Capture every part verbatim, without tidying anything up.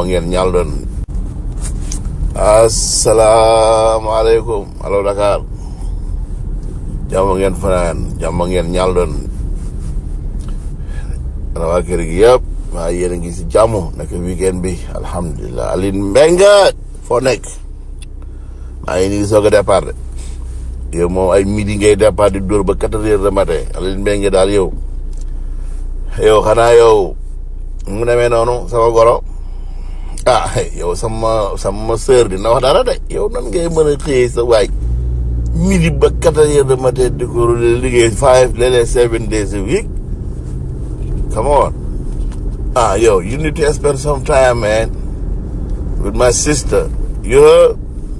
ngeen ñal doon assalamu alaikum alo Dakar jàmm ngeen fanaan jàmm ngeen ñal doon ana waa kër gi yëpp waa yéen a ngi si jàmm naka weekend bi alhamdulilah Aline Mbengue foo nekk maa ngi nii soog a départ de yow moom ay midi ngay départ di dóor ba quatre heures de matin Aline Mbengue daal yow yow xanaa yow mu demee noonu sama goro ah yow sama sama sœur dina wax dara de yow nan ngay mën a xëyee sa waay midi ba quatre heures de matin di ko liggéey five léeg-léeg seven days a week come on ah yo you need to spend some time man with my sister you heard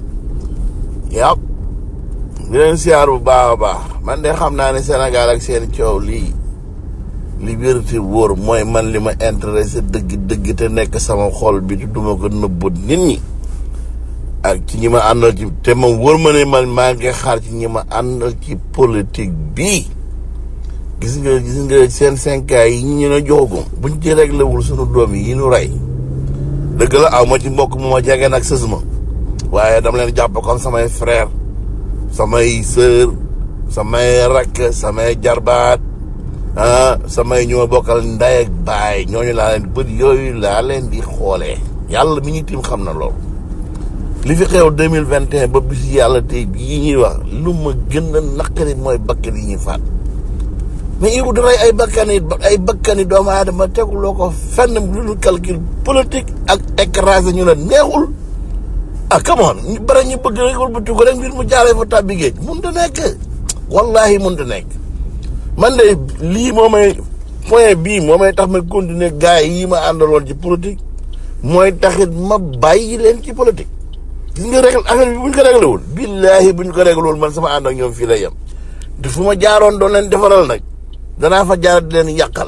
yep di leen siyaar bu baax a baax man de xam naa ne Sénégal ak seen coow lii li vérité wóor mooy man li ma intéressé dëgg dëgg te nekk sama xol bi te duma ko nëbbu nit ñi ak ci ñi ma àndal ci te ma wóor ma ne man maa ngi xaar ci ñi ma àndal ci politique bii gis nga gis nga seen cinq ans yi ñu ne joxagum buñ ci réglé wul sunu doom yi ñu rey dëgg la aw ma ci mbokk mu ma jege nag sës ma waaye dama leen jàpp comme samay frère samay sœur samay rakk samay jarbaat ah samay ñu ma bokkal nday ak baay ñooñu laa leen bët yooyu laa leen di xoolee yàlla mi ñu tim xam na loolu li fi xew deux mille vingt et un ba bis yàlla tey bii ñuy wax lu ma gën a naqari mooy bakkan yi ñuy faat mais yow dafay ay bakkani ay bakkani doomu aadama teguloo ko fenn lu dul calcul politique ak écrasé ñu la neexul ah come on ñu bëri ñu bëgg rek bu tudd rek mbir mu jaaree fa tàbbi géej mënut a nekk wallaahi mënut a nekk man de lii moo may point bii moo may tax ma continuer gars yi ma àndaloon ci politique mooy taxit ma bàyyi leen ci politique. gis nga réglé affaire bi bu ñu ko réglé wul billaahi bu ñu ko réglé wul man sama ànd ak ñoom fii lay yem te fu ma jaaroon doon leen defaral nag. danaa fa jaar di leen yàqal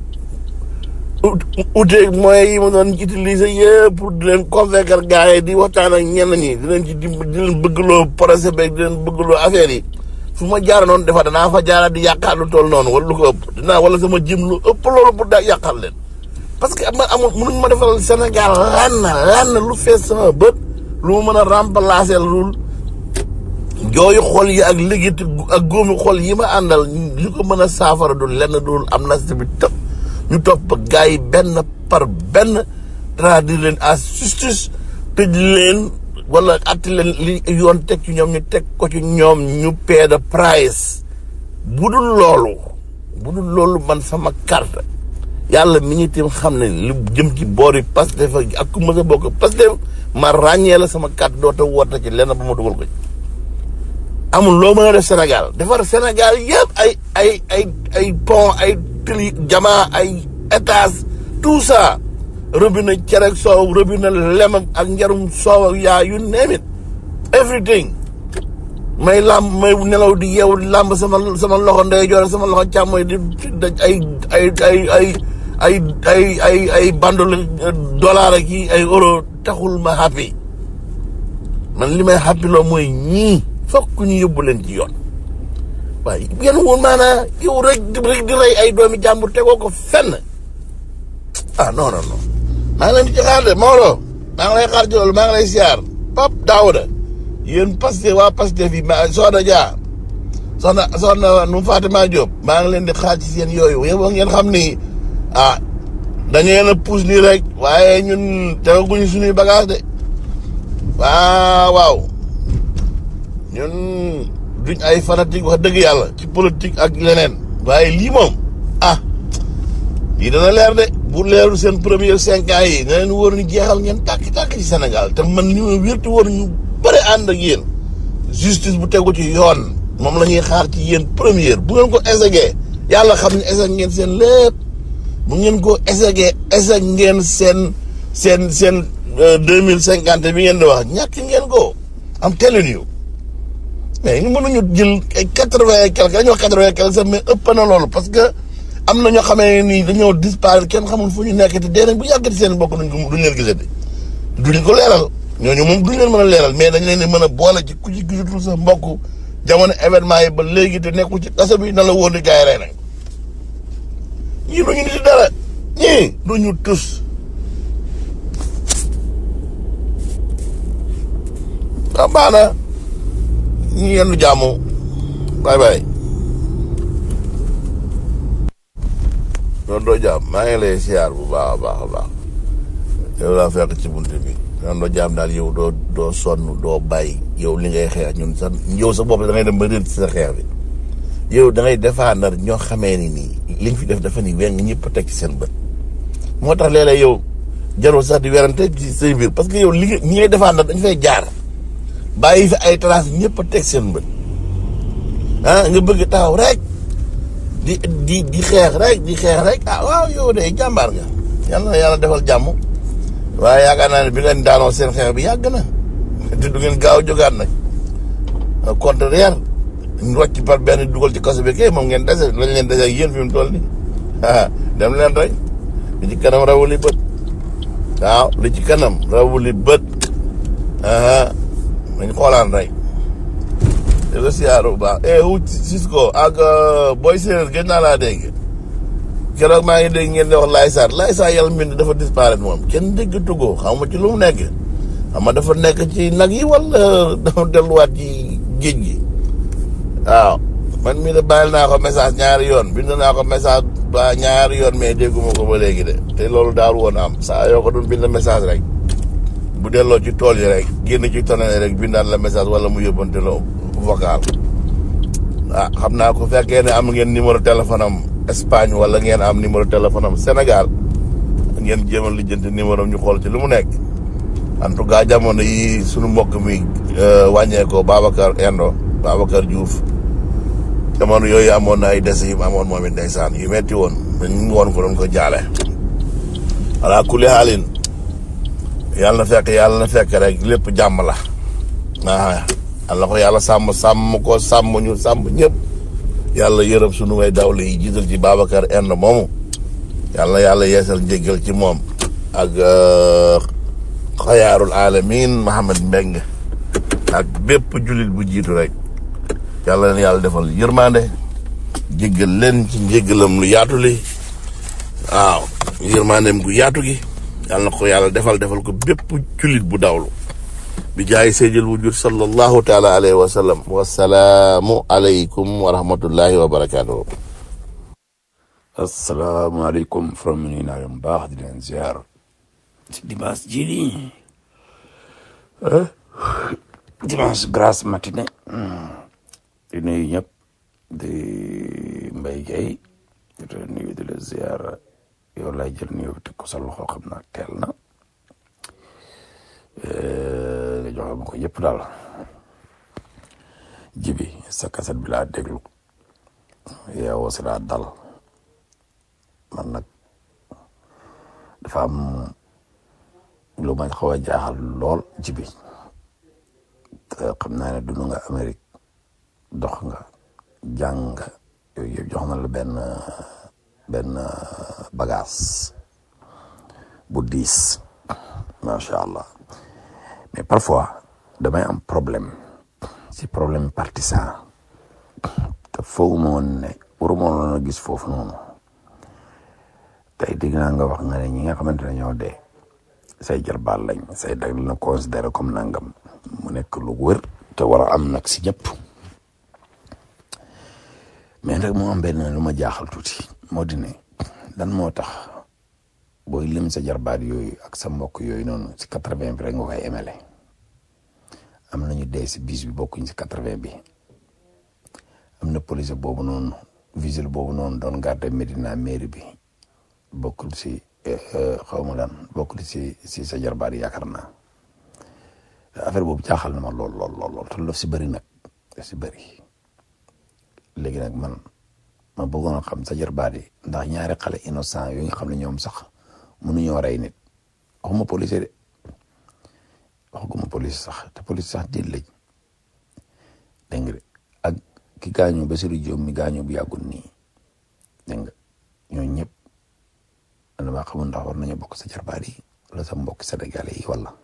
uteeg moyens yi ma doon utiliser yëpp pour di leen convaincre gars yi di waxtaan ak ñenn ñi di leen ci di leen bëggloo procès beeg di leen bëggloo affaire yi fu ma jaar noonu defa danaa fa jaaraat di yàqaat lu toll noonu wala lu ko ëpp dinaa wala sama jëm lu ëpp loolu pour daa yàqal leen parce que ma amul mënuñ ma defaral Sénégal lan lan lu fees sama bët lu ma mën a remplacer lu jooyu xol yi ak liggéey ak góomi xol yi ma àndal li ko mën a saafara du lenn dul amnistie bi tëb ñu topp gars yi benn par benn traduire leen à justice tëj leen wala atti leen li yoon teg ci ñoom ñu teg ko ci ñoom ñu paie de price bu dul loolu bu dul loolu man sama carte yàlla mi ngi tim xam ne lu jëm ci boori Pastef ak ku mës a bokk Pastef ma ràññee la sama carte doota woote ci lenn ba ma dugal ko ci amul loo mën a def Sénégal defar Sénégal yëpp ay ay ay ay pont ay tëli jamaa ay étage tout ça robinet cere ak soow robinet lem ak njarum soow ak yaa you name it everything may làmb may nelaw di yeewu làmb sama sama loxo ndeyjoor sama loxo càmmooy di daj ay ay ay ay ay ay ay ay bandole dollar ak yi ay euro taxul ma happy man li may happy loo mooy ñii fokk ñu yóbbu leen ci yoon waaye yéen woon maanaa yow rek rek di rey ay doomi jàmbur tegoo ko fenn ah non non non maa ngi leen di ci xaar de Maodo maa ngi lay xaar ci loolu maa ngi lay siyaar Pape Daouda yéen Pastef waa Pastef yi ma Soxna Dia soxna soxna nu Fatima Diop maa ngi leen di xaar ci seen yooyu yow ngeen xam ni ah dañu leen a pousse nii rek waaye ñun tegaguñu suñuy bagage de waaw waaw ñun duñ ay fanatique wax dëgg yàlla ci politique ak leneen waaye lii moom ah lii dana leer de bu leerul seen premier cinq ans yi nga leen wóor ñu jeexal ngeen tàkk-tàkk ci Sénégal te man li ma wértu wóor ñu bëri ànd ak yéen justice bu tegu ci yoon moom la ñuy xaar ci yéen première bu ngeen ko essayé yàlla xam ne essayé ngeen seen lépp bu ngeen ko essayé essayé ngeen seen seen seen deux mille cinquante bi ngeen di wax ñàkk ngeen ko am telling you mais ñu mënuñu jël ay quatre-vingt et quelque dañoo wax quatre-vingt et quelque sax mais ëpp na loolu parce que am na ñoo xamee nii dañoo disparaître kenn xamul fu ñu nekk te dee nañ bu yàggati seen bokk nañ ko duñ leen gisati duñ ko leeral ñooñu moom duñ leen mën a leeral mais dañ leen di mën a boole ci ku ci gisatul sa mbokk jamono événement yi ba léegi te nekkul ci kaso bi na la wóor ni gars yi rey nañ ñii duñu nit dara ñii duñu tus ah baax na ñu yendu jàmm bye bye. loolu doo jàmm maa ngi lay siyaar bu baax a baax a baax yow laa fekk ci buntu bi loolu doo jàmm daal yow doo doo sonn doo bàyyi yow li ngay xeex ñun sax yow sa bopp da ngay dem ba réer ci sa xeex bi yow da ngay défendre ñoo xamee ni nii li nga fi def dafa ni weng ñëpp a teg ci seen bët moo tax léeg-léeg yow jarul sax di werante ci say mbir parce que yow li ñi ngay défendre dañ fay jaar bàyyi fi ay traces ñëpp a teg seen bët ah nga bëgg taxaw rek di di di xeex rek di xeex rek ah waaw yow de jàmbaar nga yàlla na yàlla defal jàmm waaye yaakaar naa ne bi ngeen daanoo seen xeex bi yàgg na te du ngeen gaaw a jógaat nag au contraire ñu rocc par benn dugal ci kaso bi kay moom ngeen dese lañ leen dese ak yéen fi mu toll nii ah dem leen rek li ci kanam rawuli bët waaw li ci kanam rawuli bët ah nañ xoolaan rek. dégg nga siyaar bu baax eh wu Cisco ak Boy Séeréer gën naa laa dégg keroog maa ngi dégg ngeen di wax Laye Sarr Laye Sarr yàlla mbind dafa disparaître moom kenn déggatu ko xam ma ci lu mu nekk xam ma dafa nekk ci nag yi wala dafa delluwaat ci géej gi waaw man mii de bàyyil naa ko message ñaari yoon bind naa ko message ba ñaari yoon mais dégguma ko ba léegi de te loolu daal woon am saa yoo ko doon bind message rek bu delloo ci tool yi rek génn ci tonne rek bindaan la message wala mu yóbbante la vocal ah xam naa ko fekkee ne am ngeen numéro téléphone am Espagne wala ngeen am numéro téléphone am Sénégal ngeen jéem a lijjanti numéro am ñu xool ci lu mu nekk en tout cas jamono yi sunu mbokk mi wàññeekoo Babacar Endo Babacar Diouf jamono yooyu amoon na ay dese yu amoon moom it ndeysaan yu metti woon dañ ngi woon ko doon ko jaale ala kulli haalin yàlla na fekk yàlla na fekk rek lépp jàmm la ah yàlla ko yàlla sàmm sàmm ko sàmm ñu sàmm ñëpp yàlla yërëm sunu way dawle yi jiital ci Babacar Endo moomu yàlla yàlla yeesal njéggal ci moom ak xayaarul alamin Mohamed Mbeng ak bépp jullit bu jiitu rek yàlla leen yàlla defal yërmande jéggal leen ci njéggalam lu yaatu li waaw yërmandeem gu yaatu gi yàlla na ko yàlla defal defal ko bépp jullit bu dawlu bi jaay seydil wujud sallallahu taala alayhi wa sallam wasalaamu aleykum wa rahmatullahi wa barakatuhu. asalaamaaleykum from nuyu naa leen baax di leen ziar ci dimanche ji nii dimanche grasse matinée di nuyu ñëpp di Mbaye Gueye di leen nuyu di la ziar yow lay jël nuyu teg ko sa loxo xam naa teel na nga joxe ma ko yëpp daal jibi sa kaset bi laa déglu yeewoo si laa dal man nag dafa am lu ma xaw a jaaxal lool jibi te xam naa ne dund nga Amérique dox nga jàng nga yooyu yëpp jox na la benn benn bagage bu diis macha allah mais parfois damay am problème si problème partisan te foog ma woon ne waruma woon a gis foofu noonu tey dégg naa nga wax nga ne ñi nga xamante ne ñoo dee say jarbaal lañ say dag la considéré comme nangam mu nekk lu wër te war a am nag si ñëpp mais rek moo am benn lu ma jaaxal tuuti moo di ne lan moo tax booy lim sa jarbaat yooyu ak sa mbokk yooyu noonu si quatre-vingt bi rek nga koy emele am nañu dee si bis bi bokkuñ si quatre-vingt bi am na police boobu noonu vigile boobu noonu doon garder Medina mairie bi bokkul si xaw ma daan bokkul si si sa jarbaat yaakaar naa affaire boobu jaaxal na ma lool lool lool lool te daf si bëri nag daf si bëri léegi nag man ma bëggoon a xam sa jarbaat yi ndax ñaari xale innocent yooyu nga xam ne ñoom sax mënuñoo rey nit waxuma police de waxuma police sax te police sax diit lañ dégg nga ak ki gaañu Bassirou Diop mi gaañu bu yàggul nii dégg nga ñoo ñëpp man damaa xamul ndax war nañu bokk sa jarbaat yi wala sa mbokk sénégalais yi wala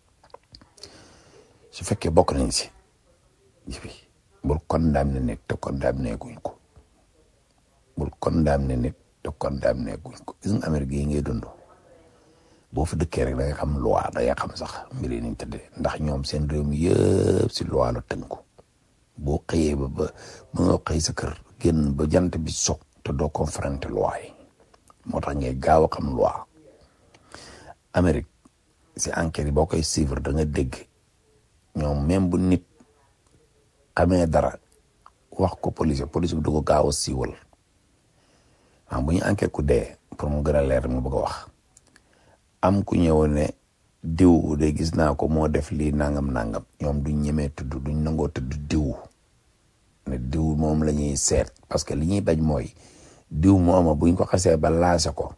su fekkee bokk nañ si jibi bul condamné nit te condamné guñ ko bul condamné nit te condamné guñ ko gis nga Amérique yi ngay dund boo fa dëkkee rek da nga xam loi da nga xam sax mbir yi ni ñu tëddee ndax ñoom seen réew mi yëpp si loi la tënku boo xëyee ba ba ba nga xëy sa kër génn ba jant bi so te doo confronté loi yi moo tax ngay gaaw a xam loi. Amérique si enquête yi boo koy suivre da nga dégg ñoom même bu nit amee dara wax ko police police bi du ko gaaw a siiwal ah bu ñu enquête ku dee pour mu gën a leer mu bëgg a wax am ku ñëw ne diw de gis naa ko moo def lii nangam nangam ñoom duñ ñemee tudd duñ nangoo tudd diw ne diw moom la ñuy seet parce que li ñuy bañ mooy diw mooma buñ ko xasee ba laase ko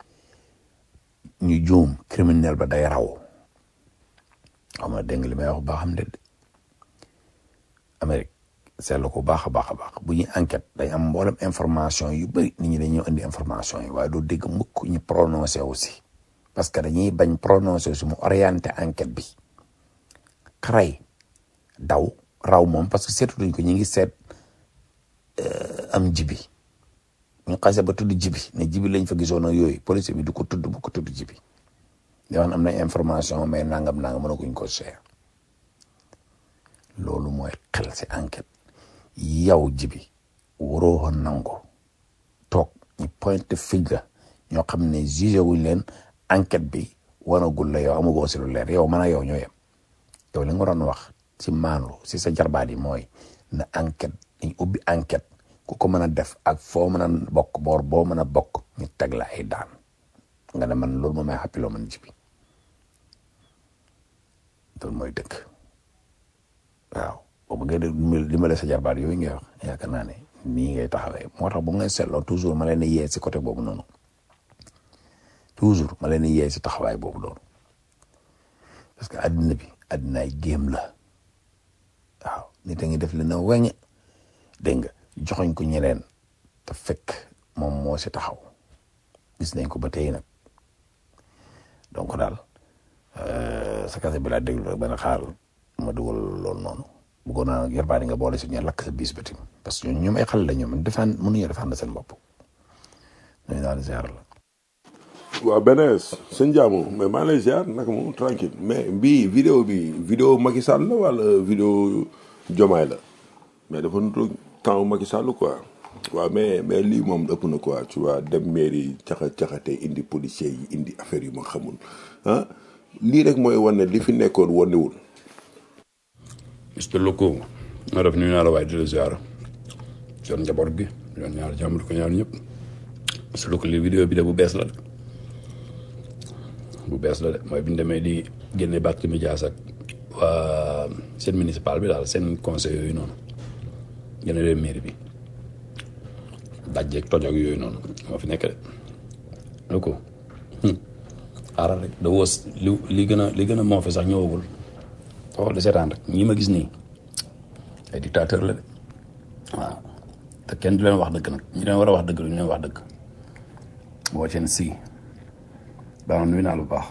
ñu juum criminel ba day raw xam nga dégg nga li may wax baax xam de Amérique seetlu ko baax a baax a baax bu ñuy enquête day am mboolem information yu bëri nit ñi dañoo indi information yi waaye doo dégg mukk ñu prononcé aussi parce que dañuy bañ prononcé su mu orienté enquête bi xaray daw raw moom parce que seetu duñ ko ñu ngi seet am jibi ñu xase ba tudd jibi ne jibi lañ fa gisoon ak yooyu police bi du ko tudd bu ko tudd jibi di wax am na information mais nangam nangam mën na kuñ ko seer loolu mooy xel si enquête yow jibi waroo woon nangu toog ñu pointe figue la ñoo xam ne jugé wuñ leen enquête bi wanagul la yow amagoo si lu leer yow man a yow ñoo yem yow li nga waroon wax si maanlu si sa jarbaat yi mooy na enquête dañ ubbi enquête ku ko mën a def ak foo mën a bokk boor boo mën a bokk ñu teg la ay daan nga ne man loolu moo may xappiloo man jibi loolu mooy dëkk waaw boobu ngay dimbale sa jarbaat yooyu ngay wax yaakaar naa ne nii ngay taxawee moo tax bu ngay seetloo toujours ma leen di yee si côté boobu noonu toujours ma leen di yee si taxawaay boobu noonu parce que addina bi addinaay géem la waaw nit a ngi def li na weñ dégg nga joxoñ ko ñeneen te fekk moom moo si taxaw gis nañ ko ba tey nag donc daal sa kase bi laa déglu rek ba na xaar ma dugal loolu noonu bëggoon naa yarbaani nga boole si ñu lakk sa bis ba tim parce que ñoom ay xale la ñoom defaan mënuñu defaan seen bopp ñooñu daal ziar la. waaw Benes sëñ Jaamu mais maa lay ziar naka moom tranquille mais bii vidéo bi vidéo Macky Sall la wala vidéo Diomaye la mais dafa nutu temps Macky Sall quoi waaw mais mais lii moom ëpp na quoi tu vois dem mairie caxa caxate indi policiers yi indi affaire yu ma xamul ah lii rek mooy wane li fi nekkoon wanewul. mister Loko nga def nuyu naa la waaye di la ziar seen njaboot gi yoon ñaar jàmm ko ñaar ñëpp mister Loko li vidéo bi de bu bees la bu bees la de mooy bi ñu demee di génne Barthélémy Dias ak waa seen municipal bi daal seen conseil yooyu noonu génne leen mairie bi dajjeeg toj ak yooyu noonu moo fi nekk de Loko xaaral rek da wës li li gën a li gën a moo fi sax ñëwagul xool de seetaan rek ñi ma gis nii ay dictateur la de waaw te kenn du leen wax dëgg nag ñi leen war a wax dëgg lu ñu leen wax dëgg boo seen si baax na nuyu naa lu baax.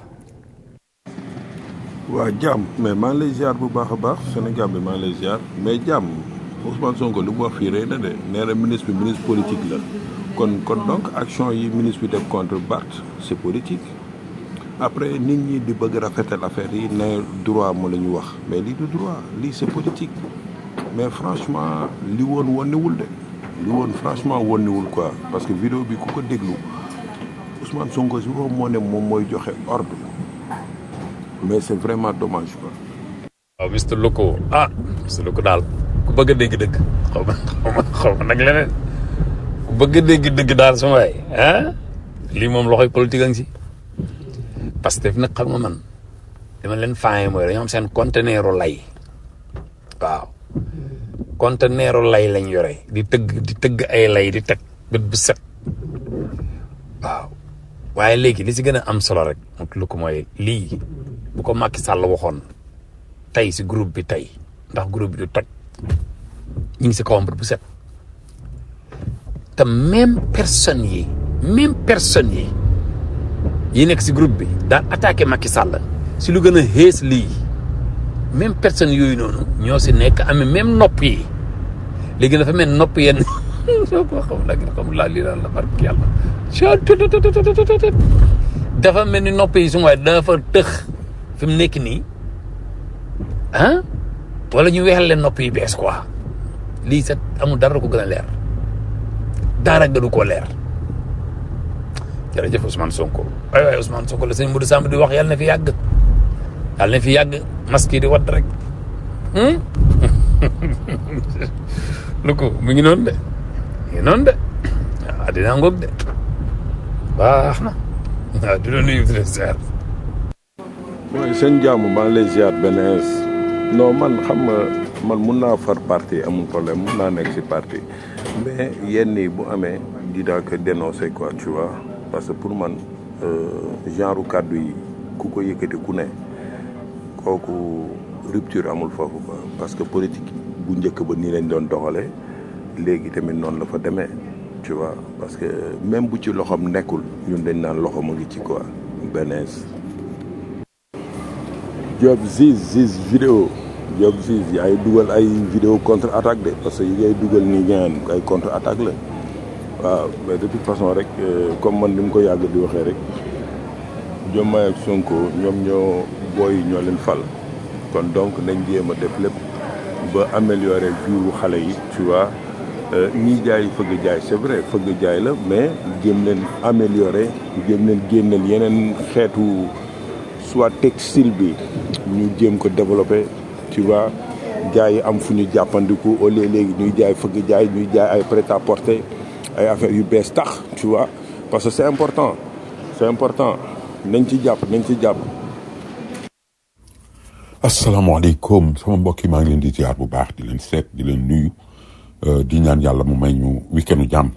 waa jàmm mais maa ngi lay ziar bu baax a baax Sénégal bi maa ngi lay ziar mais jàmm Ousmane Sonko li mu wax fii rëy na de nee na ministre bi ministre politique la kon kon donc action yi ministre bi def contre Barth c'est politique. après nit ñi di bëgg rafetal affaire yi ne droit moo la ñu wax mais lii du droit lii c'est politique mais franchement li woon wonniwul de li woon franchement wonniwul quoi parce que vidéo bi ku ko déglu Ousmane Sonko si wax moo ne moom mooy joxe ordre mais c'est vraiment dommage quoi. waaw mister Loko ah mister Loko daal ku bëgg a dégg dëgg xaw ma xaw ma xaw ma nag leneen ku bëgg a dégg dëgg daal sama waay ah lii moom loxoy politique a ngi si. parce que nag xam nga man dama leen fànn mooy dañoo am seen conteneeru lay waaw conteneeru lay lañ yore di tëgg di tëgg ay lay di teg bët bu set waaw waaye léegi li si gën a am solo rek lu ko mooy lii bu ko Macky Sall waxoon tey si groupe bi tey ndax groupe bi du toj ñu ngi si kawam bët bu set te même personne yi même personne yi. yi nekk si groupe bi daan attaqué Macky Sall si lu gën a xees lii même personne yooyu noonu ñoo si nekk amee même nopp yi léegi dafa mel nopp yenn soo ko xam nag xam laa lii daal la barki yàlla dafa mel ni nopp yi su ma dafa tëx fi mu nekk nii ah wala ñu weexal leen nopp yi bees quoi lii sax amul dara ko gën a leer dara gënu koo leer. jërëjëf Ousmane Sonko waay waay Ousmane Sonko la sëñ Modou Samb di wax yàlla na fi yàgg yàlla na fi yàgg masque yi di wadd rek lu ko mu ngi noonu de mu ngi noonu de waaw dina ngoog de baax na waaw di la nuyu di la ziar. mooy seen jàmm maa ngi lay ziar benn non man xam nga man mun naa far parti amul problème mun naa nekk si parti mais yenn yi bu amee dinaa ko dénoncer quoi tu vois parce que pour man genre kàddu yi ku ko yëkkati ku ne kooku rupture amul foofu quoi parce que politique bu njëkk ba nii lañ doon doxalee léegi tamit noonu la fa demee tu vois parce que même bu ci loxoom nekkul ñun dañ naan loxo mu ngi ci quoi benees Diop Ziz Ziz vidéo Diop Ziz yaay dugal ay vidéo contre attaque de parce que yi ngay dugal nii ñaan ay contre attaque la waaw mais de toute façon rek comme man ni mu ko yàgg di waxee rek Diomaye ak Sonko ñoom ñoo booy ñoo leen fal kon donc nañ jéem a def lépp ba améliorer juru xale yi tu vois ñii jaay fëgg jaay c'est vrai fëgg jaay la mais jéem leen améliorer jéem leen génneel yeneen xeetu soit textile bi ñu jéem ko développer tu vois jaay yi am fu ñu jàppandiku au lieu léegi ñuy jaay fëgg jaay ñuy jaay ay prêt-à-porter ay affaires yu bees tax tu vois parce que c'est important c'est important nañ ci jàpp nañ ci jàpp. asalaamaaleykum sama mbokk yi maa ngi leen di ziar bu baax di leen seet di leen nuyu di ñaan yàlla mu may ñu weekendu jàmm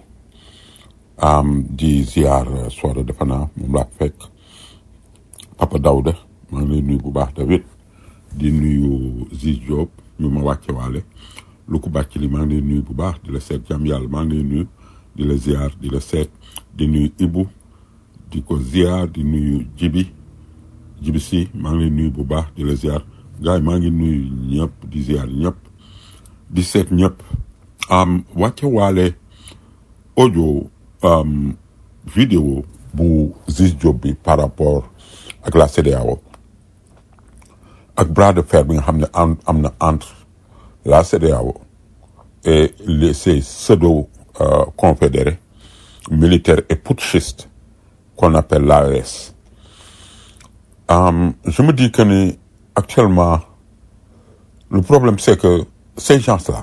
di ziar Soda defe naa moom laa fekk Papa Daouda maa ngi leen nuyu bu baax David di nuyu Ziz Diop ñu ma wàcce waale lu ko bàcc li maa ngi leen nuyu bu baax di la seet jàmm yàlla maa ngi leen nuyu di la ziar di la seet di nuyu Ibou di ko ziar di nuyu Jibi Jibi si maa ngi leen nuyu bu baax di la ziar gars yi maa ngi nuyu ñëpp di ziar ñëpp di seet ñëpp am wàcce waale audio vidéo bu Ziz Diop bi par rapport ak la C E D E A O ak bras de fer bi nga xam ne am am na entre la C E D E A O et les ces pseudo confédérés militaires et putschistes qu'on appelle l'A E S. Um, je me dis que ni, actuellement, le problème c'est que ces gens-là,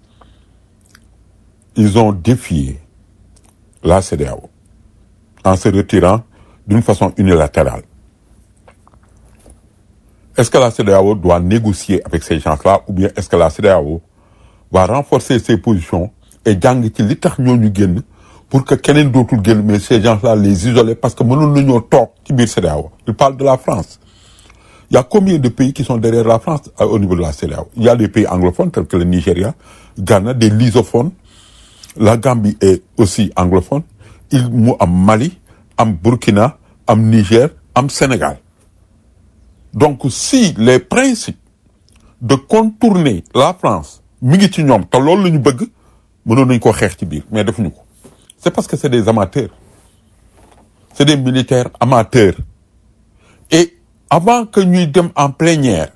ils ont défié la C E D E A O en se retirant d'une façon unilatérale. Est-ce que la C E D E A O doit négocier avec ces gens-là ou bien est-ce que la C E D E A O va renforcer ses positions et jàng ci li tax ñooñu génn pour que keneen dootul génn mais ces gens-là les isoler parce que mënoon nañoo toog ci biir C E D E A O. Il parle de la France. Il y a combien de pays qui sont derrière la France euh, au niveau de la C E D E A O? Il y a des pays anglophones tels que le Nigeria, Ghana, des lusophones. La Gambie est aussi anglophone. Il mu am Mali, am Burkina, am Niger, am Sénégal. Donc si les principes de contourner la France mi ngi ci ñoom te loolu la ñu bëgg mënoon nañu koo xeex ci biir mais defuñu ko. C'est parce que c'est des amateurs. C'est des militaires amateurs. Et avant que ñuy dem en plénière,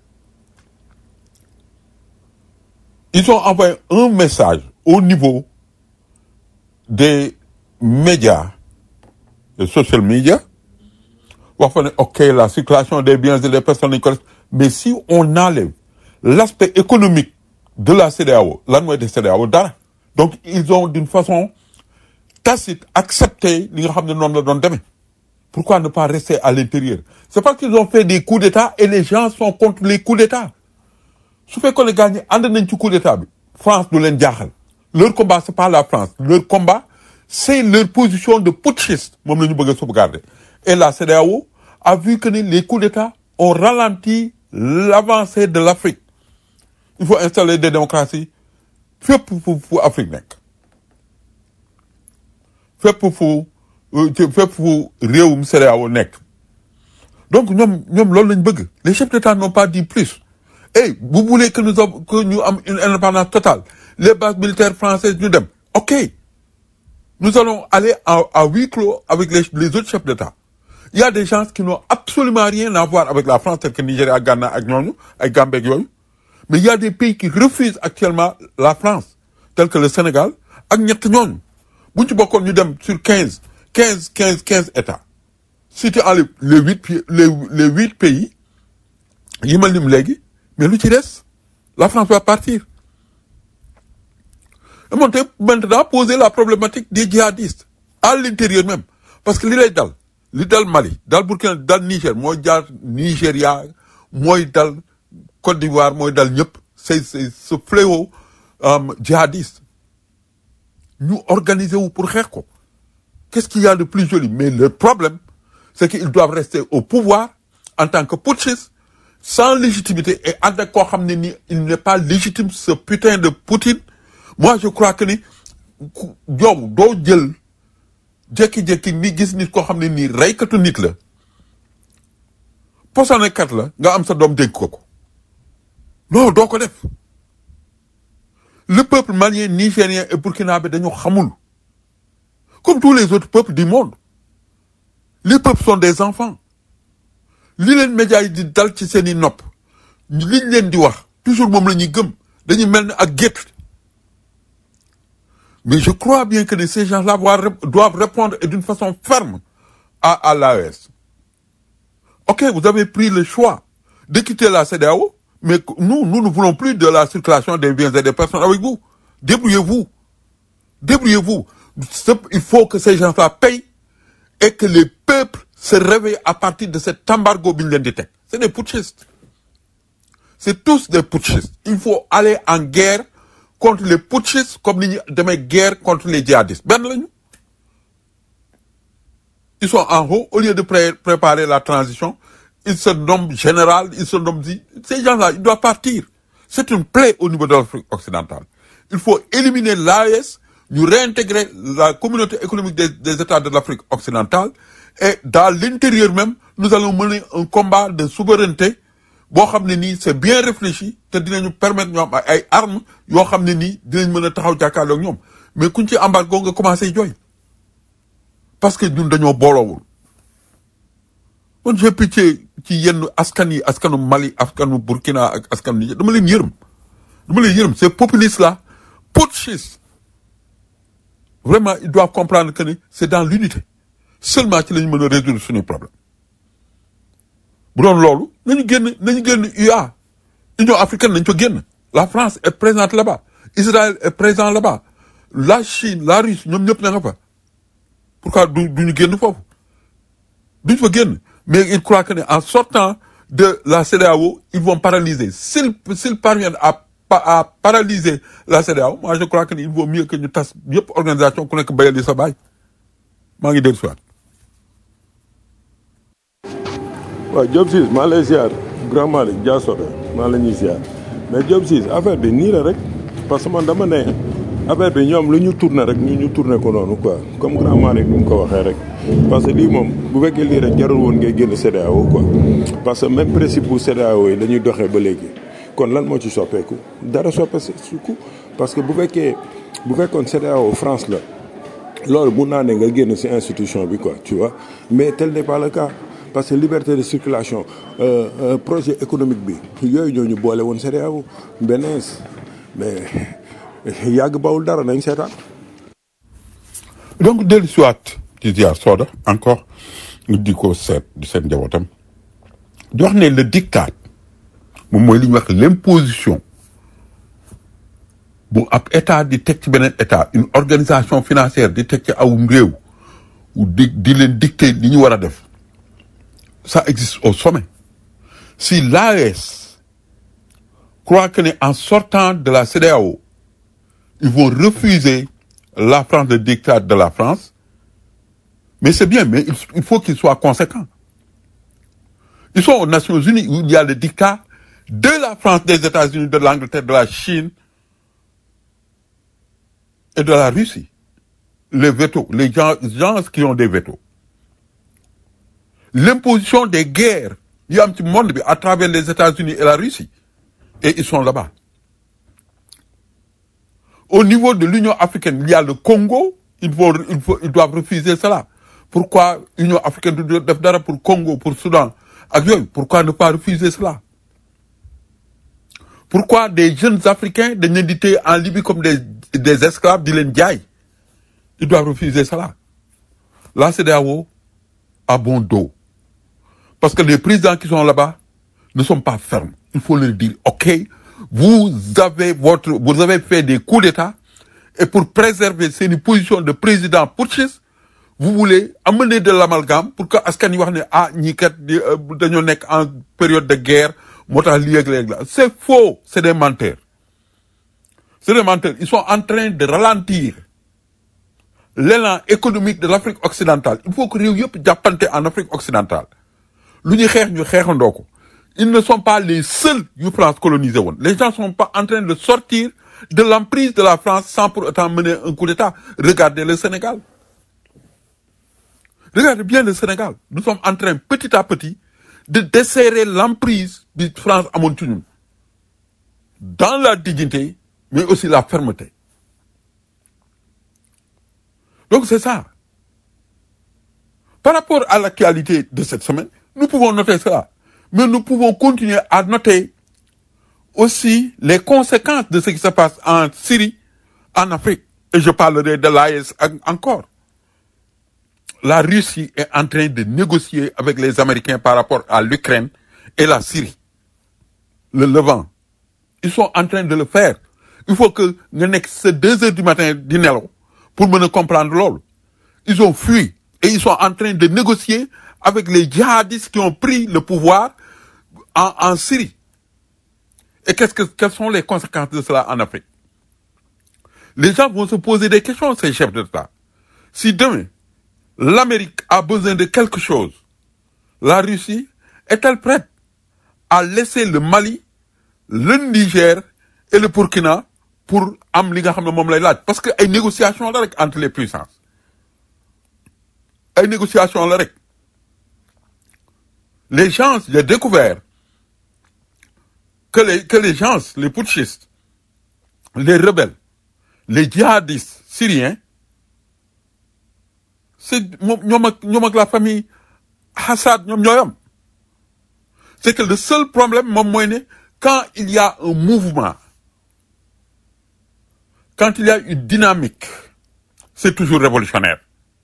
ils ont envoyé un message au niveau des médias, des social media, wax fa ne ok la circulation des biens et des personnes lañ ko def mais si on enlève l'aspect économique de la C E D E A O lan mooy de C E D E A O dara. Donc ils ont d'une façon tacite accepté li nga xam ne noonu la doon demee. Pourquoi ne pas rester à l'intérieur? C'est parce qu'ils ont fait des coups d'État et les gens sont contre les coups d'État. Su fekkoon ne gars ñi ànd nañ ci coup d'État bi France du leen jaaxal. Leur combat c'est pas la France. Leur combat c'est leur position de putschiste moom la ñu bëgg a sauvegarder. Et la C E D E A O a vu que les coups d'État ont ralenti l'avancée de l'Afrique. Il faut installer des démocraties fépp fu fu Afrique nekk. fépp fu fépp fu réewum C E D E A O nekk. Donc ñoom ñoom loolu lañ bëgg. Les chefs d'État n'ont pas dit plus. Et vous voulez que nous avons, que ñu am une indépendance totale. Les bases militaires françaises ñu dem. OK. Nous allons aller à, à huis clos avec les, les autres chefs d'État. Il y a des gens qui n'ont absolument rien à voir avec la France, tels que Nigeria, Ghana, ak ñooñu, ay Gambie ak yooyu. Mais il y a des pays qui refusent actuellement la France, tels que le Sénégal, ak ñett ñooñu. Bu ñu ci bokkoon ñu dem sur quinze, quinze, quinze, quinze États. Si tu enlèves les huit, les, les huit pays, yi ma lim léegi, mais lu ci des, la France va partir. Et maintenant, poser la problématique des djihadistes, à l'intérieur même. Parce que li lay dal, li dal Mali, dal Burkina, dal Niger, mooy jaar Nigeria, mooy dal Côte d'Ivoire, mooy dal ñëpp, c'est, c'est ce fléau euh, djihadiste. Nous organisons pour xeex ko. Qu'est-ce qu'il y a de plus joli? Mais le problème, c'est qu'ils doivent rester au pouvoir en tant que putschistes, sans légitimité, et en tant koo xam ne ni il n'est pas légitime, ce putain de Poutine. Moi, je crois que ni yow doo jël jékki-jékki ni gis nit koo xam ne nii reykatu nit la posanekat la nga am sa doom dégg ko ko non doo ko def. Le peuple malien, nigérien et burkinabé dañoo xamul comme tous les autres peuples du monde. Les peuples sont des enfants. li leen médias yi di dal ci seeni nopp liñ leen di wax toujours moom la ñuy gëm dañuy mel ni ak gétt. Mais je crois bien que ces gens-là doivent répondre d'une façon ferme à, à l'A E S. Ok, vous avez pris le choix de quitter la C E D E A O, mais nous, nous ne voulons plus de la circulation des biens et des personnes avec vous. Débrouillez-vous. Débrouillez-vous. Il faut que ces gens-là payent et que les peuples se réveillent à partir de cet embargo bindendité. C'est des putschistes. C'est tous des putschistes. Il faut aller en guerre contre les putschistes comme nous avons guerre contre les djihadistes. Ben lañu. Ils sont en haut, au lieu de pré préparer la transition, ils se nomment général, ils se nomment... Ces gens-là, ils doivent partir. C'est une plaie au niveau de l'Afrique occidentale. Il faut éliminer l'A E S, nous réintégrer la communauté économique des, des États de l'Afrique occidentale, et dans l'intérieur même, nous allons mener un combat de souveraineté. Boo xam ne nii c'est bien réfléchi te dinañu permettre ñu am ay armes yoo xam ne nii dinañ mën a taxaw jàkkaarloo ak ñoom mais kuñ ci embargo nga commencé jooy parce que ñun dañoo booloowul. man j'ai pitié ci yenn askan yi askanu Mali askanu Burkina ak askanu Niger dama leen yërëm dama leen yërëm ces populistes là putschistes vraiment ils doivent comprendre que ni c'est dans l'unité seulement ci lañu mën a résoudre suñu problème. bu doon loolu nañu génn nañu génn U A Union africaine nañu ko génn la France est présente là-bas Israël est présent là-bas la Chine la Russie ñoom ñëpp na nga fa pourquoi du duñu génn foofu duñu fa génn mais ils croient que ne en sortant de la C E D E A O ils vont paralyser s'ils s'ils parviennent à à paralyser la C E D E A O moi je crois que il vaut mieux que ñu tas yëpp organisation ku nekk bayal di sa baay maa ngi dellu si waat. waaw Diop Ciss maa lay ziar grand Malick Dia Soda maa la ñuy ziar mais Diop Ciss affaire bi nii la rek parce que man dama ne affaire bi ñoom lu ñu tourné rek ñu ñu tourné ko noonu quoi comme grand Malick ni mu ko waxee rek parce que lii moom bu fekkee lii rek jarul woon ngay génn C E D E A O quoi parce que même principe bu C E D E A O yi la ñuy doxee ba léegi kon lan moo ci soppeeku dara soppeeku parce que bu fekkee bu fekkoon C E D E A O France la loolu mun naa ne nga génn ci institution bi quoi tu vois mais tel n'est pas le cas. Parce que liberté de circulation euh, euh, projet économique bi yooyu ñoo ñu boole woon C E D E A O benees mais yàgg bawul dara nañ seetaan. donc dellu si waat ci ziar Soda encore di ko seet di seen njabootam di wax ne le dictat moom mooy li ñuy wax l'imposition bu ab état di teg ci beneen état une organisation financière di teg ci awum réew di di leen dicter li ñu war a def. Ça existe au sommet. Si l'A E S croit que en sortant de la C E D E A O, ils vont refuser la France, le dictat de la France, mais c'est bien, mais il faut qu'ils soient conséquents. Ils sont aux Nations Unies où il y a le dictat de la France, des États-Unis, de l'Angleterre, de la Chine et de la Russie. Les vétos, les gens, gens qui ont des vétos. L'imposition des guerres il y a un petit monde à travers les États-Unis et la Russie et ils sont là-bas. Au niveau de l'Union africaine il y a le Congo ils, vont, ils, vont, ils doivent refuser cela pourquoi Union africaine du def dara pour Congo, pour Soudan ak yooyu, pourquoi ne pas refuser cela? Pourquoi des jeunes Africains dañ leen di téye en Libye comme des des esclaves di leen jaay? Ils doivent refuser cela. La CEDEAO a bon dos. Parce que les présidents qui sont là-bas ne sont pas fermes. Il faut leur dire, OK, vous avez votre, vous avez fait des coups d'État et pour préserver ces positions de président putschiste, vous voulez amener de l'amalgame pour que askan yi wax ne ah ñi kat dañoo nekk en période de guerre moo tax lii ak léegi la. C'est faux, c'est des menteurs. C'est des menteurs. Ils sont en train de ralentir l'élan économique de l'Afrique occidentale. Il faut que réew yëpp jàppante en Afrique occidentale. Lu ñuy xeex ñu xeexandoo ko. Ils ne sont pas les seuls yu France colonisé woon. Les gens sont pas en train de sortir de l'emprise de la France sans pour autant mener un coup d'État. Regardez le Sénégal. Regardez bien le Sénégal. Nous sommes en train petit à petit de desserrer l'emprise de France amoon ci ñun. Dans la dignité, mais aussi la fermeté. Donc c'est ça. Par rapport à l'actualité de cette semaine, nous pouvons noter cela. Mais nous pouvons continuer à noter aussi les conséquences de ce qui se passe en Syrie, en Afrique. Et je parlerai de l'A E S encore. La Russie est en train de négocier avec les Américains par rapport à l'Ukraine et la Syrie. Le Levant. Ils sont en train de le faire. Il faut que nga nekk ce deux heures du matin di nelaw pour mën a comprendre loolu. Ils ont fui et ils sont en train de négocier avec les djihadistes qui ont pris le pouvoir en, en Syrie. Et qu'est-ce que, quelles sont les conséquences de cela en Afrique? Les gens vont se poser des questions, ces chefs d'État. Si demain, l'Amérique a besoin de quelque chose, la Russie est-elle prête à laisser le Mali, le Niger et le Burkina pour am li nga xam ne moom lay laaj? Parce que ay négociations la rek entre les puissances. Ay négociations la rek. Les gens, j'ai découvert que les, que les gens, les putschistes, les rebelles, les djihadistes syriens, c'est ñoom ak ñoom ak la famille Assad ñoom ñooyam. C'est que le seul problème moom mooy ne quand il y a un mouvement, quand il y a une dynamique, c'est toujours révolutionnaire.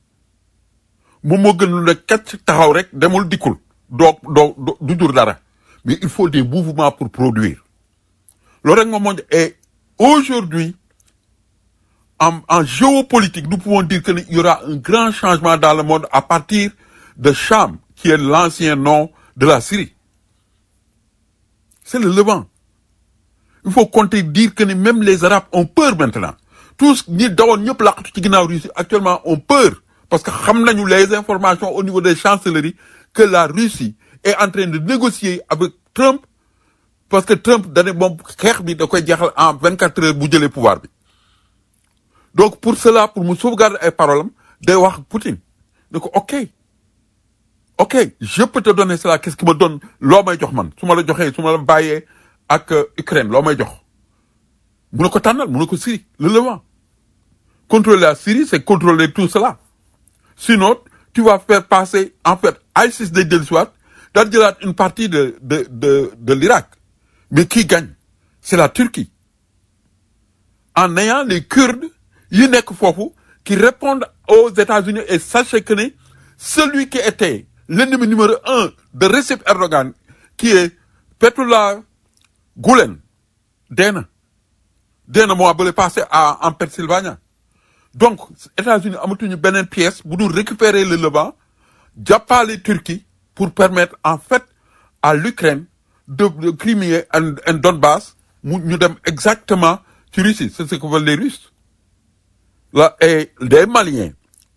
moom moo gën lu ne kat taxaw rek demul dikkul doo doo du jur dara. Mais il faut des mouvements pour produire. Le règlement mondial est aujourd'hui, en, en géopolitique, nous pouvons dire qu'il y aura un grand changement dans le monde à partir de Cham, qui est l'ancien nom de la Syrie. C'est le Levant. Il faut compter dire que même les Arabes ont peur maintenant. Tous, ni d'abord, ni Russie, actuellement, ont peur. Parce que nous les informations au niveau des chancelleries que la Russie est en train de négocier avec Trump, parce que Trump donne bon xeex bi da koy jeexal en vingt-quatre heures bu jëlee pouvoir bi. Donc pour cela, pour me sauvegarder ay paroles day wax Poutine ne ko ok ok je peux te donner cela, qu'est-ce qui me donne loo may jox man su ma la joxee su ma la bàyyee ak Ukraine loo may jox mu ne ko tànnal mu ne ko Syrie le Levant. Contrôler la Syrie, c'est contrôler tout cela. Sinon tu vas faire passer en fait ISIS day dellusiwaat daal jëlaat une partie de de de de l'Irak. Mais qui gagne? C'est la Turquie. En ayant les Kurdes yi nekk foofu qui répondent aux États-Unis. Et sachez que ne celui qui était l'ennemi numéro un de Recep Erdogan, qui est Fethullah Gülen, dee na dee na moo bële passé à en Pennsylvanie. Donc États-Unis amatuñu beneen pièce bu dul récupérer le Levant jàppale Turquie pour permettre en fait à l'Ukraine de, de Crimée et Donbass mu ñu dem exactement ci Russie. C'est ce que veulent les Russes. Là, et des Maliens,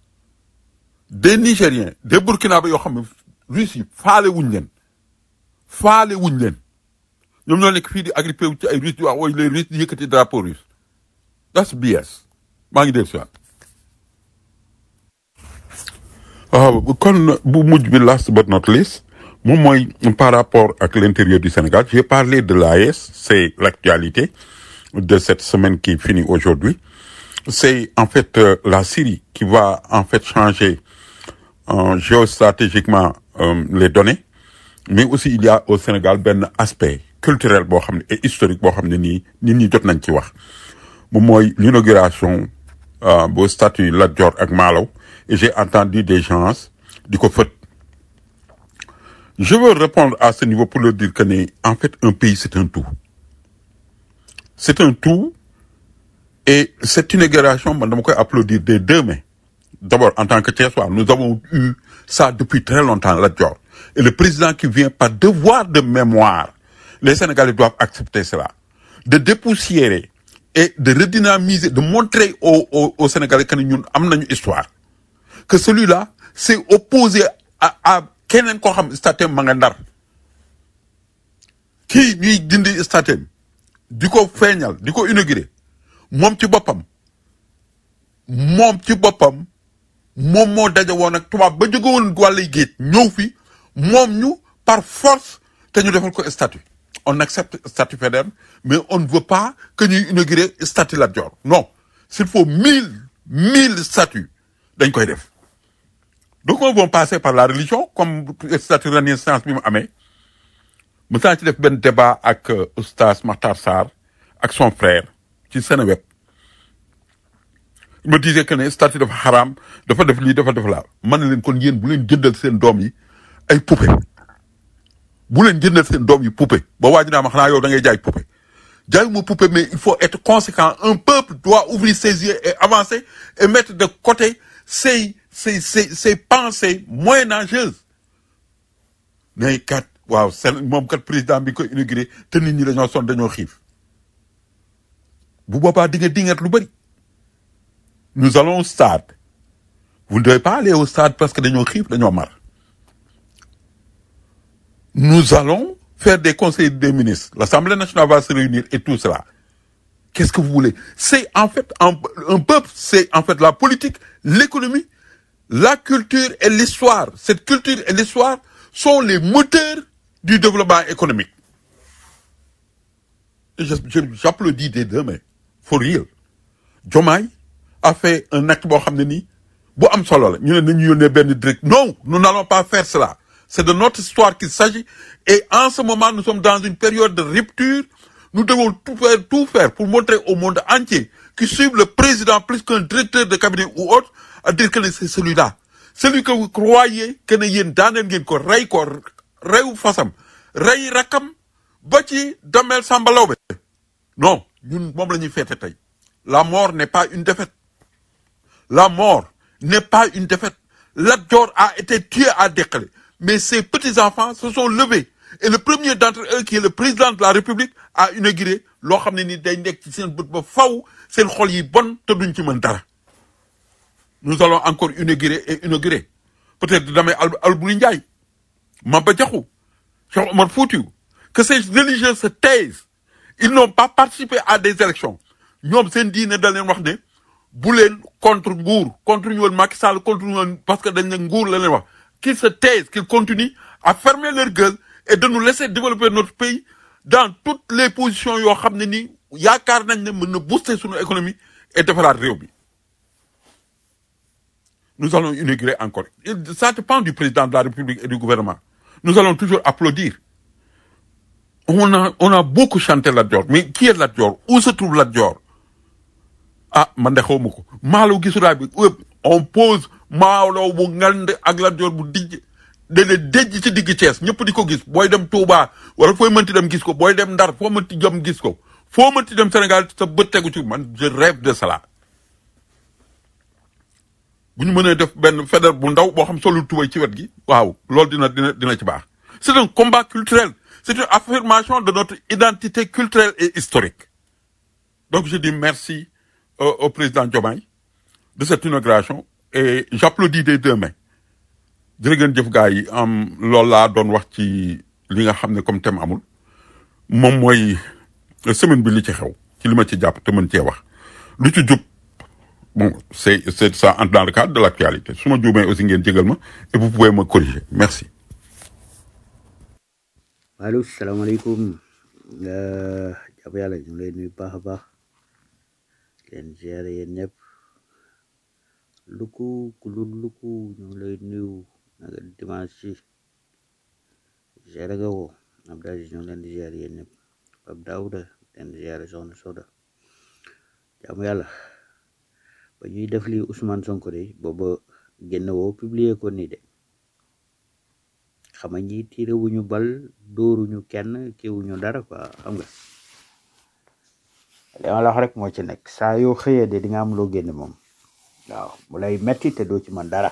des Nigériens, des Burkinabés yoo xam ne Russie faale wuñ leen faale wuñ leen ñoom ñoo nekk fii di agrippé wu ci ay Russes di wax ooy les Russes di yëkkati drapeau russe. That's B S. maa ngi dégg si waat. waaw kon bu mujj bi last but not least moom mooy par rapport ak l'intérieur du Sénégal. J'ai parlé de l'A E S, c'est l'actualité de cette semaine qui finit aujourd'hui. C'est en fait euh, la Syrie qui va en fait changer euh, géostratégiquement euh, les données, mais aussi il y a au Sénégal ben aspect culturel boo xam ne et historique boo xam ne nii nit ñi jot nañ ci wax moom mooy l'inauguration euh, bu statue Lat Dior ak Malaw et j'ai entendu des gens di ko fët. Je veux répondre à ce niveau pour leur dire que ne en fait un pays c'est un tout. C'est un tout et cette inauguration man dama koy applaudir des deux mains. D'abord en tant que Thiessois nous avons eu ça depuis très longtemps Lat Dior et le président qui vient par devoir de mémoire les Sénégalais doivent accepter cela de dépoussiérer et de redynamiser de montrer aux aux, aux Sénégalais que ñun am nañu histoire que celui-là s'est opposé à à keneen koo xam statut ma nga Ndar kii ñuy dindi statut di ko feeñal di ko inauguré moom ci boppam moom ci boppam moom moo daje woon ak tubaab ba jóge woon wàllu géej ñëw fi moom ñu par force te ñu defal ko statut on accepte statut Faidherbe mais on ne veut pas que ñuy inaugurer statut Lat Dior non s'il faut mille mille statuts dañ koy def donc on va passer par la religion comme statut Renaissance bi mu amee mu saa ci def benn débat ak oustaz Makhtar Sarr ak son frère ci Seneweb il me disait que ne statut dafa xaraam dafa def lii dafa def laa man na leen kon yéen bu leen jëndal seen doom yi ay poupée bu leen jëndal seen doom yi poupée ba waa ji naa ma xanaa yow da ngay jaay poupée jaayuma poupée mais il faut être conséquent un peuple doit ouvrir ses yeux et avancer et mettre de côté ses ses ses ses pensées moyenâgeuses mais kat waaw seen moom kat président bi ko inauguré te nit ñi dañoo sonn dañoo xiif bu boobaa di nga dingat lu bëri nous allons au stade vous ne devez pas aller au stade parce que dañoo xiif dañoo mar nous allons faire des conseils des ministres l'Assemblée nationale va se réunir et tout cela qu'est-ce que vous voulez c'est en fait un, un peuple c'est en fait la politique l'économie la culture et l'histoire cette culture et l'histoire sont les moteurs du développement économique et je, je, j'applaudis des deux mains for real Diomaye a fait un acte boo xam ne nii bu am solo la ñu ne nañu yónnee benn direct non nous n'allons pas faire cela c'est de notre histoire qu'il s'agit et en ce moment nous sommes dans une période de rupture nous devons tout faire tout faire pour montrer au monde entier qui suivent le président plus qu'un directeur de cabinet ou autre à dire que c'est celui-là celui que vous croyez que ne yéen daaneel ngeen ko rey ko reyu fasam rey rakam ba ci dameel Samba Lawbe non ñun moom la ñuy feete tey la mort n'est pas une défaite la mort n'est pas une défaite Lat Dior a été tué à Dekele mais ses petits-enfants se sont levés et le premier d'entre eux qui est le président de la République a inauguré loo xam ne ni day nekk ci seen bët ba faw seen xol yi bon te duñ ci mën dara nous allons encore inaugurer et inaugurer peut-être damay Alboury Ndiaye Maba Diakhou Cheikh Omar Foutiyou que ces religieux se taisent ils n'ont pas participé à des élections ñoom seen diine da leen wax ne bu leen contre nguur contre ñu woon Macky Sall contre ñu woon parce que dañ ne nguur la leen wax qu'ils se taisent qu'ils continuent à fermer leur gueule et de nous laisser développer notre pays dans toutes les positions yoo xam ne nii yaakaar nañ ne mën na booster suñu économie et defaraat réew bi nous allons inaugurer encore ça dépend du président de la République et du gouvernement nous allons toujours applaudir on a on a beaucoup chanté Lat Dior mais qui est Lat Dior où se trouve Lat Dior ah man de xawma ko Malaw gisuraay bi on pose Malaw bu ngand ak Lat Dior bu dijj dana déj ci digg Thiès ñëpp di ko gis booy dem Touba wala fooy mënti dem gis ko booy dem Ndar foo mënti jëm gis ko foo mënti dem Sénégal sa bët tegu ci man je rêve de cela bu ñu mënee def benn Faidherbe bu ndaw boo xam solu tubay ci wet gi waaw loolu dina dina dina ci baax c'est un combat culturel c'est une affirmation de notre identité culturelle et historique donc je dis merci au, au président Diomaye de cette inauguration et j'applaudis des deux mains jërë ngeen jëf gars yi am loolu laa doon wax ci li nga xam ne comme thème amul moom mooy semaine bi li ci xew ci li ma ci jàpp te mën cee wax lu ci jub bon c'est c'est ça entre dans le cadre de l'actualité su ma juumee aussi ngeen jégal ma et vous pouvez me corriger merci. allo salaamaaleykum jàpp yàlla ñu lay nuyu baax a baax leen gérer yéen ñëpp luku kulul luku ñu ngi lay nuyu naka dimanche ci ziar nga woo Abdou Aziz ñu ngi leen di ziar yéen ñëpp Pape Daouda leen di ziar soxna Soda jaamu yàlla ba ñuy def lii Ousmane Sonko de booba génn woo publier ko nii de xam nga ñi tiré wuñu bal dóoruñu kenn kiwuñu dara quoi xam nga li ma la wax rek moo ci nekk saa yoo xëyee de di nga am loo génne moom waaw mu lay metti te doo ci man dara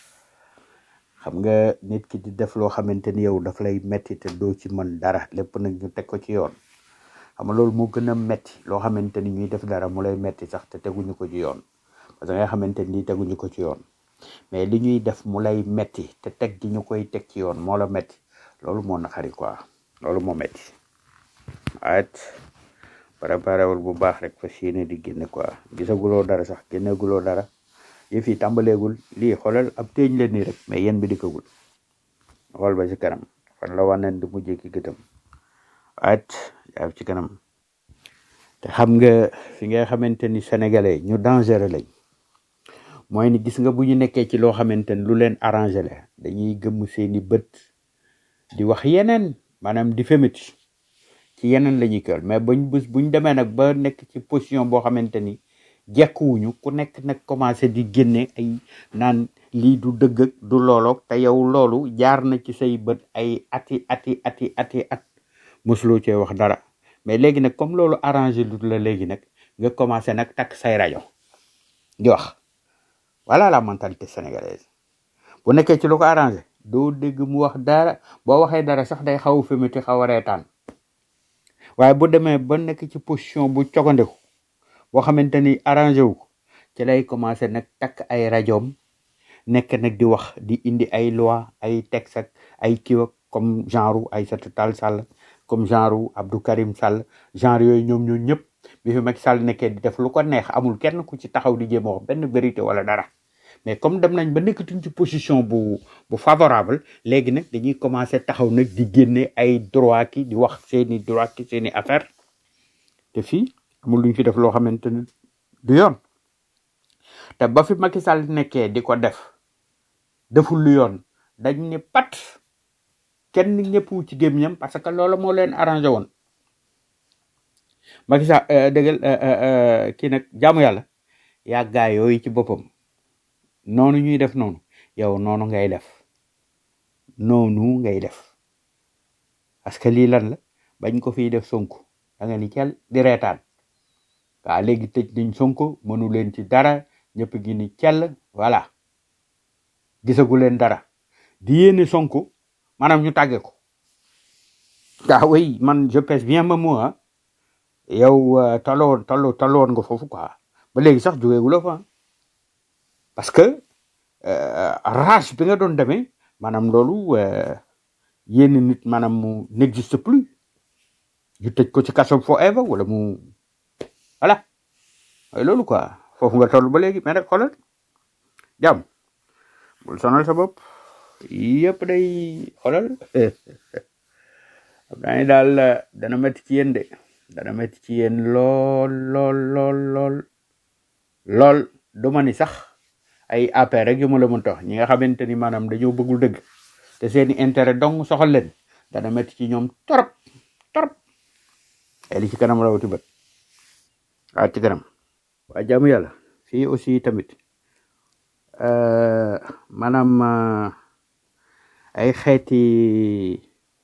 xam nga nit ki di def loo xamante ni yow daf lay metti te doo ci man dara lépp nag ñu teg ko ci yoon xam nga loolu moo gën a metti loo xamante ni ñuy def dara mu lay metti sax te teguñu ko ci yoon parce que nga xamante ni teguñu ko ci yoon mais li ñuy def mu lay metti te teg gi ñu koy teg ci yoon moo la metti loolu moo naqari quoi loolu moo metti at préparé wul bu baax rek fas yéene di génne quoi gisaguloo dara sax génneguloo dara yëf yi tàmbaleegul lii xoolal ab téeñ leen nii rek mais yéen bi dikkagul xool ba ci kanam fan la wànneen di mujjee ki gëtam at yaa ci kanam te xam nga fi nga xamante ni sénégalais ñu dangereux lañ mooy ni gis nga bu ñu nekkee ci loo xamante ni lu leen arrangé la dañuy gëmm seeni bët di wax yeneen maanaam di femiti ci yeneen la ñuy kër mais buñ bés buñ demee nag ba nekk ci position boo xamante ni jekkuwuñu ku nekk nag commencé di génne ay naan lii du dëgg ak du looloog te yow loolu jaar na ci say bët ay ati ati ati ati at mosuloo cee wax dara mais léegi nag comme loolu arrangé lu la léegi nag nga commencé nag takk say rajo di wax voilà la mentalité sénégalaise bu nekkee ci lu ko arrangé doo dégg mu wax dara boo waxee dara sax day xaw a fémiti xaw a reetaan waaye bu demee ba nekk ci position bu cogandeku boo xamante ni arrangé wu ko ci lay commencé nag takk ay rajoom nekk nag di wax di indi ay loi ay texte ak ay kiiwak comme genre Aïssata Tall Sall comme genre Abdou Karim Sall genre yooyu ñoom ñoo ñëpp bi fi Macky Sall nekkee di def lu ko neex amul kenn ku ci taxaw di jéem a wax benn vérité wala dara mais comme dem nañ ba nekkatuñ ci position bu bu favorable léegi nag dañuy commencé taxaw nag di génne ay droit ki di wax seeni droit ki seeni affaire te fii amul luñ fi def loo xamante ni du yoon te ba fi Macky Sall nekkee di ko def deful lu yoon dañ ne pat kenn ñëppu ci gémmiñam parce que loolu moo leen arrangé woon Macky Sall dëggal kii nag jaamu yàlla yaa gaa yooyu ci boppam noonu ñuy def noonu yow noonu ngay def noonu ngay def parce que lii lan la bañ ko fiy def Sonko da nga ni cel di reetaan waaw léegi tëj nañ Sonko mënu leen ci dara ñëpp gi ni cell voilà gisagu leen dara di yéene Sonko maanaam ñu tàgge ko ah oui man je pèse bien ma mot ah yow tolloon tollo tolloon nga foofu quoi ba léegi sax jógeegu la fa parce que rage bi nga doon demee maanaam loolu yénn nit maanaam mu n'existe plus ñu tëj ko ci kaso forever wala mu voilà mooy loolu quoi foofu nga toll ba léegi mais rek xoolal jàmm bul sonal sa bopp yëpp day xoolal xam naa ni daal dana métti ci yéen de dana métti ci yéen lool lool lool lool lool duma ni sax ay A P R rek yu ma la mën tax ñi nga xamante ni maanaam dañoo bëggul dëgg te seeni intérêt dong soxal leen dana métti ci ñoom torop torop ay li ci kanam rawati bët waa ci kanam waa jaamu yàlla fii aussi tamit maanaam ay xeeti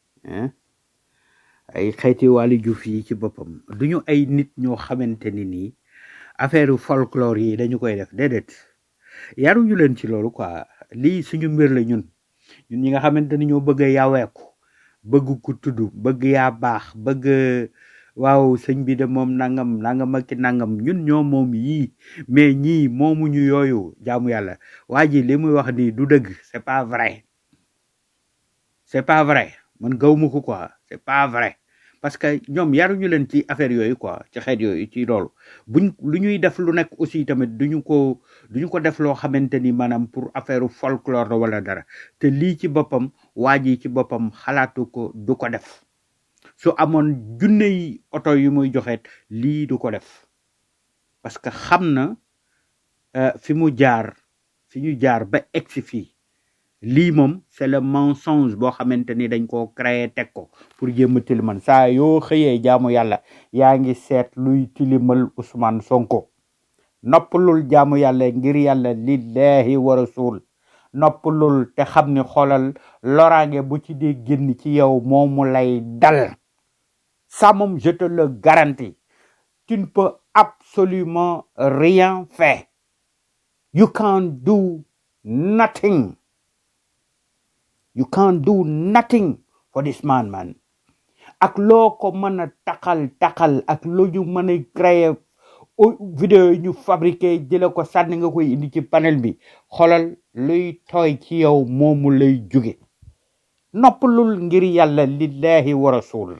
ay xeeti Waly Diouf yi ci boppam duñu ay nit ñoo xamante ni nii affaire folklore yi dañu koy def déedéet yaruñu leen ci loolu quoi lii suñu mbir la ñun ñun ñi nga xamante ni ñoo bëgg a yaweeku bëgg ku tudd bëgg yaa baax bëgg waaw sëñ bi de moom nangam nangam ak nangam ñun ñoo moom yii mais ñii moomuñu yooyu jaamu yàlla waa ji li muy wax nii du dëgg c'est pas vrai c'est pas vrai man gawma ko quoi c'est pas vrai parce que ñoom yaruñu leen ci affaire yooyu quoi ci xeet yooyu ci loolu buñ lu ñuy def lu nekk aussi tamit duñu ko duñu ko def loo xamante ni maanaam pour affaire folklore la wala dara te lii ci boppam waa ji ci boppam xalaatu ko du ko def su amoon junne yi oto yu muy joxeet lii du ko def parce que xam na fi mu jaar fi ñu jaar ba egsi fii lii moom c'est le mensonge boo xamante ni dañ koo créé teg ko pour jéem a tilimal saa yoo xëyee jaamu yàlla yaa ngi seet luy tilimal Ousmane Sonko noppalul jaamu yàlla ngir yàlla lillahi wa rasul noppalul te xam ni xoolal loraange bu ci dee génn ci yow moomu lay dal ça moom je te le garantis tu ne peux absolument rien faire you can't do nothing you can't do nothing for this man man ak loo ko mën a taxal taxal ak loo ñu mën a créer vidéo yi ñu fabriqué jële ko sànni nga koy indi ci panel bi xoolal luy tooy ci yow moomu lay jóge noppalul ngir yàlla lillahi wa rasul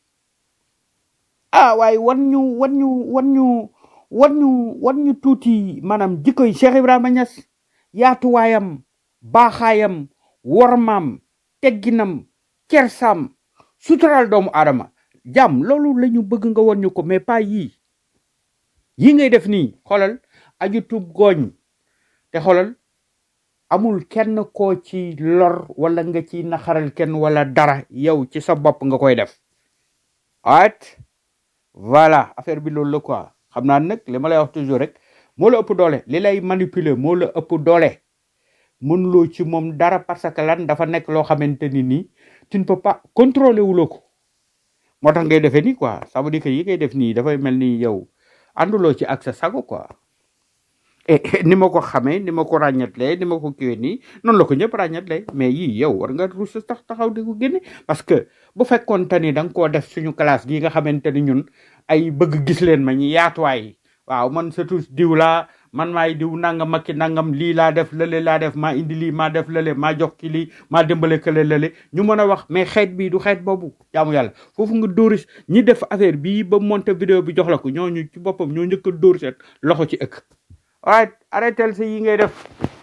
ah waaye wan ñu wan ñu wan ñu wan ñu wan ñu tuuti maanaam jikkoy Cheikh Ibrahima Niass yaatuwaayam baaxaayam wormaam tegginam kersaam sutural doomu aadama jàmm loolu la ñu bëgg nga wan ñu ko mais pas yii yi ngay def nii xoolal aju tub gooñ te xoolal amul kenn koo ci lor wala nga ci naxaral kenn wala dara yow ci sa bopp nga koy def at voilà affaire bi loolu la quoi xam naa nag li ma lay wax toujours rek moo la ëpp doole li lay manipuler moo la ëpp doole mënuloo ci moom dara parce que lan dafa nekk loo xamante ni nii tu ne peux pas contrôler wuloo ko moo tax ngay defee nii quoi ça veut dire que yi ngay def nii dafay mel ni yow ànduloo ci ak sa sago quoi et ni ma ko xamee ni ma ko ràññatlee ni ma ko kiwee nii noonu la ko ñëpp ràññatlee mais yii yow war nga rus tax taxaw di ko génne parce que bu fekkoon te ni da nga koo def suñu classe gi nga xamante ni ñun ay bëgg gis leen ma ñi yaatuwaay waaw man surtout diw laa man maay diw nangam makki nangam lii laa def lële laa def maa indi lii maa def lële maa jox ki lii maa dimbale kële lële ñu mën a wax mais xeet bii du xeet boobu jaamu yàlla foofu nga dóori ñi def affaire bii ba monté vidéo bi jox la ko ñooñu ci boppam ñoo njëkk a dóor seet loxo ci ëkk alright arrêtel sa yi ngay def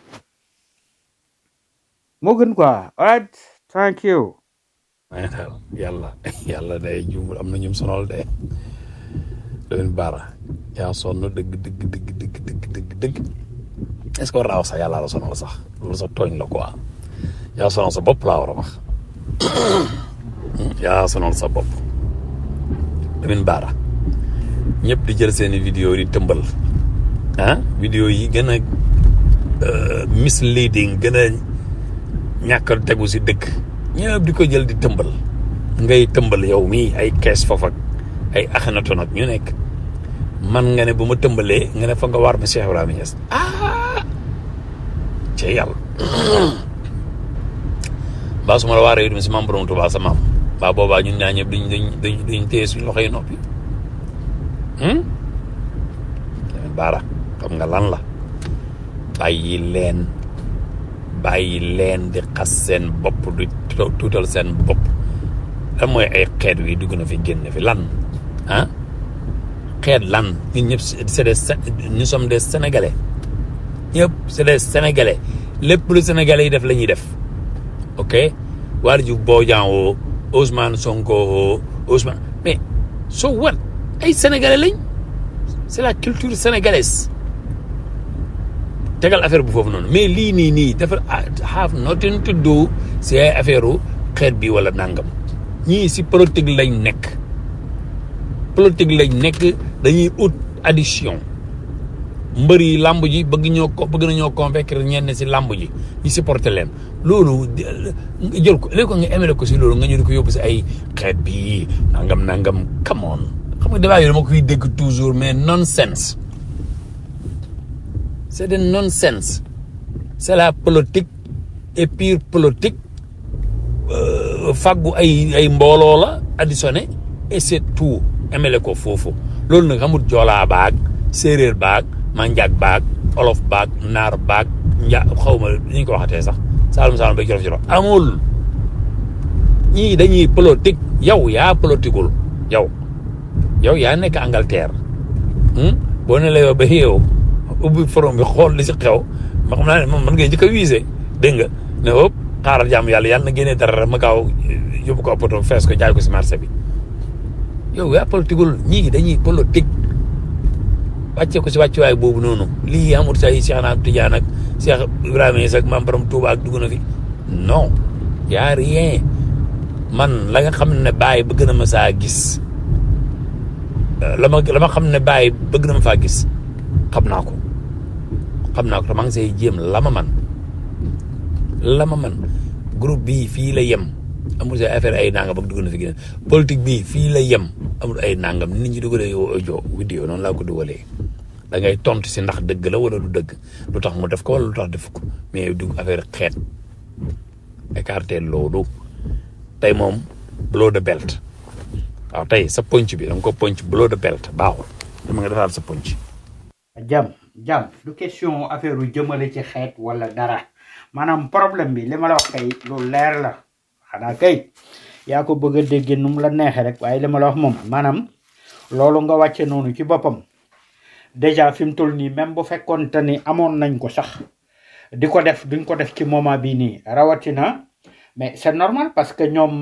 moo gën quoi alright thank you yàlla yàlla day juumul am na ñum sonal de leen baara yaa sonn dëgg dëgg dëgg dëgg dëgg dëgg dëgg est-ce que war naa wax sax yàlla la sonal sax loolu sax tooñ la quoi yaa sonal sa bopp laa war a wax yaa sonal sa bopp leen baara ñëpp di jël seeni vidéo di tëmbal ah vidéo yi gën a misleading gën a ñàkk tegu si dëkk ñëpp di ko jël di tëmbal ngay tëmbal yow mii ay kees foofu ak ay axanaton ak ñu nekk man nga ne bu ma tëmbalee nga ne fa nga war ma Cheikh Ibrahima Niass ah ci yàlla baa su ma la waaree yu dum si maam borom Tuubaa sa maam baa boobaa ñun ñaa ñëpp duñ duñ duñ duñ téye suñu loxo yi noppi baara xam nga lan la bàyyi leen bàyyi leen di xas seen bopp di tuutal seen bopp lan mooy ay xeet wi dugg na fi génn fi lan ah xeet lan ñun ñëpp c'est des nous sommes des sénégalais ñëpp c'est des sénégalais lépp lu sénégalais yi def la ñuy def ok Waly Diouf Bodian woo Ousmane Sonko woo Ousmane mais so what ay sénégalais lañ c'est la culture sénégalaise tegal affaire bu foofu noonu mais lii nii nii dafa have nothing to do si ay affaire u xeet bi wala nangam ñii si politique lañ nekk politique lañ nekk dañuy ut addition mbër yi làmb ji bëgg ñoo ko bëgg nañoo convaincre ñenn si làmb ji ñu supporter leen loolu jël ko léegi ko nga émele ko si loolu nga ñu di ko yóbbu si ay xeet bi nangam nangam come on xam nga débat yooyu dama koy dégg toujours mais nonsense c'est de nonsense c'est la politique et pure politique faggu ay ay mbooloo la additionné et c'est tout émele ko foofu loolu nag xamul joolaa baag séeréer baag manjaag baag olof baag naar baag nja xaw ma ni ñu ko waxatee sax saalum saalum ba jolof jolof amul ñii dañuy politique yow yaa politiqueul yow yow yaa nekk Angleterre boo ne la yow ba yow ubbi forum bi xool li si xew ma xam naa ne moom mën ngay njëkk a wiise dégg nga ne hop xaaral jàmm yàlla yàlla na génnee dara ma gaaw yóbbu ko poto fees ko jaay ko si marché bi yow yaa politiqueul ñii dañuy politique wàcce ko si wàccuwaay boobu noonu lii amul say Cheikh Naam Tidiane ak Cheikh Ibrahima Niass ak Maam Borom Touba ak dugg na fi non y a rien man la nga xam ne Baye bëgg na ma saa gis la ma la ma xam ne Baye bëgg na ma faa gis xam naa ko xam naa ko te maa ngi say jéem la ma man la ma man groupe bii fii la yem amul say affaire ay nangam ak dugg na fi gën politique bii fii la yem amul ay nangam nit ñi dugalee yow audio vidéo noonu laa ko dugalee da ngay tontu si ndax dëgg la wala du dëgg lu tax mu def ko wala lu tax def ko mais du affaire xeet écarté loolu tey moom below the belt waaw tey sa ponc bi da nga ko ponc below the belt baaxul dama nga defaat sa ponc. jam jam du question affaire u jëmale ci xeet wala dara maanaam problème bi li ma la wax kay lu leer la xanaa kay yaa ko bëgg a dégg nu mu la neexee rek waaye li ma la wax moom maanaam loolu nga wàcce noonu ci boppam déjà fi mu toll nii même bu fekkoonte ni amoon nañ ko sax di ko def duñ ko def ci moment bii nii rawatina mais c'est normal parce que ñoom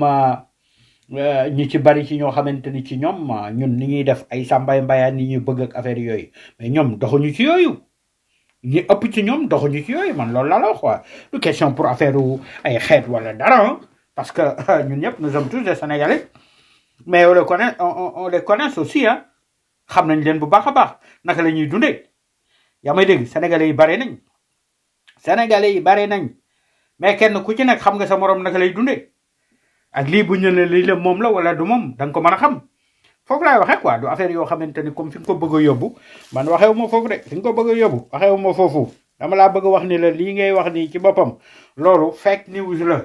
ñi ci bari ci ñoo xamante ni ci ñoom ñun ni ñuy def ay sàmbay mbayaan ni ñuy bëgg ak affaire yooyu mais ñoom doxuñu ci yooyu ñi ëpp ci ñoom doxuñu ci yooyu man loolu la la wax quoi du question pour affaire u ay xeet wala dara parce que ñun ñëpp nous sommes tous des Sénégalais mais on les connaît on, on les connaît aussi ah xam nañ leen bu baax a baax naka la ñuy dundee yaa may dégg Sénégalais yi bare nañ Sénégalais yi bare nañ mais kenn ku ci nekk xam nga sa morom naka lay dundee ak lii bu ñu ne lii la moom la wala du moom da nga ko mën a xam foofu laay waxee quoi du affaire yoo xamante ni comme fi nga ko bëgg a yóbbu man waxewu ma foofu de fi nga ko bëgg a yóbbu waxewu ma foofu dama laa bëgg a wax ni la lii ngay wax nii ci boppam loolu fake news la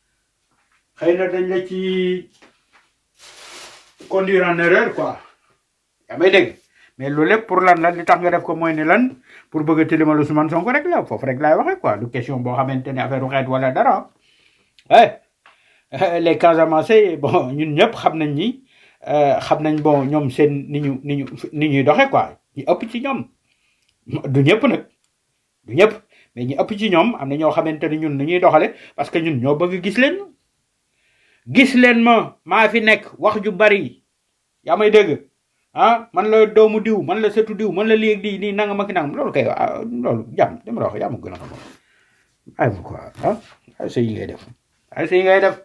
xëy na dañ la ci conduire en erreur quoi yaa may dégg mais loolu lépp pour lan la li tax nga def ko mooy ni lan pour bëgg a tilimal Ousmane Sonko rek la foofu rek laay waxee quoi du question boo xamante ni affaire u xeet wala dara eh les Casamance bon ñun ñëpp xam nañ ni xam nañ bon ñoom seen ni ñu ni ñu ni ñuy doxee quoi ñu ëpp ci ñoom du ñëpp nag du ñëpp mais ñu ëpp ci ñoom am na ñoo xamante ni ñun ni ñuy doxale parce que ñun ñoo bëgg gis leen gis leen ma maa fi nekk wax ju bari yaa may dégg ah man la doomu diw man la sëtu diw man la léegi di nii nangam ak nangam loolu kay loolu jàmm dama la wax yaa ma gën a xam ay ma quoi ah ay sëy ngay def ay sëy ngay def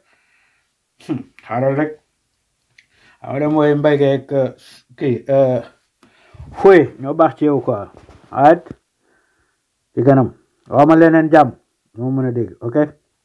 xaaral rek xam nga mooy mbay geeg kii fooy ñoo baax ci yow quoi at ci kanam waaw ma leneen jàmm ñoo mën a dégg ok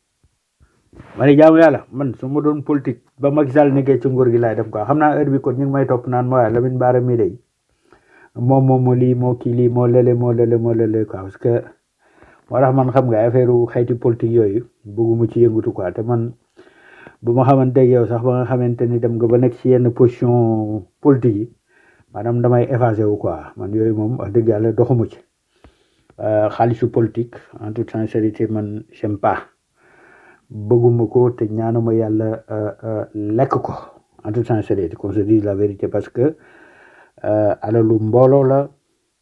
ma ne jaamu yàlla man su ma doon politique ba Macky Sall nekkee ci nguur gi laay def quoi xam naa heure bi kon ñu ngi may topp naan mooy Lamine Bara mi day moom moom moo lii moo kii lii moo lele moo lele moo lele quoi parce que moo tax man xam nga affaire xeeti politique yooyu bëgguma ci yëngutu quoi te man bu ma xamante yow sax ba nga xamante ni dem nga ba nekk ci yenn position politique yi maanaam damay effacé wu quoi man yooyu moom wax dëgg yàlla doxuma ci xaalisu politique en toute sincérité man j'aime pas bëgguma ko te ñaanuma yàlla lekk ko en toute sincérité qu'on se dise la vérité parce que alalu mbooloo la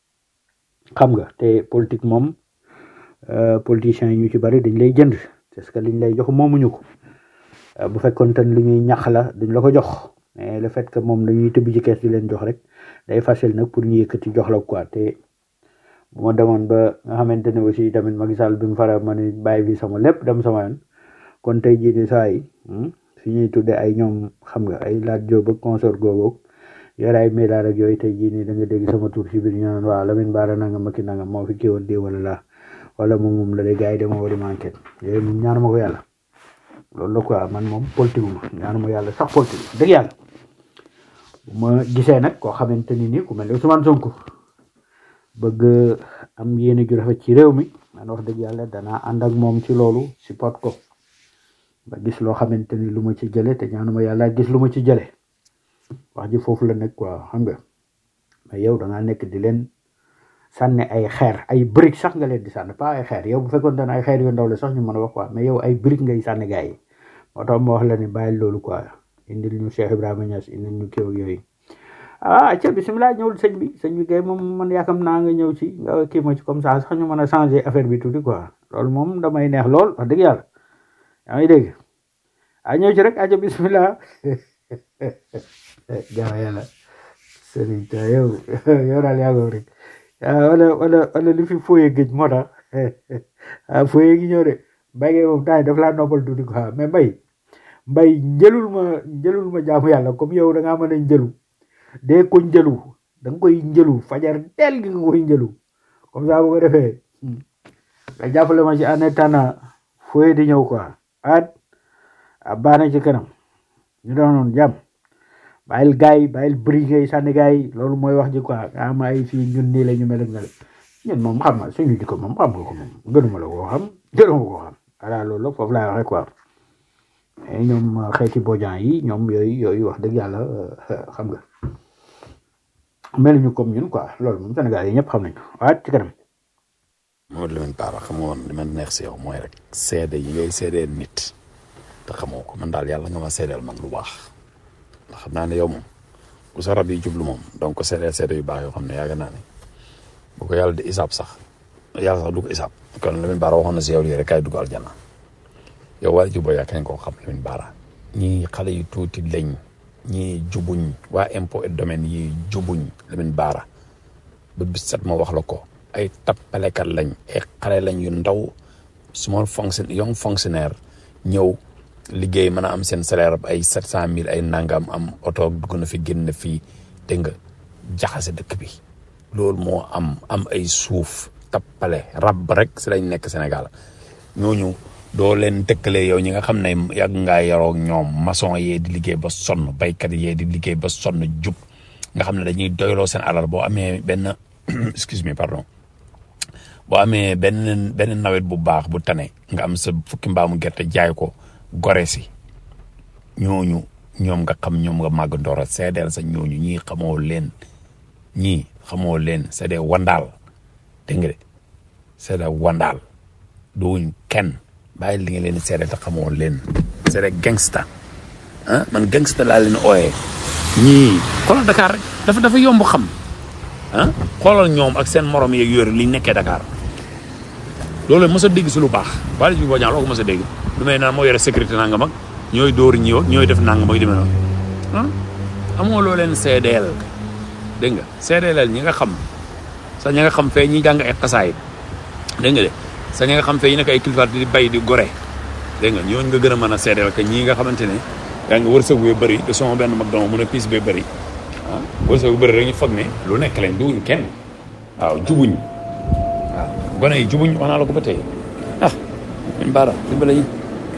xam nga te politique moom politiciens yi ñu ci bari dañ lay jënd parce que liñ lay jox moomuñu ko bu fekkoon te lu ñuy ñax la duñ la ko jox mais le fait que moom dañuy tëbb ci kees di leen jox rek day facile nag pour ñu yëkkati jox la quoi te bu ma demoon ba nga xamante ne aussi tamit Macky Sall bi mu fara ma ni bàyyi fi sama lépp dem sama yoon kon tey jii ni saa yi fi ñuy tudde ay ñoom xam nga ay laaj jóob ak consort googu yore ay médaar ak yooyu tey jii nii da nga dégg sama tur ci biir ñu naan waaw Lamine Bara nanga makki nanga moo fi kii woon di wala la wala moom moom la de gars yi dama war a manqué yooyu moom ñaanuma ko yàlla loolu la quoi man moom politique ma ñaanuma yàlla sax politique dëgg yàlla bu ma gisee nag koo xamante ni nii ku mel ni Ousmane Sonko bëgg am yéene ju rafet ci réew mi man wax dëgg yàlla danaa ànd ak moom ci loolu support ko ba gis loo xamante ni lu ma ci jële te ñaanuma yàlla gis lu ma ci jële wax ji foofu la nekk quoi xam nga mais yow da ngaa nekk di leen sànni ay xeer ay brique sax nga leen di sànni pas ay xeer yow bu fekkoon ne ay xeer yu ndaw la sax ñu mën a wax quoi mais yow ay brique ngay sànni gars yi moo tax ma wax la ni bàyyil loolu quoi indil ñu Cheikh Ibrahima Niass indil ñu kéw yooyu ah acca bisimilah ñëwul sëñ bi sëñ bi kay moom man yaakam naa nga ñëw ci nga kii ma ci comme ça sax ñu mën a changer affaire bi tuuti quoi loolu moom damay neex lool wax dëgg yàlla yaa ngi dégg a ñëw ci rek acca bisimilah gaaw yàlla sëriñ ta yow yow daal yaa ko rek ah wala wala wala li fi fooyee géej moo tax ah fooyee gi ñëw de mbay ngay moom temps yi daf laa noppal tuuti quoi mais mbay mbay njëlul ma njëlul ma jaamu yàlla comme yow da ngaa mën a njëlu dee ko njëlu da nga koy njëlu fajar teel gi nga koy njëlu comme ça bu ko defee nga jàppale ma ci en attendant fooyee di ñëw quoi at a baax na ci kanam ñu doon noonu jàmm bàyyil gaay bàyyil bëri ngay sànni gaay loolu mooy wax ji quoi nga am ay fii ñun nii la ñu mel ak mel ñun moom xam nga suñu jikko moom xam nga ko moom gënuma la koo xam gënuma koo xam voilà loolu la foofu laay waxee quoi mais ñoom xeeti bojan yi ñoom yooyu yooyu wax dëgg yàlla xam nga mel ñu comme ñun quoi loolu moom Sénégal yi ñëpp xam nañ ko waaye ci kanam Mamadou Lamine Bara xam nga woon li ma neex si yow mooy rek seede yi ngay seedeel nit te xamoo ko man daal yàlla nga ma seedeel man lu baax ndax xam naa ne yow moom ku sa rab yi jublu moom donc ko seedeel seede yu baax yoo xam ne yàgg naa ne bu ko yàlla di isaab sax yàlla sax du ko isaab kon Lamine Bara waxoon na si yow lii rek kaay dugg aljana yow waa juboo yaa kañ koo xam Lamine Bara ñii xale yu tuuti lañ ñii jubuñ waa impôt et domaine yi jubuñ Lamine Bara ba bis set ma wax la ko ay tappalekat lañ ay xale lañ yu ndaw small fonction young fonctionnaire ñëw liggéey mën a am seen salaire ay sept cent mille ay nangam am oto dugg na fi génn fii dégg nga jaxase dëkk bi loolu moo am am ay suuf tappale rab rek si lañ nekk Sénégal ñooñu doo leen tëkkalee yow ñi nga xam ne yàgg ngaa yaroo ñoom maçon yee di liggéey ba sonn baykat yee di liggéey ba sonn jub nga xam ne dañuy doyloo seen alal boo amee benn excuse me pardon boo amee benn benn nawet bu baax bu tane nga am sa fukki mbaamu gerte jaay ko gore si ñooñu ñoom nga xam ñoom nga màgg ndoora seedeel sa ñooñu ñii xamoo leen ñii xamoo leen c'est des wandaal dégg nga de c'est des wandaal duñ kenn bàyyi li nga leen seedeel te xamoo leen c'est des gangsta ah man gangsta laa leen ooyee ñii xoolal Dakar rek dafa dafa yomb xam ah xoolal ñoom ak seen morom yeeg yore liñ nekkee Dakar loolu mos a dégg si lu baax bala ji boo ñaan loo ko mos a dégg lu may naan moo yore sécurité nanga mag ñooy dóor ñi ñooy def nanga mag demee noonu ah amoo loo leen seedeel dégg nga seedeelal ñi nga xam sa ñi nga xam fee ñi jàng ay xasaayit dégg nga de sa ñi nga xam fee ñi nekk ay kilifa di bay di gore dégg nga ñooñu nga gën a mën a seedeel que ñii nga xamante ne yaa nga wërsëg bee bëri de sama benn mag dama mun a piis bee bëri ah wërsëg bu bëri rek ñu foog ne lu nekk leen duwuñ kenn waaw jubuñ waaw gone yi jubuñ wax naa la ko ba tey ah Lamine Bara dimbale yi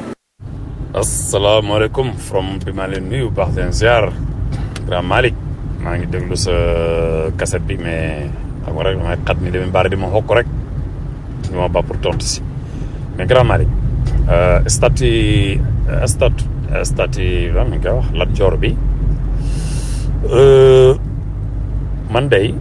asalaamaaleykum from bi maa leen nuyu baax leen ziar grand Malick maa ngi déglu sa cassette bi mais xam nga rek damay xat ni Lamine Bara di ma xokk rek ñu ma ba pour tontu si mais grand Malick stati stati stati lan nga wax Lat Joor bi man day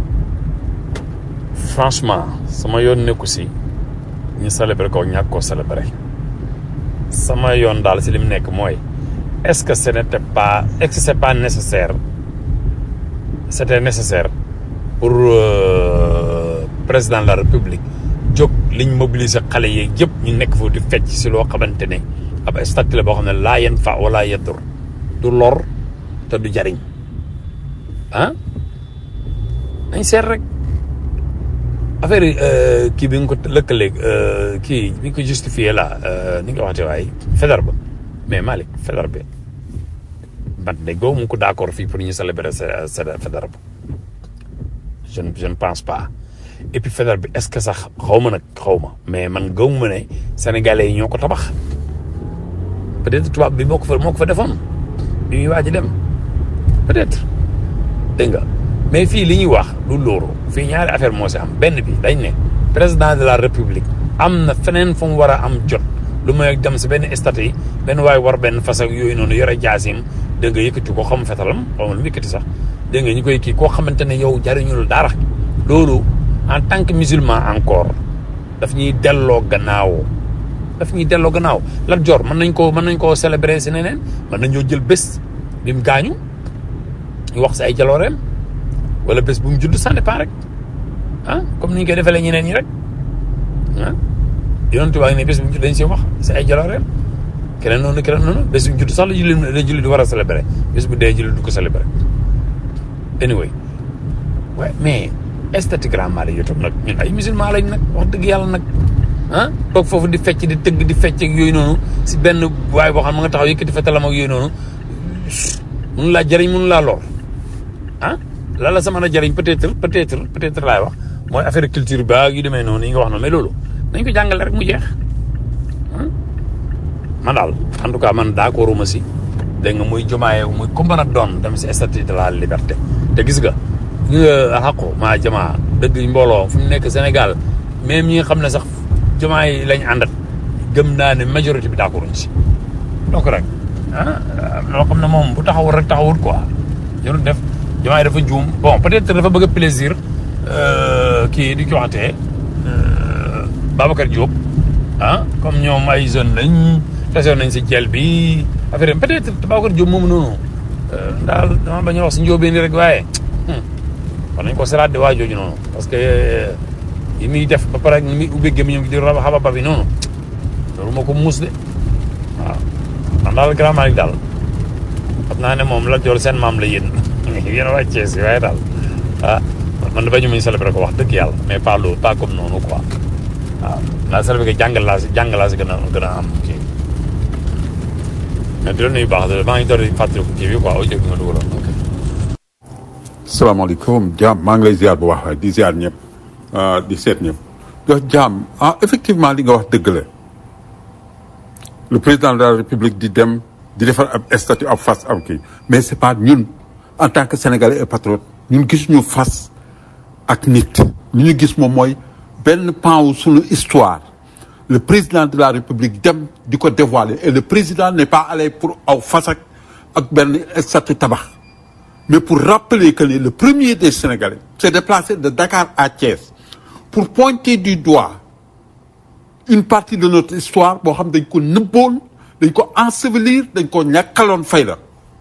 franchement sama yoon nekku si ñu célébrer ko ñàkk koo célébrer sama yoon daal si li mu nekk mooy est-ce que ce n'était pas est-ce que c'est pas nécessaire c'était nécessaire pour euh, président de la République jóg liñ mobiliser xale yeeg yëpp ñu nekk foofu di fecc si loo xamante ne ab statut la boo xam ne laa yen fa wala yedur du lor te du jariñ ah nañ seet rek affaire yi kii bi nga ko lëkkaleeg kii bi nga ko justifié la ni nga waxatee waaye Faidherbe ba mais Malick Faidherbe bi man de góob mu ko d'accord fii pour ñu célébrer sa sa Faidherbe ba je ne je ne pense pas et puis Faidherbe bi est-ce que sax xaw ma nag xaw ma mais man gëw ma ne sénégalais yi ñoo ko tabax peut-être tubaab bi moo ko fa moo ko fa defoon bi muy waaj a dem peut-être dégg nga. mais fii li ñuy wax du loolu fii ñaari affaire moo si am benn bi dañ ne président de la république am na feneen fu mu war a am jot lu may dem si benn statut yi benn waaye war benn fas ak yooyu noonu yore jaasim dégg nga yëkkati ko xam fetalam xaw ma lu mu yëkkati sax dégg nga ñu koy kii koo xamante ne yow jariñul dara loolu en tant que musulman encore daf ñuy delloo gannaaw daf ñuy delloo gannaaw Lat Joor mën nañ koo mën nañ koo célébrer si neneen mën nañoo jël bés bi mu gaañu ñu wax si ay jalooreem wala bés bu mu judd ça dépend rek ah comme ni ñu koy defalee ñeneen ñi rek ah yonent baa ngi ne bés bu mu judd dañ si wax si ay jalooreem keneen noonu keneen noonu bés bu mu judd sax la julli la julli di war a célébrer bés bu dee julli du ko célébrer anyway ouais mais esthétiquement la youtube nag ñun ay musulman lañ nag wax dëgg yàlla nag ah toog foofu di fecc di tëgg di fecc ak yooyu noonu si benn waaye boo xam ma nga taxaw yëkkati fetalam ak yooyu noonu mënu laa jëriñ mënu laa lor ah la la sa mën a jëriñ peut-être peut-être peut-être laay wax mooy affaire culture ba yu demee noonu yi nga wax noonu mais loolu nañ ko jàngale rek mu jeex man daal en tout cas man d'accord ma si dégg nga muy Diomaye muy ku mën a doon dem si statut de la liberté te gis nga nga xaqu maa jamaa dëgg mbooloo fu mu nekk Sénégal même ñi nga xam ne sax Diomaye lañ àndat gëm naa ne majorité bi d'accord ci donc rek ah loo xam ne moom bu taxawul rek taxawul quoi jarul def Diomaye dafa juum bon peut-être dafa bëgg a plaisir kii di ko waxatee Babacar Diop ah comme ñoom ay jeunes lañ tasoon nañ si jël bi affaire peut-être Babacar Diop moom noonu daal dama bañ a wax si njóobeen rek waaye war nañ ko seraat de waa jooju noonu parce que yi muy def ba pare ni muy ubbi gémmiñam gi di raba xaba ba bi noonu loolu moo ko muus de waaw man daal Grand Malick daal xam naa ne moom la jool seen maam la yéen yéen a wàccee si waaye daal ah man da bañu muñ célébré ko wax dëgg yàlla mais pas loolu pas comme noonu quoi waaw la célébré que jàngal laa si jàngal laa si gën a gën a am kii mais di la nuyu baax de maa ngi door di fàttaliku kii bi quoi audio bi nga dugaloon ok. salaamaaleykum Diam maa ngi lay ziar bu wax di ziar ñëpp di seet ñëpp jox Diam ah effectivement li nga wax dëgg la le président de la république di dem di defar ab statut ab fas am kii mais c'est pas ñun en tant que sénégalais et patriote ñun gisuñu fas ak nit li ñu gis moom mooy benn pan wu suñu histoire le président de la république dem di ko dévoiler et le président n'est pas allé pour aw fas ak ak benn statut tabax mais pour rappeler que le premier des Sénégalais s'est déplacé de Dakar à Thiès pour pointer du doigt une partie de notre histoire boo xam dañ ko nëbboon dañ ko ensevelir dañ ko ñàkkaloon fayda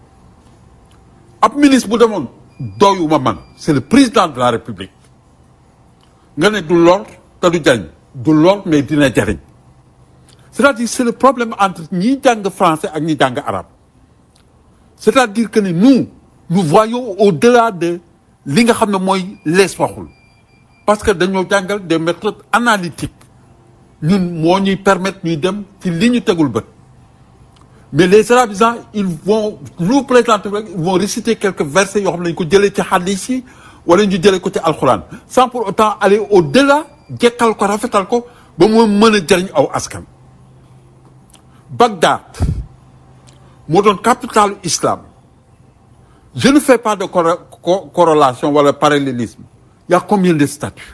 ab ministre bu demoon doyuma man c'est le président de la République nga ne du lor te du jariñ du lor mais dina jariñ c'est-à-dire c'est le problème entre ñi jàng français ak ñi jàng arabe c'est-à-dire que ne nous nous voyons au-delà de li nga xam ne mooy lees waxul parce que dañoo jàngal des méthodes analytiques ñun moo ñuy permettre ñuy dem ci li ñu tegul bët mais les arabisants ils vont nous présenter rek ils vont réciter quelques versets yoo xam ne dañu ko jëlee ci hadith yi wala ñu jëlee ko ci alxuraan sans pour autant aller au-delà jekkal ko rafetal ko ba mu mën a jëriñ aw askan. Bagdad moo doon capitale islam. Je ne fais pas de cor- co- corrélation wala parallélisme. Il y a combien de statues?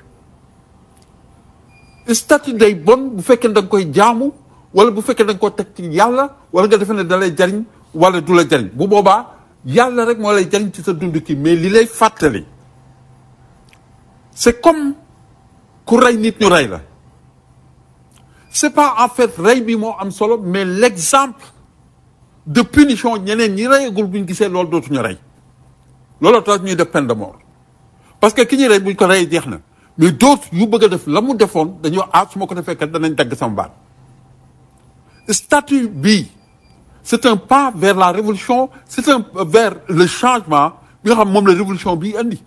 Statue day bon bu fekkee da nga koy jaamu wala bu fekkee da nga ko teg ci yàlla wala nga defe ne da lay jariñ wala du la jariñ bu boobaa yàlla rek moo lay jariñ ci sa dund ki mais li lay fàttali c'est comme ku rey nit ñu rey la c'est pas en fait rey bi moo am solo mais l'exemple de punition ñeneen ñi reyagul buñ gisee loolu dootuñu rey looloo tax ñuy def peine de mort parce que ki ñuy rey buñ ko reyee jeex na mais d'autres yu bëgg a def la mu defoon dañoo ah su ma ko defee kat danañ dagg sama baat statut bii c'est un pas vers la révolution c'est un vers le changement bi nga xam moom la révolution bii indi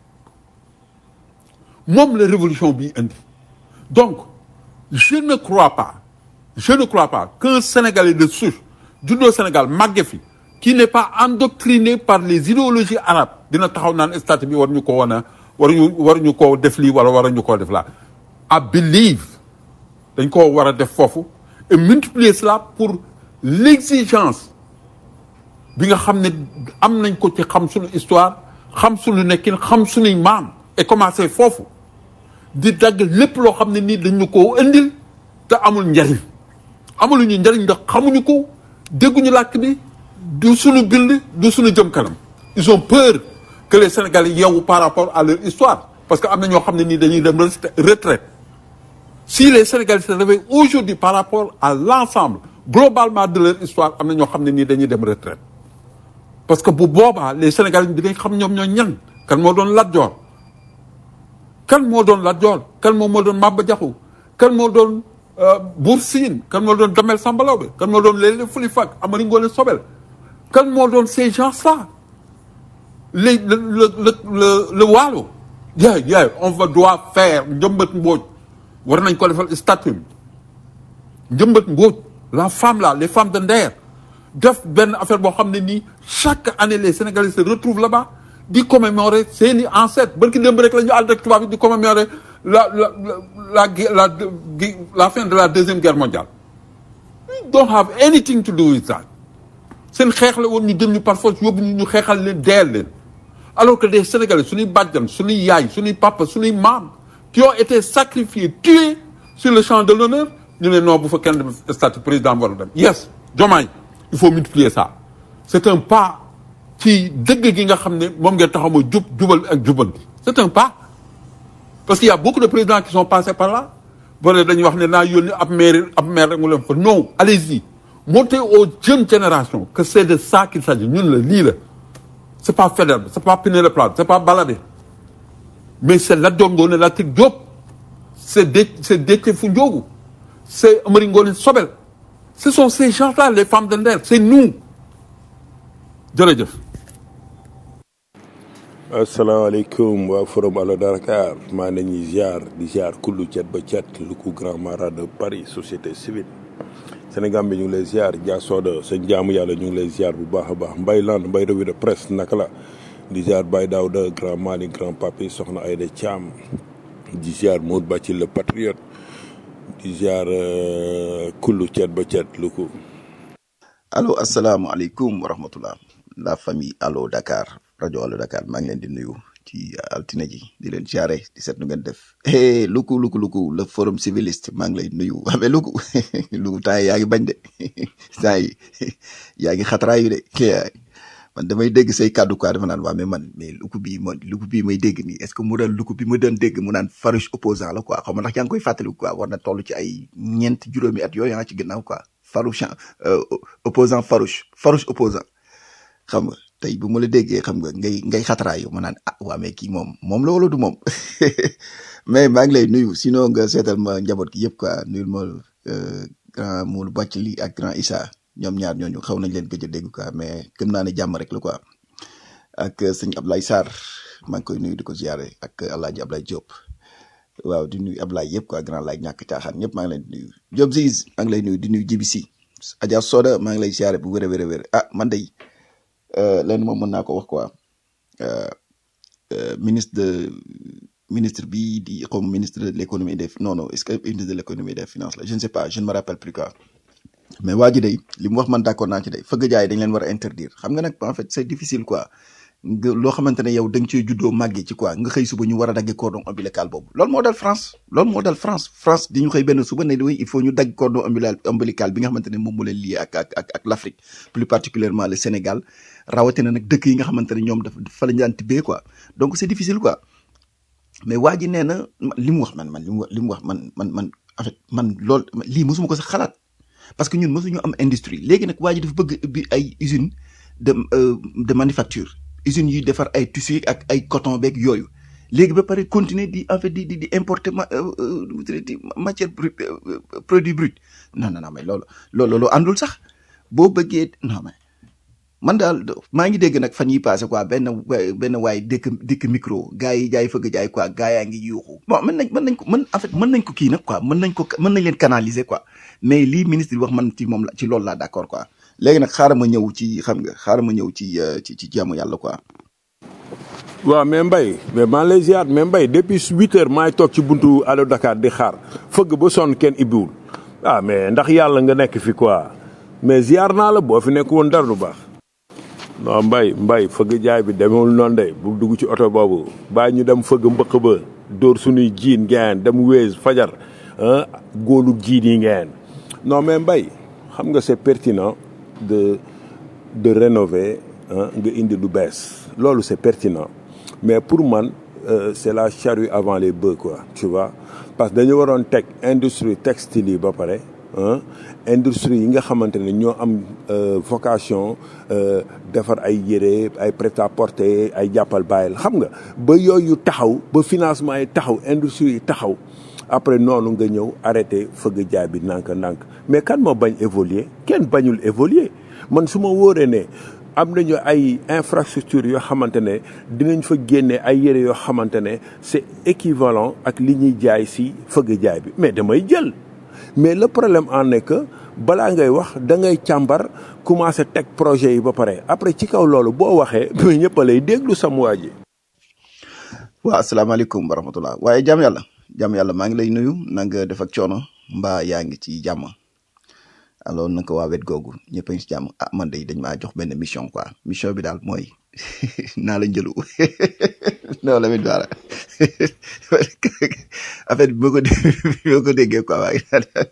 moom la révolution bii indi donc je ne crois pas je ne crois pas qu'un Sénégalais de souche juddoo Sénégal màgge fi qui n'est pas endoctriné par les idéologies arabes dina taxaw naan statut bi war ñu ko wan a waruñu waruñu koo def lii wala waruñu koo def laa I believe dañ koo war a def foofu et multiplier cela pour l'exigence bi nga xam ne am nañ ko ci xam suñu histoire xam suñu nekkin xam suñuy maam et commencer foofu di dagg lépp loo xam ne nii dañu koo indil te amul njariñ amuluñu njariñ ndax xamuñu ko dégguñu làkk bi du suñu bind du suñu jëm kanam ils ont peur que les Sénégalais yeewu par rapport à leur histoire parce que am na ñoo xam ne nii dañuy dem retraite si les Sénégalais se réveillent aujourd'hui par rapport à l'ensemble globalement de leur histoire am na ñoo xam ne nii dañuy dem retraite parce que bu boobaa les Sénégalais dinañ xam ñoom ñoo ñan kan moo doon Lat Joor kan moo doon Lat Joor kan moo moo doon Maba Jaxu kan moo doon Buur Siin kan moo doon Damel Samba Laobé kan moo doon Léeg-Léeg Fuli Fak Amari Ngoone Sobel kan moo doon ces gens-là les le le le le le Waalo yeah yeah on va doit faire njëmbat mbooj war nañ ko defal statut njëmbat mbooj la femme là les femmes de Nder def benn affaire boo xam ne nii chaque année les Sénégalais se retrouvent là-bas di commémorer seeni ancêtres barki démb rek la ñu ànd ak tubaab bi di commémorer la la la la la la fin de la deuxième guerre mondiale. We don't have anything to do with that. seen xeex la woon ñu dem ñu par force yóbbu ñu ñu xeexal leen deel leen alors que des Sénégalais suñuy bàjjan suñuy yaay suñuy papa suñuy maam qui ont été sacrifiés tués sur le champ de l'honneur ñu ne non bu fa kenn dem statut président war a dem yes Diomaye il faut multiplier ça c'est un pas ci dëgg gi nga xam ne moom ngeen taxaw ma jub jubal ak jubal bi c'est un pas parce qu'il y a beaucoup de présidents qui sont passés par là bone dañuy wax ne naa yónni ab maire ab maire rek mu leen fa non allez-y montrer aux jeunes générations que c'est de ça qu'il s'agit ñun la lii la c'est pas Faidherbe c'est pas Pinet Laprade c'est pas Balabé mais c'est Lat Dior Ngoné Latyr Diop c'est Dé c'est Déthié Fou Ndiogou c'est Amary Ngoné Sobel ce sont ces gens-là les femmes de Nder c'est nous jërëjëf. asalaamaaleykum waa forum Allo Dakar maa nañuy ziar di ziar kullu cet ba cet lu ko grand marat de Paris société civile Sénégal bi ñu ngi lay ziar Dia Soda sëñ jaamu yàlla ñu ngi lay ziar bu baax a baax Mbaye Land Mbaye revue de presse naka la di ziar Baye Daouda grand Malick grand papi soxna Aïda Thiam di ziar Maud Bacci le patriote di ziar kullu cet ba cet lu ko. allo asalaamaaleykum wa rahmatullah la famille Allo Dakar rajo Allo Dakar maa ngi leen di nuyu ci altine ji di leen ziare di seet nu ngeen def eh luku luku luku le forum civiliste maa ngi lay nuyu waaye luku luku temps yaa ngi bañ de temps yi yaa ngi xataraayu de man damay dégg say kàddu quoi dafa naan waa mais man mais luku bii man luku bii may dégg nii est-ce que mu doon luku bi ma doon dégg mu naan farouche opposant la quoi xaw ma ndax yaa ngi koy fàttaliku quoi war na toll ci ay ñeent juróomi at yooyu yaa ci ginnaaw quoi farouche opposant farouche farouche opposant xam nga tey bu ma la déggee xam nga ngay ngay xataraayu ma naan ah waa mais kii moom moom la wala du moom mais maa ngi lay nuyu sinon nga seetal ma njaboot gi yëpp quoi nuyul ma grand Moulou Bathily ak grand Issa ñoom ñaar ñooñu xaw nañ leen gëj a dégg quoi mais gëm naa ne jàmm rek la quoi ak sëñ Ablaye Sarr maa ngi koy nuyu di ko ziare ak El Hadj Ablaye Diop waaw di nuyu Ablaye yëpp quoi grand laay ñàkk caaxaan ñëpp maa ngi leen di nuyu Diop Ziz maa ngi lay nuyu di nuyu Djibi Sy Adja Soda maa ngi lay ziare bu wér a wér a wér ah man day lenn moom mën naa ko wax quoi ministre de ministre bi di comme ministre de l'économie des non non est-ce que ministre de l'économie et des finances la je ne sais pas je ne me rappelle plus quoi mais waa ji day li mu wax man d'accord naa ci day fëgg jaay dañ leen war a interdire xam nga nag en fait c'est difficile quoi nga loo xamante ne yow da nga cee juddoo màggee ci quoi nga xëy suba ñu war a dagge cordon ombilical boobu loolu moo dal France loolu moo dal France France di ñu xëy benn suba ne oui il faut ñu dagg cordon ombilical bi nga xamante ne moom moo leen lié ak ak ak ak l'Afrique plus particulièrement le Sénégal rawatina nag dëkk yi nga xamante ne ñoom dafa fa la ñu daan tibbee quoi donc c'est difficile quoi mais waa ji nee na li mu wax man man li mu wax li mu wax man man man en fait man loolu lii mosuma ko sax xalaat parce que ñun mosuñu am industrie léegi nag waa ji dafa bëgg ubbi ay usine de de manufacture usines yuy defar ay tissus ak ay coton beeg yooyu léegi ba pare continuer di en fait di di di importer ma matière brute produit brut non non non mais loolu loolu loolu àndul sax boo bëggee non mais man daal maa ngi dégg nag fan yi passé quoi benn benn waay dëkk dëkk micro gars yi jaay fëgg jaay quoi gars yaa ngi yuuxu bon mën nañ mën nañ ko mën en fait mën nañ ko kii nag quoi mën nañ ko mën nañ leen canaliser quoi mais lii ministre bi wax man ci moom la ci loolu laa d'accord quoi léegi nag xaaral ma ñëw ci xam nga xaaral ma ñëw ci ci ci jaamu yàlla quoi. waaw mais Mbaye mais maa lay ziar mais Mbaye depuis huit heures maay toog ci buntu Allo Dakar di xaar fëgg ba sonn kenn ibbiwul ah mais ndax yàlla nga nekk fi quoi mais ziar naa la boo fi nekk woon dara du baax. non Mbaye Mbaye fëgg jaay bi demewul noonu de bu dugg ci oto boobu bàyyi ñu dem fëgg mbëq ba dóor suñuy jiin ngeen dem wees fajar ah góolu jiin yi ngeen non mais Mbaye xam nga c'est pertinent de de rénover nga indi lu bees loolu c'est pertinent mais pour man euh, c'est la charrue avant les bœufs quoi tu vois parce que dañu waroon teg industrie textile yi ba pare ah industrie yi nga xamante ne ñoo am vocation defar ay yére ay prêt-à-porter ay jàppal bàyyil xam nga ba yooyu taxaw ba financement yi taxaw industrie yi taxaw après noonu nga ñëw arrêté fëgg jaay bi ndànk ndànk mais kan moo bañ évoluer kenn bañul évoluer man su ma wóoree ne am nañu ay infrastructure yoo xamante ne dinañ fa génne ay yére yoo xamante ne c'est équivalent ak li ñuy jaay si fëgg jaay bi mais damay jël mais le problème en est que balaa ngay wax da ngay càmbar commencé teg projet yi ba pare après ci kaw loolu boo waxee mais ñëpp a lay déglu sam waa ji. waaw asalaamaaleykum wa rahmatullah waaye jàmm yàlla jàmm yàlla maa ngi lay nuyu na nga def ak coono mbaa yaa ngi ci jàmm alors naka waa wet googu ñëpp a ngi ci jàmm ah man de dañ maa jox benn mission quoi mission bi daal mooy naa la njëlu non la mit baara affaire bi boo ko boo ko déggee quoi waaye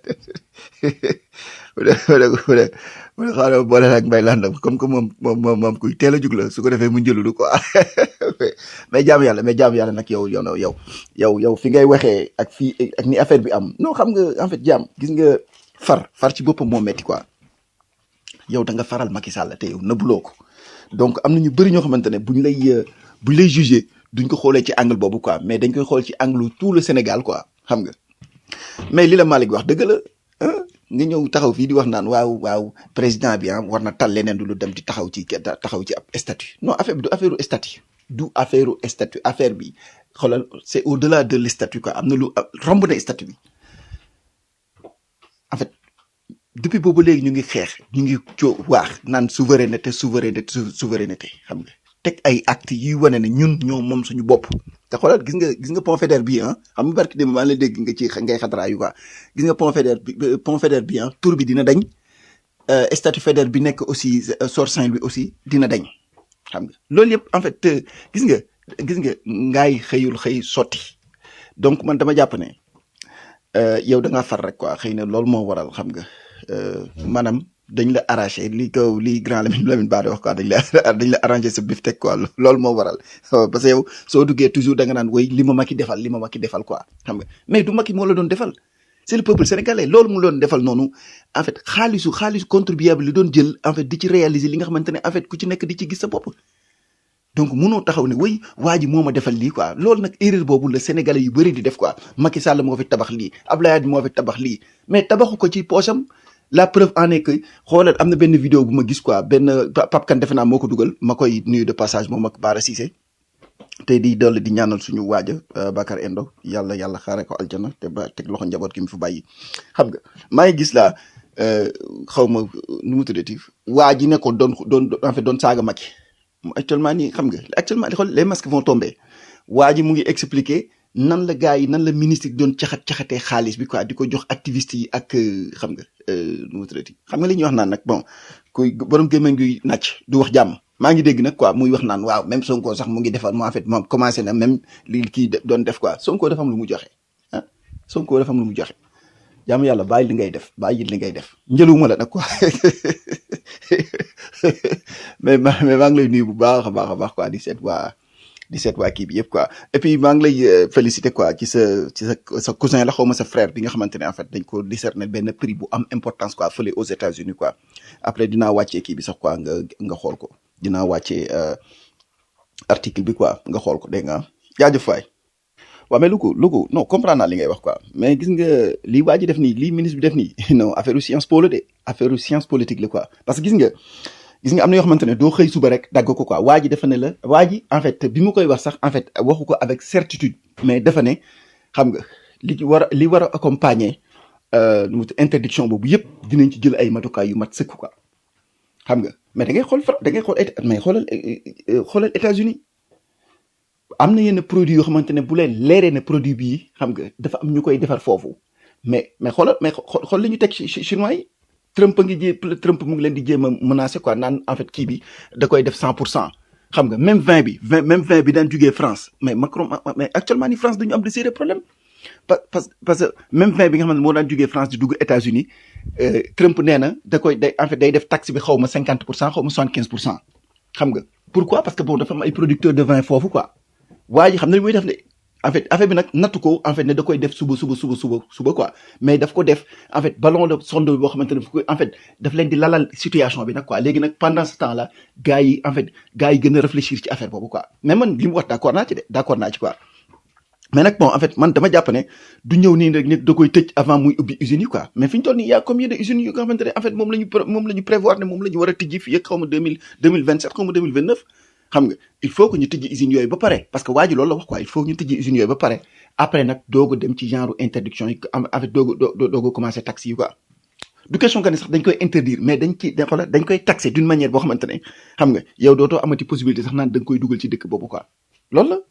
mu ne mu ne mu ne mu ne xaaral boole ak mbay landam comme que moom moom moom moom kuy teel a jug la su ko defee mu njëlulu quoi mais jaam yàlla mais jaam yàlla nag yow yow yow yow yow fi ngay waxee ak fii ak ni affaire bi am non xam nga en fait jaam gis nga far far ci boppam moo metti quoi yow da nga faral Macky Sall te yow nëbbuloo ko donc am na ñu bëri ñoo xamante ne buñ lay buñ lay juger duñ ko xoolee ci angle boobu quoi mais dañ koy xool ci angle tout le Sénégal quoi xam nga mais li la Malick wax dëgg la nga ñëw taxaw fii di wax naan waaw waaw président bi ah war na tal leneen du lu dem di taxaw ci taxaw ci ab statut non affaire bi du affaire u statut du affaire u statut affaire bi xoolal c'est au-delà de le statut quoi am na lu romb na statut bi en fait depuis boobu léegi ñu ngi xeex ñu ngi coo waax naan souveraineté souveraineté souveraineté xam nga teg ay actes yuy wane ne ñun ñoo moom suñu bopp te xoolal gis nga gis nga pont Faidherbe bi ah xam nga barki démb maa ngi lay dégg nga ci ngay xataraayu quoi gis nga pont Faidherbe bi pont Faidherbe bi ah tour bi dina dañ statut Faidherbe bi nekk aussi Sor Saint-Louis aussi dina dañ xam nga loolu yëpp en fait gis nga gis nga ngaay xëyul xëy sotti donc man dama jàpp ne yow da ngaa far rek quoi xëy na loolu moo waral xam nga maanaam dañ la arraché li ko li grand Lamine Lamine Ba di wax quoi dañ la dañ la arrangé sa bif teg quoi loolu moo waral parce que yow soo duggee toujours da nga naan woy li ma Macky defal li ma Macky defal quoi xam nga mais du Macky moo la doon defal c'est le peuple sénégalais loolu mu doon defal noonu en fait xaalisu xaalisu contribuable li doon jël en fait di ci réaliser li nga xamante ne en fait ku ci nekk di ci gis sa bopp donc munoo taxaw ne woy waa ji moo ma defal lii quoi loolu nag erreur boobu la sénégalais yu bëri di def quoi Macky Sall moo fi tabax lii Abdoulaye Wade moo fi tabax lii mais tabaxu ko ci poosam la preuve en est que xoolal am na benn vidéo bu ma gis quoi benn Pape Kane defe naa moo ko dugal ma koy nuyu de passage moom ak Bara Cissé te di dolli di ñaanal suñu waaja Bakar Endo yàlla yàlla xaare ko aljana te ba teg loxo njaboot gi mu fi bàyyi xam nga maa ngi gis laa xaw ma nu mu tuddati waa ji ne ko doon doon en fait doon saaga Macky actuellement nii xam nga actuellement xool les masques vont tomber waa ji mu ngi expliquer nan la gars yi nan la ministre doon caxat caxatee xaalis bi quoi di ko jox activiste yi ak xam nga nu mu tuddati xam nga li ñuy wax naan nag bon kuy borom gémmañ guy nàcc du wax jàmm maa ngi dégg nag quoi muy wax naan waaw même Sonko sax mu ngi defar mo en fait moom commencé na même li kii doon def quoi Sonko dafa am lu mu joxe ah Sonko dafa am lu mu joxe jàmm yàlla bàyyi li ngay def bàyyi li ngay def njëluwuma la nag quoi mais ma mais maa ngi lay nuyu bu baax a baax a baax quoi di seet waa di seet waa kii bi yëpp quoi et puis maa ngi lay féliciter quoi ci sa ci sa sa cousin la xaw ma sa frère bi nga xamante ne en fait dañ ko décerner benn prix bu am importance quoi fële aux États-Unis quoi après dinaa wàccee kii bi sax quoi nga nga xool ko dinaa wàccee article bi quoi nga xool ko dégg nga jaajëf waay waaw mais Louga Louga non comprendre naa li ngay wax quoi mais gis nga lii waa ji def nii lii ministre bi def nii non affaire u science po la de affaire u science politique la quoi parce que gis nga gis nga am na yoo xamante ne doo xëy suba rek dagg ko quoi waa ji dafa ne la waa ji en fait bi mu koy wax sax en fait waxu ko avec certitude mais dafa ne xam nga li ci war a li war a accompagner interdiction boobu yëpp dinañ ci jël ay matukaay yu mat sëkk quoi xam nga mais da ngay xool fra da ngay xool mais xoolal xoolal États-Unis am na yenn produit yoo xamante ne bu leen leeree ne produit bii xam nga dafa am ñu koy defar foofu mais mais xoolal mais xool li ñu teg chinois yi Trump a ngi jé Trump mu ngi leen di jéem a menacer quoi naan en fait kii bi da koy def cent pour cent xam nga même vin bi vin même vin bi daan jugee France mais Macron mais actuellement ni France dañu am de sérieux problème parce parce que même vin bi nga xam ne moo daan jugee France di dugg États-Unis Trump nee na da koy day en fait day def taxe bi xaw ma cinquante pour cent xaw ma soixante quinze pour cent xam nga pourquoi parce que bon dafa am ay producteurs de vin foofu quoi waa ji xam na li muy def de en fait affaire bi nag nattu ko en fait ne da koy def suba suba suba suba suba quoi mais daf ko def en fait ballon de sonde boo xamante ne en fait daf leen di lalal situation bi nag quoi léegi nag pendant ce temps là gars yi en fait gars yi gën a réfléchir ci affaire boobu quoi mais man li mu wax d'accord naa ci de d'accord naa ci quoi mais nag bon en fait man dama jàpp ne du ñëw nii rek nit da koy tëj avant muy ubbi usines yi quoi mais fi ñu toll nii y a combien de usines yu nga xamante ne en fait moom la ñu moom la ñu prévoir ne moom la ñu war a tijji fii ak xaw ma deux mille deux mille vingt sept xaw ma deux mille vingt neuf xam nga il faut que ñu tijji usines yooyu ba pare parce que waa ji loolu la wax quoi il faut que ñu tijji usines yooyu ba pare après nag doog a dem ci genre interdiction yi am en fait doog a doog a commencé taxes yi quoi du question que ne sax dañ koy interdire mais dañ ci dañ dañ koy taxer d'une manière boo xamante ne xam nga yow dootoo amati possibilité sax naan da nga koy dugal ci dëkk boobu quoi loolu la.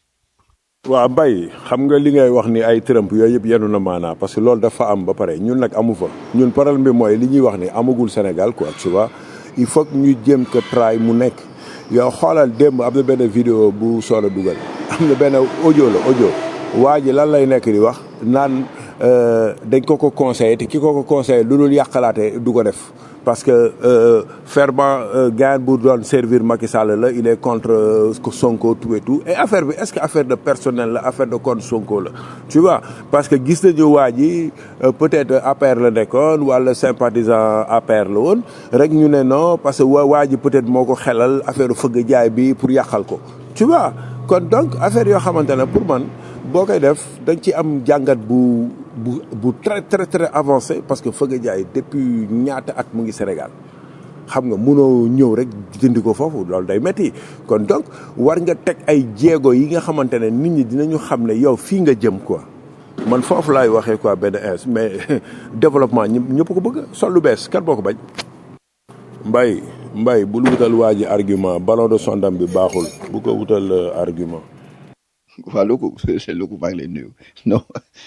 waaw Mbaye xam nga li ngay wax ni ay Trump yooyu yëpp yenu na maanaa parce que loolu dafa am ba pare ñun nag amu fa ñun problème bi mooy li ñuy wax ni amagul Sénégal quoi tu vois il faut que ñu jéem ko try mu nekk yow xoolal démb am na benn vidéo bu soor a dugal am na benn audio la audio waa ji lan lay nekk di wax naan dañ ko ko conseillé te ki ko ko conseillé lu dul yàqalaate du ko def parce que euh, fervent euh, gars bu doon servir Macky Sall la il est contre euh, Sonko tout et tout et affaire bi est-ce que affaire de personnel la affaire de contre Sonko la tu vois parce que gis nañu waa ji euh, peut-être A P R la nekkoon wala sympathisant A P R la woon rek ñu ne non parce que waa waa ji peut-être moo ko xelal affaire fëgg jaay bi pour yàqal ko tu vois kon donc affaire yoo xamante ne pour man boo koy def dañ ci am jàngat bu bu bu très très très avancé parce que Feugueux Ndiaye depuis ñaata at mu ngi Sénégal xam nga mënoo ñëw rek dindi ko foofu loolu day métti kon donc war nga teg ay jéego yi nga xamante ne nit ñi dinañu xam ne yow fii nga jëm quoi man foofu laay waxee quoi benn ins mais développement ñëpp ñëpp ko bëgg sol lu bees kat boo ko bañ. Mbaye Mbaye bul wutal waa ji argument ballon de sondam bi baaxul bu ko wutal argument. waaw Loko Loko maa ngi lay nuyu non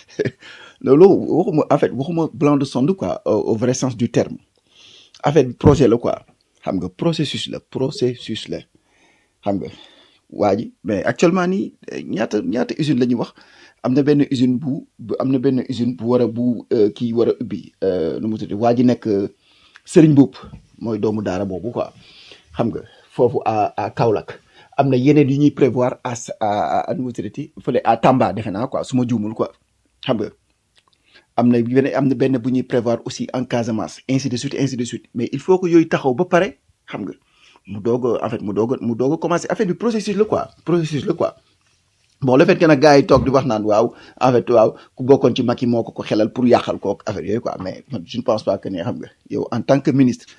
loolu waxuma en fait waxuma blanc de sonde quoi au vrai sens du terme en fait projet la quoi xam nga processus la processus la xam nga waa ji mais actuellement nii ñaata ñaata usine la ñuy wax am na benn usine bu am na benn usine bu war a bu kii war a ubbi nu mu tudd waa ji nekk Serigne Mboup mooy doomu daara boobu quoi xam nga foofu à à Kaolack. am na yeneen yu ñuy prévoir à à à nu mu tuddati fële à Tamba defe naa quoi su ma juumul quoi xam nga am na benn am na benn bu ñuy prévoir aussi en Casamance ainsi de suite ainsi de suite mais il faut que yooyu taxaw ba pare xam nga mu doog a en fait mu doog a mu doog a commencer affaire bi processus la quoi processus la quoi bon le fait que nag gars yi toog di wax naan waaw en fait waaw ku bokkoon ci Macky moo ko ko xelal pour yàqal kook affaire yooyu quoi mais je ne pense pas que ne xam nga yow en tant que ministre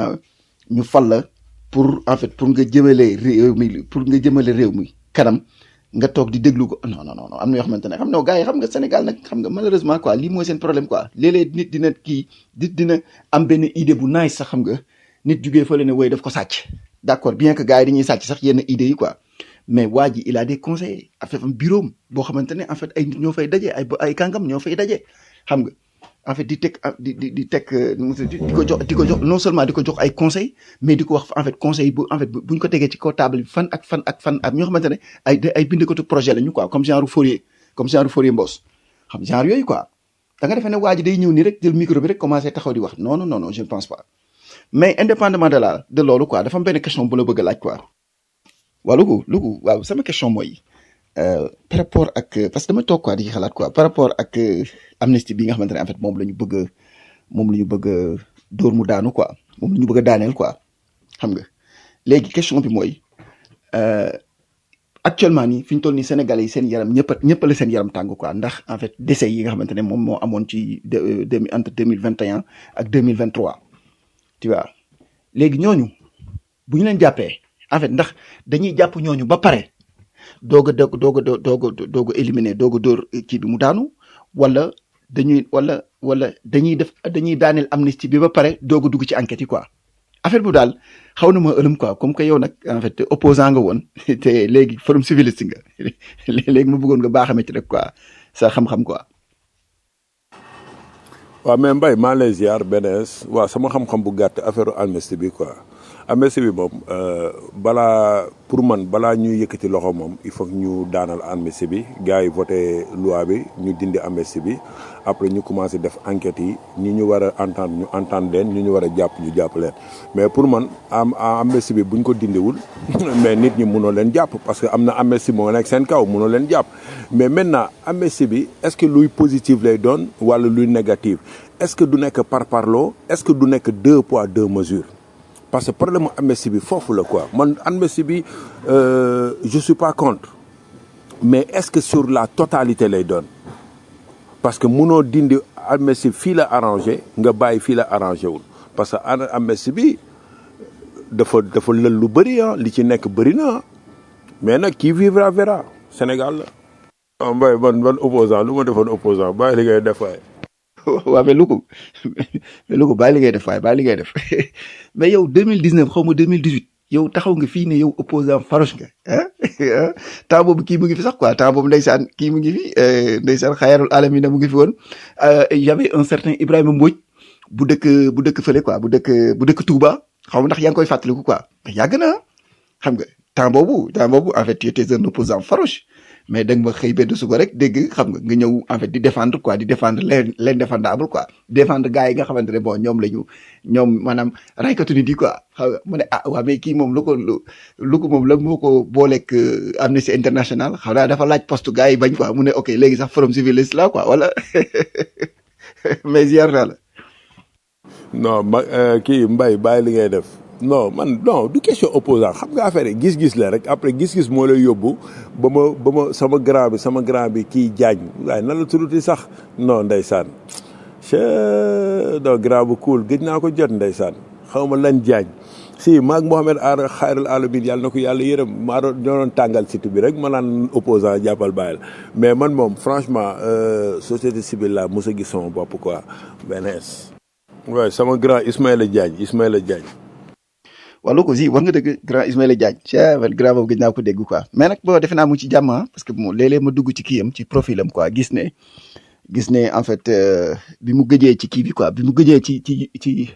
ñu fal la. pour en fait pour nga jëmale réew mi pour nga jëmale réew mi kanam nga toog di déglu ko non non non am na yoo xamante ne xam nga gars yi xam nga Sénégal nag xam nga malheureusement quoi lii mooy seen problème quoi léeg-léeg nit dina kii nit dina am benn idée bu nice sax xam nga nit jugee fële ne woy daf ko sàcc d'accord bien que gars yi dañuy sàcc sax yenn idées yi quoi mais waa ji il a des conseillers en fait am bureau boo xamante ne en fait ay nit ñoo fay daje ay ay kàngam ñoo fay daje xam nga. en fait di teg di di di teg di ko jox di ko jox non seulement di ko jox ay conseils mais di ko wax en fait conseil bu en fait bu ñu ko tegee ci kaw table bi fan ak fan ak fan ak ñoo xamante ne ay ay bindikatu projet la ñu quoi comme genre Fourier comme genre Fourier Mbos xam genre yooyu quoi da nga defee ne waa ji day ñëw nii rek jël micro bi rek commencé taxaw di wax non non non non je ne pense pas mais indépendamment de la de loolu quoi dafa am benn question bu la bëgg a laaj quoi waaw Louga Louga waaw sama question mooy par rapport ak parce que dama toog quoi di xalaat quoi par rapport ak amnistie bi nga xamante ne en fait moom la ñu bëgg a moom la ñu bëgg a dóor mu daanu quoi moom la ñu bëgg a daaneel quoi xam nga léegi question bi mooy actuellement nii fi ñu toll nii Sénégalais yi seen yaram ñëpp a ñëpp la seen yaram tàng quoi ndax en fait décès yi nga xamante ne moom moo amoon ci deux entre deux mille vingt et un ak deux mille vingt trois tu vois léegi ñooñu bu ñu leen jàppee en fait ndax dañuy jàpp ñooñu ba pare. doog a doog doog a doog a doog a éliminer doog a dóor kii bi mu daanu wala dañuy wala wala dañuy def dañuy daaneel amnistie bi ba pare doog a dugg ci enquête yi quoi affaire bu daal xaw na ma ëlëm quoi comme que yow nag en fait opposant nga woon te léegi forum civiliste nga léegi ma bëggoon nga baaxame ci rek quoi sa xam-xam quoi. waaw mais Mbaye maa lay ziar benes waaw sama xam-xam bu gàtt affaire amnistie bi quoi. amnistie bi moom balaa pour man balaa ñuy yëkkati loxo moom il faut que ñu daanal amnistie bi gars yi voté loi bi ñu dindi amnistie bi après ñu commencé def enquête yi ñi ñu war a entendre ñu entendre leen ñi ñu war a jàpp ñu jàpp leen mais pour man am amnistie bi buñ ko dindiwul mais nit ñi mënoo leen jàpp parce que am na amnistie moo nekk seen kaw mënoo leen jàpp mais maintenant amnistie bi est-ce que luy positif lay doon wala luy négatif est-ce que du nekk par parloo est-ce que du nekk deux poids deux mesures parce que problème mu amnistie bi foofu la quoi man amnistie bi je suis pas contre mais est-ce que sur la totalité lay doon parce que munoo dindi amnistie fii la arrangé nga bàyyi fii la arrangé wul parce que ana amnistie bi dafa dafa lël lu bëri ah li ci nekk bëri na mais nag qui vivra verra Sénégal la. ah Mbaye man man opposant lu ma defoon opposant bàyyi li ngay def waaye. waaw mais Louga mais Louga bàyyi li ngay def waaye bàyyi li ngay def mais yow deux mille dix-neuf xaw ma deux mille dix-huit yow taxaw nga fii ne yow opposant farouche nga ah temps boobu kii mu ngi fi sax quoi temps boobu ndeysaan kii mu ngi fi ndeysaan xayarul alamina mu ngi fi woon y avait un certain Ibrahima Mbodj bu dëkk bu dëkk fële quoi bu dëkk bu dëkk Touba xaw ma ndax yaa ngi koy fàttaliku quoi yàgg na xam nga temps boobu temps boobu en fait tu étais un opposant farouche mais da nga ma xëy benn suba rek dégg xam nga nga ñëw en fait di défendre quoi di défendre leen l'indéfendable quoi défendre gars yi nga xamante ne bon ñoom la ñu ñoom maanaam raykatu nit yi quoi xam nga mu ne ah waa mais kii moom lu ko lu lu ko moom la moo ko booleeg Amnesty International xam naa dafa laaj poste gars yi bañ quoi mu ne ok léegi sax forum civiliste la quoi wala mais ziar naa la. non ma kii Mbaye bàyyi li ngay def non man non du question opposant xam nga affaire yi gis-gis la rek après gis-gis moo lay yóbbu ba ma ba ma sama grand bi sama grand bi kii jaañ waaye nan la turuti sax non ndeysaan che non grand bu cool gëj naa ko jot ndeysaan xaw ma lan jaañ si maag Mohamed Aar xayrul alamin yàlla na ko yàlla yërëm maa doon ñoo doon tàngal site bi rek ma naan opposant jàppal bàyyi la mais man moom franchement société civile la mos a gis sama bopp quoi benees waaye sama grand Ismaïla Diagne Ismaïla Diagne wala ko si war nga dëgg grand Ismaïla Diagne c' grand boobu gëj naa ko dégg quoi mais nag boo defe naa mu ci jàmm parce que bon léeg-léeg ma dugg ci kii am ci profil am quoi gis ne gis ne en fait bi mu gëjee ci kii bi quoi bi mu gëjee ci ci ci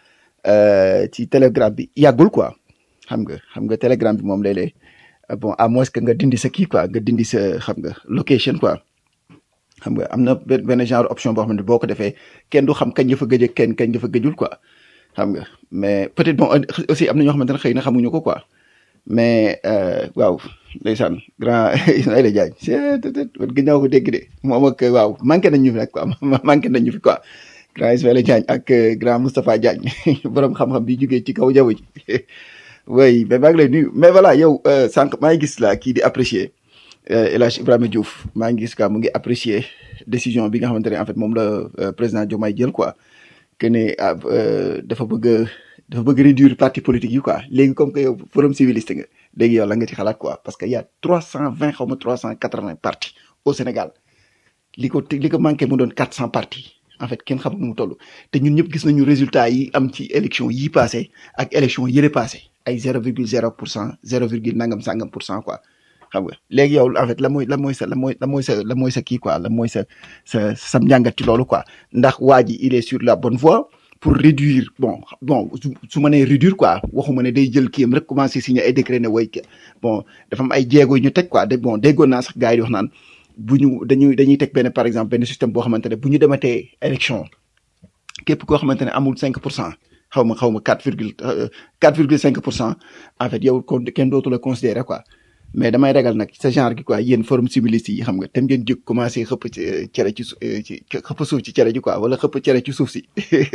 ci Telegram bi yàggul quoi xam nga xam nga Telegram bi moom léeg-léeg bon à moins que nga dindi sa kii quoi nga dindi sa xam nga location quoi xam nga am na benn genre option boo xam ne boo ko defee kenn du xam kañ dafa gëj ak kenn kañ dafa gëjul quoi. xam nga mais peut-être bon aussi am na ñoo xamante ne xëy na xamuñu ko quoi mais waaw ndeysaan grand Ismaïla Diagne c'est peut-être gën ñoo ko dégg de moom ak waaw manqué nañ ñu fi nag quoi manqué nañ ñu fi quoi grand Ismaïla Diagne ak grand Moustapha Diagne borom xam-xam bi jugee ci kaw jaww ji oui mais maa ngi lay nuyu mais voilà yow sànq maa ngi gis la kii di apprécier El Hadj Ibrahima Diouf maa ngi gis quoi mu ngi apprécier décision bi nga xamante ne en fait moom la président Diomaye jël quoi. que ne dafa bëgg dafa bëgg réduire parti politique yi quoi léegi comme que yow forum civiliste nga léegi yow la nga ci xalaat quoi parce que y a trois cent vingt xaw ma trois cent quatre-vingts partis au Sénégal li ko li ko manqué mu doon quatre cents partis en fait kenn xamul nu mu toll te ñun ñëpp gis nañu résultat yi am ci élection yi passé ak élection yële passé ay zéro virgule zéro pour cent zéro virgule nangam sangam pour cent quoi xam nga léegi yow en fait la mooy la mooy sa la mooy la mooy sa la mooy sa kii quoi la mooy sa sa sa njàngat ci loolu quoi ndax waa ji il est sur la bonne voie pour réduire bon bon su ma nee réduire quoi waxuma ne day jël kii am rek commencé signer ay décret ne way bon dafa am ay jéego yu ñu teg quoi de bon déggoon naa sax gars yi di wax naan bu ñu dañuy dañuy teg benn par exemple benn système boo xamante ne bu ñu dematee élection képp koo xamante ne amul cinq pour cent xaw ma xaw ma quatre virgule quatre virgule cinq pour cent en fait yow kon kenn dootu la considérer quoi. mais damay ragal nag sa genre gi quoi yéen forum civiliste yi xam nga tem ngeen jóg commencé xëpp cere ci ci xëpp suuf ci cere ji quoi wala xëpp cere ci suuf si.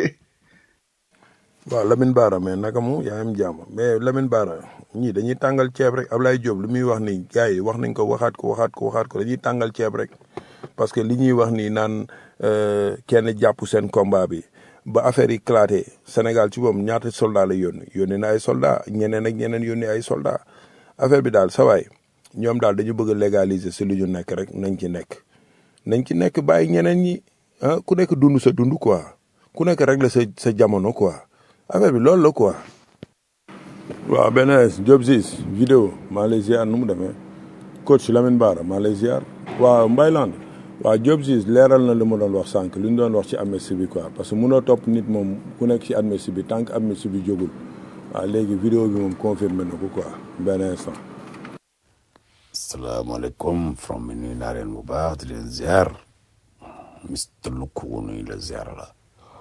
waaw Lamine Bara mais naka mu yaa am jàmm mais Lamine Bara ñii dañuy tàngal ceeb rek Ablaye Diop lu muy wax ni gars yi wax nañ ko waxaat ko waxaat ko waxaat ko dañuy tàngal ceeb rek parce que li ñuy wax ni naan kenn jàpp seen combat bi ba affaire yi éclaté Sénégal ci moom ñaata soldat la yónni yónni na ay soldat ñeneen ak ñeneen yónni ay soldat affaire bi daal sawaay ñoom daal dañu bëgg a légaliser si lu ñu nekk rek nañ ci nekk nañ ci nekk bàyyi ñeneen ñi ah ku nekk dund sa dund quoi ku nekk rek la sa sa jamono quoi affaire bi loolu la quoi. waaw benn Diop Ziz vidéo maa lay ziar nu mu demee coach Lamine Bara maa lay ziar waaw Mbayland waaw Diop Ziz leeral na li ma doon wax sànq li ñu doon wax ci amnistie bi quoi parce que munoo topp nit moom ku nekk ci amnistie bi tant que amnistie bi jógul waaw léegi vidéo bi moom confirmé na ko quoi benn instant. asalaamaaleykum from mi nuyu naa leen bu baax di leen ziar mister Luku nuyu la ziar la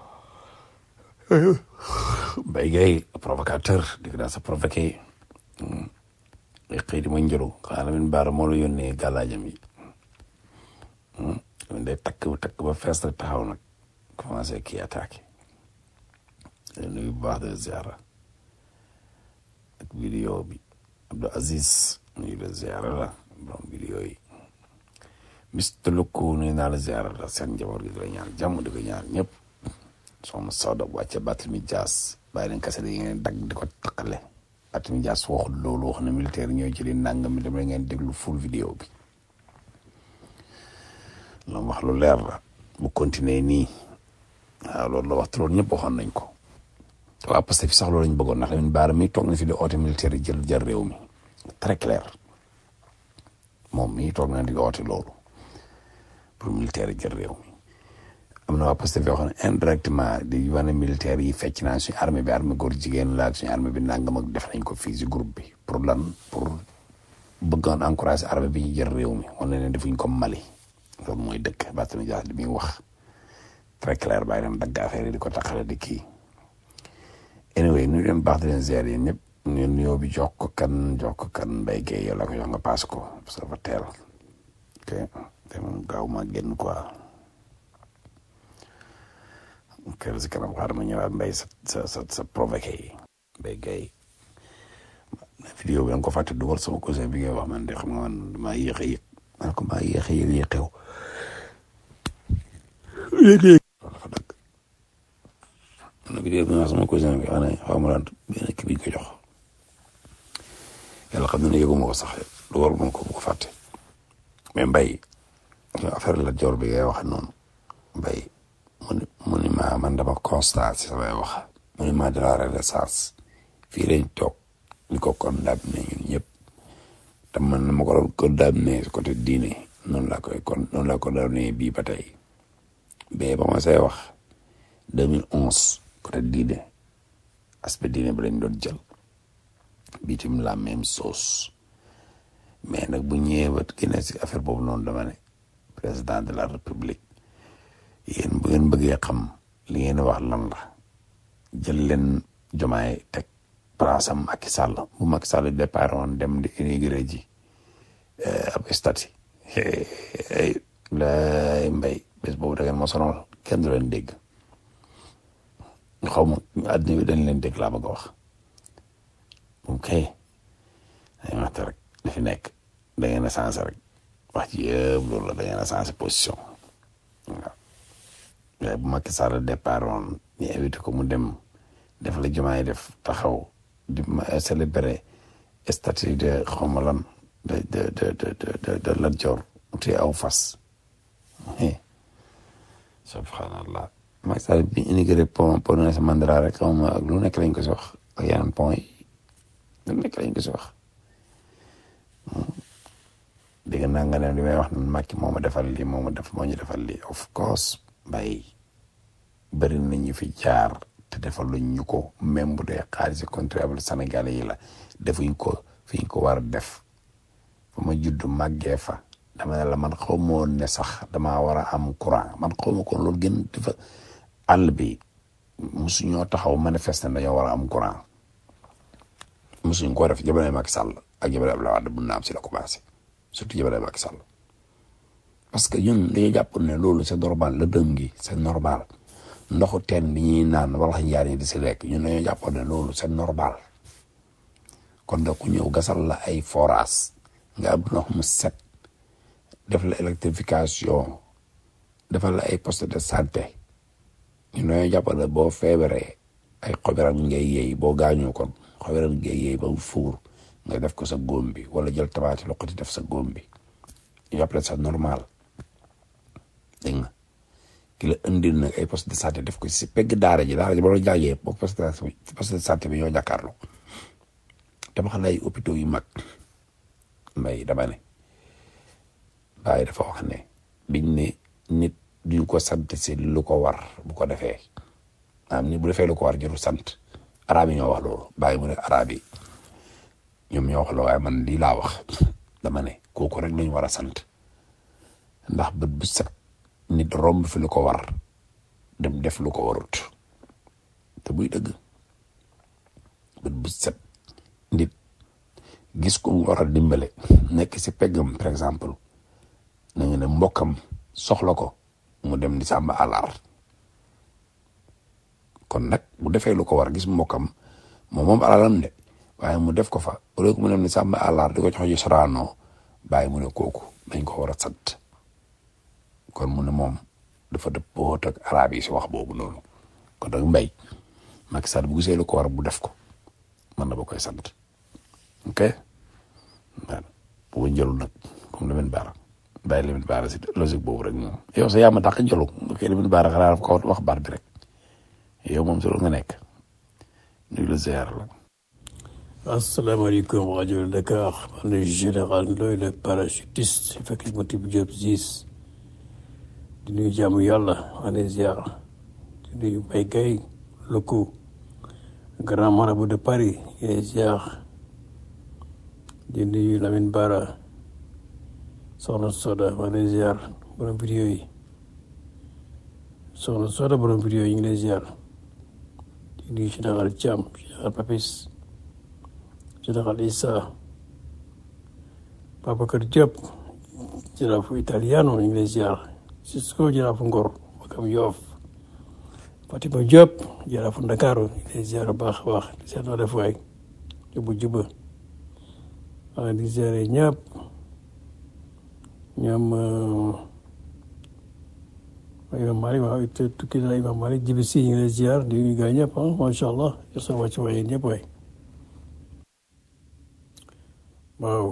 Mbaye Gueye provocateur dégg naa sa provoqué ay xëy di ma njëlu xanaa Lamine Bara moo la yónnee gàllaajam yi day takk takk ba fees rek taxaw nag commencé kii attaqué nuyu bu baax de ziar ak vidéo bi Abdou Aziz nuyu la ziar la borom vidéo yi mister Loko nuyu naa la ziar la seen njaboot gi di la ñaan jàmm di ko ñaan ñëpp soxna Soda wàcce Barthélémy Dias bàyyi leen kase yi ngeen dagg di ko taqale Barthélémy Dias waxul loolu wax na militaire ñooy jëli nangam mi dama ngeen déglu full vidéo bi la wax lu leer la bu continuer nii waaw loolu la waxtu loolu ñëpp waxoon nañ ko te waa Pastef sax loolu lañ bëggoon ndax Lamine Bara mi toog na fi di oote militaire yi jël jël réew mi très clair moom mii toog na di oote loolu pour militaire yi jël réew mi am na waa Pastef yoo xam ne indirectement di wane militaire yi fecc naa suñu armée bi armée góor jigéen la suñu armée bi nangam ak def nañ ko fii si groupe bi pour lan pour bëggoon encourager armée bi ñu jël réew mi wane ne defuñ ko Mali loolu mooy dëkk Barthélémy Dias li muy wax très clair bàyyi dem dagg affaire yi di ko taxale di kii anyway nu leen baax di leen ziar yi ñëpp ñu nuyoo bi jox ko kan jox ko kan Mbaye Guèye yow la ko jox nga paas ko parce que dafa teel ok te moom gaaw ma génn quoi kër si kanam xaaral ma ñëwaat Mbaye sa sa sa sa provoqué yi Mbaye Guèye vidéo bi da nga ko fàtte dugal sama cousin bi ngay wax man de xam nga man damaa yéex a yëg man ko maa yéex a yëg yéex xew loolu dafa dëgg man na vidéo bi nga sama cousin bi wax ne xaw ma daan benn kii bi ñu ko jox yàlla xam na ne yëguma ko sax dugal moom ko bu ko fàtte mais Mbaye affaire la jor bi ngay wax noonu Mbaye mu ni mu ni ma man dama constat si samay wax mu ni ma de la renaissance fii lañ toog ñu ko condamné ñun ñëpp te man na ma ko doon condamné côté diine noonu laa koy kon noonu laa condamné bii ba tey mais ba ma say wax deux mille onze côté diine aspect diine ba lañ doon jël bii tamit la même chose mais nag bu ñëwee ba génne si affaire boobu noonu dama ne président de la république yéen bu ngeen bëggee xam li ngeen wax lan la jël leen Diomaye teg place am Macky Sall bu Macky Sall départ woon dem di inauguré ji ab statue ay lay Mbaye bés boobu da ngeen ma sonal kenn du leen dégg xaw ma àddina bi dañ leen dégg laa bëgg a wax ok dañ waxte rek li fi nekk da ngeen a changé rek wax ci yëpp loolu la da ngeen a changé position waaw waaye bu Macky Sall départ woon ñu invité ko mu dem def la Diomaye def taxaw di célébrer statut de xawma lan de de de de de de Lat Dior te aw fas subhanallah Macky Sall bi inauguré pont pont Nelson Mandela rek xawma ak lu nekk lañ ko si wax ak yeneen pont yi lu nekk lañ ko si wax dégg naa nga ne li may wax nan Macky moo ma defal lii moo ma def moo ñu defal lii of course Mbaye bëri nañu fi jaar te defal luñ ñu ko même bu dee xaalis contribuable sénégalais yi la defuñ ko fi ñu ko war a def fa ma judd màggee fa dama ne la man xaw ma woon ne sax damaa war a am courant man xaw ma ko loolu gën dafa àll bi musuñoo taxaw manifester dañoo war a am courant musuñ ko def jamonoy Macky Sall ak jamonoy Abdoulaye Wade bu naam si la commencé surtout jamonoy Macky Sall parce que ñun dañuy jàpp ne loolu c'est normal la dëm gi c'est normal ndoxu teen bi ñuy naan wala njaar yi di si lekk ñun dañoo jàpp ne loolu c'est normal kon da ku ñëw gasal la ay forage nga am ndox mu set def la électrification defal la ay poste de santé ñun dañoo jàpp ne boo feebaree ay xoberan ngay yey boo gaañoo kon xoberan ngay yey ba mu fuur nga def ko sa góom bi wala jël tabaati loxoti def sa góom bi ñu jàppale sa normal dégg nga ki la indil nag ay poste de santé def ko si pegg daara ji daara ji ba doon jàngee boo poste de santé bi ñoo jàkkaarloo tabax la ay hôpitaux yu mag Mbaye dama ne Baye dafa wax ne biñ ne nit duñ ko sant si lu ko war bu ko defee maanaam ni bu defee lu ko war jëru sant arab yi ñoo wax loolu Baye mu ne arab yi ñoom ñoo wax loolu waaye man lii laa wax dama ne kooku rek lañ war a sant ndax bët bu set nit romb fi lu ko war dem def lu ko warut te buy dëgg bët bu set nit gis ko war a dimbale nekk si peggam par exemple nañu ne mbokkam soxla ko mu dem di sàmm àllar kon nag bu defee lu ko war gis mbokkam moom moom alalam de waaye mu def ko fa au lieu que mu dem di sàmm àllar di ko jox ji soraanoo bàyyi mu ne kooku dañ ko war a sant kon mu ne moom dafa dëppoo ak arab yi si wax boobu noonu kon nag mbay Macky Sall bu gisee lu ko war bu def ko man na ba koy sant ok waaw bu ma jëlul nag comme Lamine Bara bàyyi Lamine Bara si logique boobu rek moom yow sa yaa ma tax a jëlu ok Lamine Bara xanaa daf ko wax baat bi rek yow moom si loolu nga nekk nuyu la ziar la. asalaamaaleykum rajo Dakar man le général Ndoye le parachutiste fekk ma tibb Diop Ziz di nuyu jàmm yàlla maa ngi ziar di nuyu Mbaye Guèye Loko grand marabout de Paris di ziar di nuyu Lamine Bara soxna Soda maa ngi ziar borom vidéo yi soxna Soda borom vidéo yi ñu ngi lay ziar di nuyu général Thiam général Papis général Issa Babacar Diop jaraafu italiano ñu ngi lay ziar Cisco jaraafu Ngor Bakam Yoff Fatima Diop jaraafu Ndakaaru ñu ngi lay ziar bu baax a baax di seet noo def waay jubbu jubba maa ngi di ziare ñëpp ñoom Imam Malick waaw it tukki na Imam Malick jibi si ñu ngi lay ziar di nuyu gaa ñëpp ah macha allah yor sa wàcc waay ñëpp waay waaw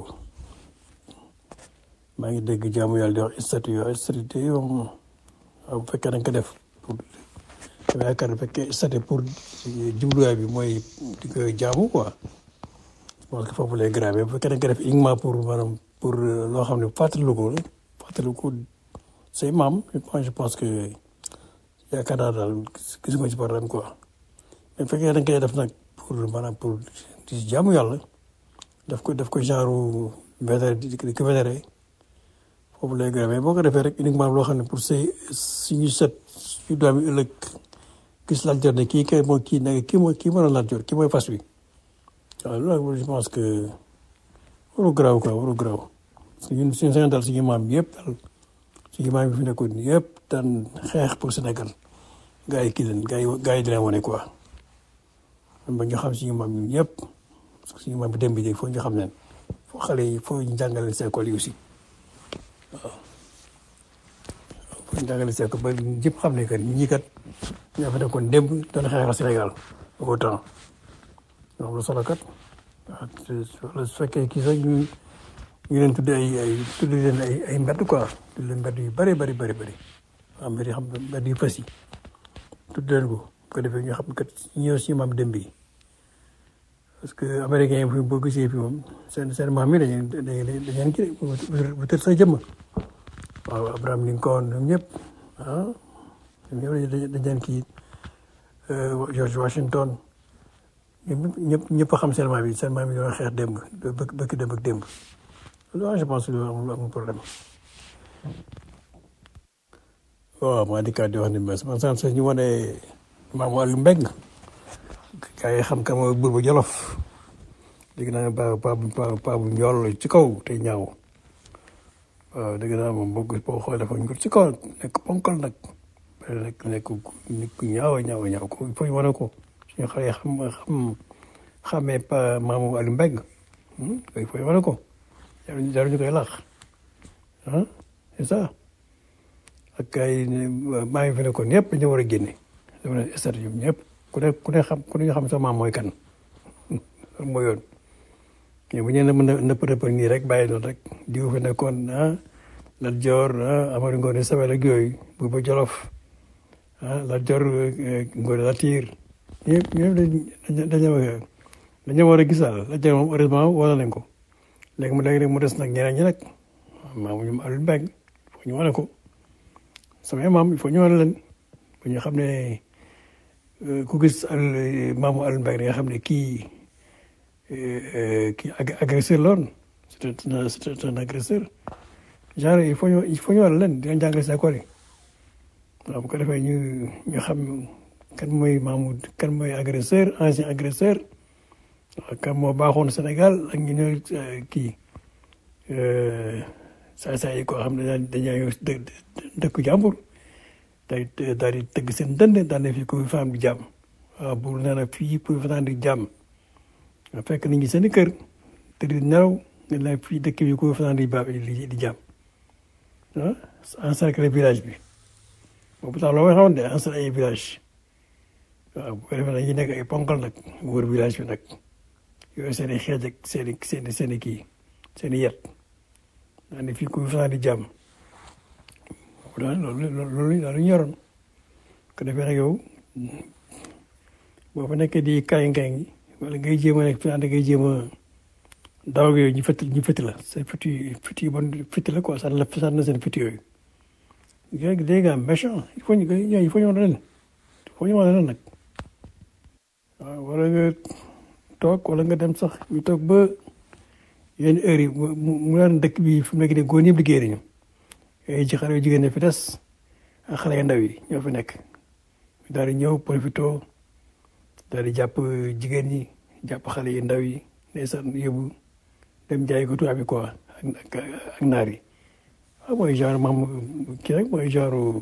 maa ngi dégg jaamu yàlla di wax statut yooyu statut yi moom waaw bu fekkee da nga ko def pour dama yaakaar bu fekkee statut pour jubluwaay bi mooy di ko jaamu quoi parce que foofu lay grave bu fekkee da nga ko def uniquement pour maanaam pour loo xam ne fàttaliku la fàttaliku say maam moi je pense que yaakaar naa daal gisuma ci problème quoi mais bu fekkee da nga koy def nag pour maanaam pour di jaamu yàlla daf ko daf ko genre vétéré di ko vétéré foofu lay gërëm mais boo ko defee rek uniquement loo xam ne pour say suñu set suñu doom yi ëllëg gis Lat Joor ne kii kay mooy kii nekk kii mooy kii mooy Lat Joor kii mooy fas wi waaw loolu je pense que waru garaaw quoi waru garaaw parce que ñun suñu Sénégal suñu maam yëpp daal suñu maam yi fi nekkoon yëpp daan xeex pour Sénégal gars yi kii leen gars yi gars yi di leen wane quoi ba ñu xam suñu maam ñun yëpp parce que suñu maam bi dem bi foo ñu xam leen foo xale yi foo ñu jàngale seen école yi aussi waaw foo ñu jàngale seen école ba ñëpp xam ne que ñii kat ñoo fa nekkoon démb doon xeexal Sénégal au temps donc lu solo kat waaw su fekkee kii sax ñu ñu leen tuddee ay ay tuddee leen ay ay mbedd quoi tuddee leen mbedd yu bëri bëri bëri bëri waaw mbedd yi xam mbedd yu fës yi tuddee leen ko bu ko defee ñu xam kat ñëw suñu maam démb yi parce que américains yi boo gisee fi moom seen seen maam yi dañuy dañuy dañuy kii bu tëdd sa jëmm waaw Abraham Lincoln ñoom ñëpp ah ñoom ñëpp dañu leen kii George Washington ñoom ñëpp ñëpp a xam seen maam yi seen maam yi doon xeex démb bëgg bëgg démb ak démb loolu je pense que loolu amul amul problème. waaw maa di kaa di wax ni mais man sax ñu wane maamu Aliou Mbengue gaa yi xam ka mooy buur bu Jolof dégg naa pa pa pa bu njool ci kaw te ñaaw waaw dégg naa moom boo boo xoolee dafa ñu ci kaw nekk ponkal nag nekk nekk nit ku ñaaw ñaaw ñaaw ko il faut ñu wane ko suñu xale xam xam xamee pa maamu Aliou Mbengue il faut ñu wane ko jarul ñu koy laax ah c'est ça ak gars yi maa ngi fi nekkoon ñëpp dañu war a génne dama ne statut ñoom ñëpp ku ne ku ne xam ku ne xam sa maam mooy kan loolu mooy yoon mais bu ñu nee mën a nëpp nëpp nii rek bàyyi noonu rek diw fi nekkoon ah Lat Joor ah Amari Ngoone Sawel ak yooyu Buuba Jolof ah Lat Joor Ngoone Latiir ñëpp ñëpp dañ dañoo dañoo war a gisaal Lat Joor moom heureusement wala nañ ko léegi mu léegi mu des nag ñeneen ñi nag maamu ñoom Aliou Mbengue il faut ñu wane ko samay maam il faut ñu wane leen bu ñu xam ne ku gis maamu Aliou Mbengue nga xam ne kii kii agresseur la woon c'est un c'est un agresseur genre il faut ñu il faut ñu wane leen di leen jàngale si école yi waaw bu ko defee ñu ñu xam kan mooy maamu kan mooy agresseur ancien agresseur kan moo baaxoon Sénégal ak ñu ne kii saa saa yi koo xam ne dañuy dëkku jàmbur day daal di tëgg seen dënd daal ne fii ku fi fanaan di jàmm waaw bu nee na fii ku fi fanaan di jàmm fekk nit ñi seen i kër te di nelaw ne la fii dëkk bi ku fi fanaan di ba di jàmm ah encercler village bi boobu tax loo xamoon de encercler ay village waaw bu ko defee nag ñu nekk ay ponkal nag wër village bi nag yooyu seen i xeej ak seen i seen i seen i kii seen i yet naa ne fii ku fa di jàmm loolu loolu loolu ñu yoroon ko defee nag yow boo fa nekkee di kaay-kaay gi wala ngay jéem a nekk fi ngay jéem a daw ak yooyu ñu fëtt ñu fëtt la seen fëtt yi fëtt yi bon fëtt la quoi sànni la sànni na seen fëtt yooyu léegi des gars méchant il faut ñu il faut ñu wax leen il faut ñu wax leen nag waaw wala nga toog wala nga dem sax ñu toog ba yenn heure yi mu mu naan dëkk bi fi mu nekk nii góor ñëpp liggéey nañu ci xale yu jigéen ñi fi des ak xale yu ndaw yi ñoo fi nekk daal di ñëw profito daal di jàpp jigéen ñi jàpp xale yu ndaw yi ndeysaan yóbbu dem jaay ko tubaab bi quoi ak ak naar yi waaw mooy genre maam kii rek mooy genre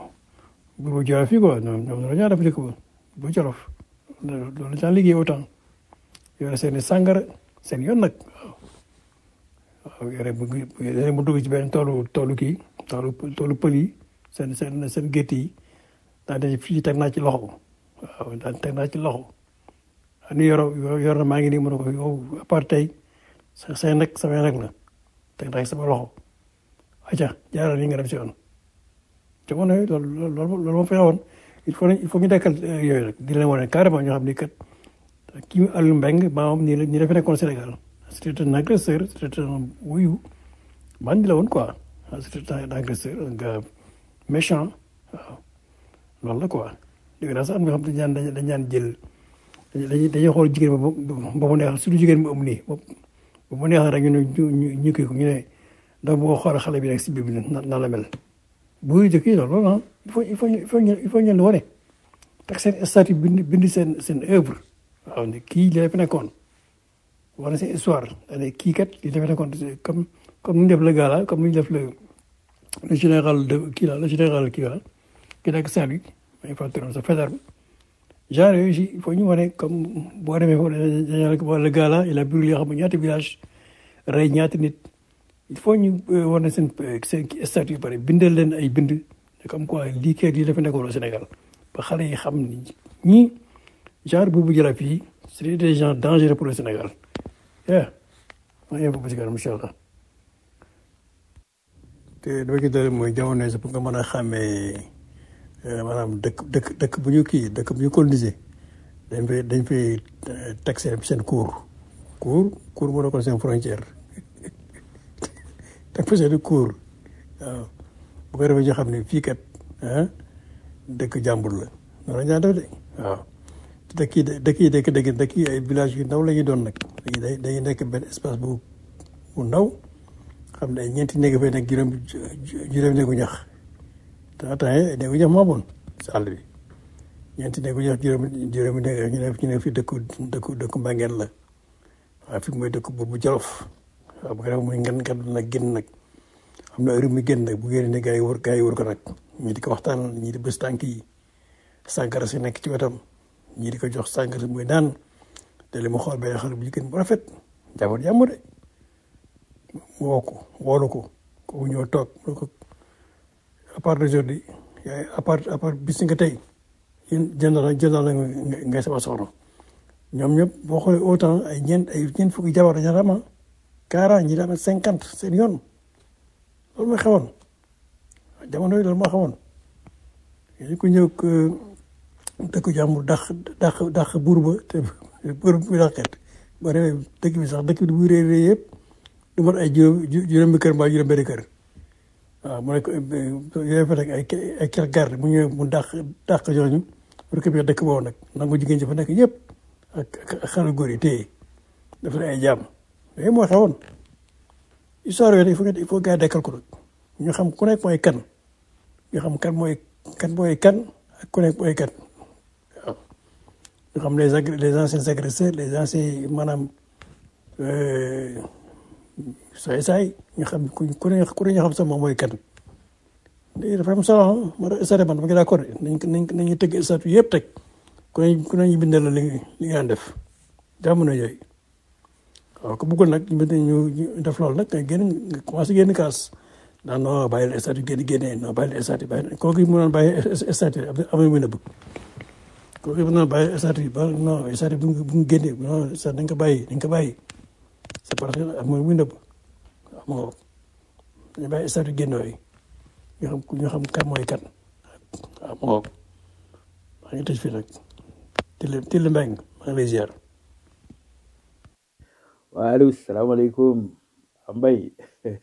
bu jolof fii quoi ñoom ñoom dañoo def dëkk ba bu jolof loolu dañoo liggéey autant yore seen i sàngara seen yoon nag waaw waaw yore bu yore mu dugg ci benn toolu toolu kii toolu toolu pël yi seen seen seen gétt yi daanaka fii teg naa ci loxo waaw daan teg naa ci loxo ni yoro yor na maa ngi nii mën ko yow à part tey sa say nag samay nag la teg naa sama loxo acca jaaral li nga dem si yoon jamono yooyu loolu loolu loolu moo fexe woon il faut il faut ñu dekkal yooyu rek di leen wane carrément ñoo xam ni kat kii Aliou Mbengue maanaam nii la nii la fi nekkoon Sénégal c'était un agresseur c'était un wuyu bandi la woon quoi c'était un agresseur un gars méchant waaw loolu la quoi léegi daal sax am nga xam dañ ñaan dañ ñaan jël dañuy dañuy xool jigéen ba ba mu neex surtout jigéen bu am nii ba mu neex rek ñu ne ñu ñu kii ko ñu ne donc boo xool xale bi rek si biir bi na la mel bu jëkk yi loolu ah il faut il faut il faut il faut ñu wane teg seen statut bind bind seen seen œuvre waaw ne kii li la fi nekkoon wane seen histoire ne kii kat li la fi nekkoon comme comme ni ñu def le gars là comme ni ñu def le le général de kii là le général kii là ki nekk Saint-Louis may fàttali sa Faidherbe genre yooyu aussi il faut ñu wane comme boo demee foofu dañoo le gars là il a brûlé xam nga ñaata village rey ñaata nit il faut ñu wane seen seen statut yu bëri bindal leen ay bind comme quoi lii kër yi dafa nekkoon au Sénégal ba xale yi xam ni ñii genre boobu jëlaat fii c'est des gens dangereux pour le Sénégal yeah maa ngi foofu si kanam incha allah. te dama gis dara mooy jamono yi pour nga mën a xàmmee maanaam dëkk dëkk dëkk bu ñu kii dëkk bu ñu colonisé dañ fay dañ fay teg seen seen cour cour cour moo nekkoon seen frontière teg fa seen cour waaw bu ko defee ñu xam ne fii kat ah dëkk jàmbur la noonu la ñu daan def de waaw te dëkk yi dëkk yi dëkk dëkk dëkk yi ay village yu ndaw la ñuy doon nag day day nekk benn espace bu bu ndaw xam ne ñeenti néeg fay nekk juróom juróom néegu ñax te attends néegu ñax moo amoon si àll bi ñeenti néegu ñax juróomi juróomi néeg ñu ne ñu ne fii dëkku dëkku dëkku mbangeen la waaw fi mooy dëkk buur bu Jolof waaw bu ko defee muy ngan ngan nag génn nag am na heure muy génn nag bu génn ne gaa yi wër gaa yi wër ko nag ñii di ko waxtaan ñii di bés tànk yi sàngara si nekk ci wetam ñii di ko jox sàngara si muy naan te li ma xool benn xale bu jigéen bu rafet jàmbur jàmbur de woo ko woolu ko kooku ñëw toog mu ko à part d'aujourd'hui yaay à part à part bis nga tey yéen jëndal jëndal la ngay sama soxna ñoom ñëpp boo xoolee autant ay ñeent ay ñeent fukki jabar dañu am quarante ñi daal cinquante seen yoon loolu mooy xewoon jamono yi loolu moo xewoon yéen ku ñëw dëkk jàmbur dàq dàq dàq buur ba te buur bi dàqeet boo demee dëkk bi sax dëkk bi bu réer réer yëpp du mën ay juróom juróomi kër mbaa juróom benn kër waaw mu nekk yooyu fa nekk ay ay kër garde mu ñëwee mu dàq dàq ñooñu récupéré dëkk boobu nag nangu jigéen ñi fa nekk ñëpp ak xale góor yi téye dafa ne ay jàmm yooyu moo xewoon histoire yooyu il faut il faut gars yi dekkal ko nag ñu xam ku nekk mooy kan ñu xam kan mooy kan mooy kan ak ku nekk mooy kan waaw ñu xam les agr les anciens agresseurs les anciens maanaam saay saay ñu xam ku ku ne ku ne ñu xam sax moom mooy kan léegi dafa am solo ma statut man dama ngi d'accord nañ nañ nañu tëgg statut yëpp teg ku ne ku ne ñu bindal la li li nga def jamono yooyu waaw ku bëggul nag ñu ñu def loolu nag nga génn nga commencé génn kaas non non bàyyil statut génn génnee non bàyyil statut bàyyil kooku mu naan bàyyi statut am na nëbb kooku mu naan bàyyi statut ba non statut bu bu mu génnee non statut dañ ko bàyyi dañ ko bàyyi c'est parce que am na muy nëbb waaw ma ngoog dañu bàyyi statut génn yooyu ñu xam ñu xam kan mooy kan waaw ma ngoog maa ngi tëj fii nag Tili Tili Mbeng maa ngi lay ziar. waaleykum salaamaaleykum Mbay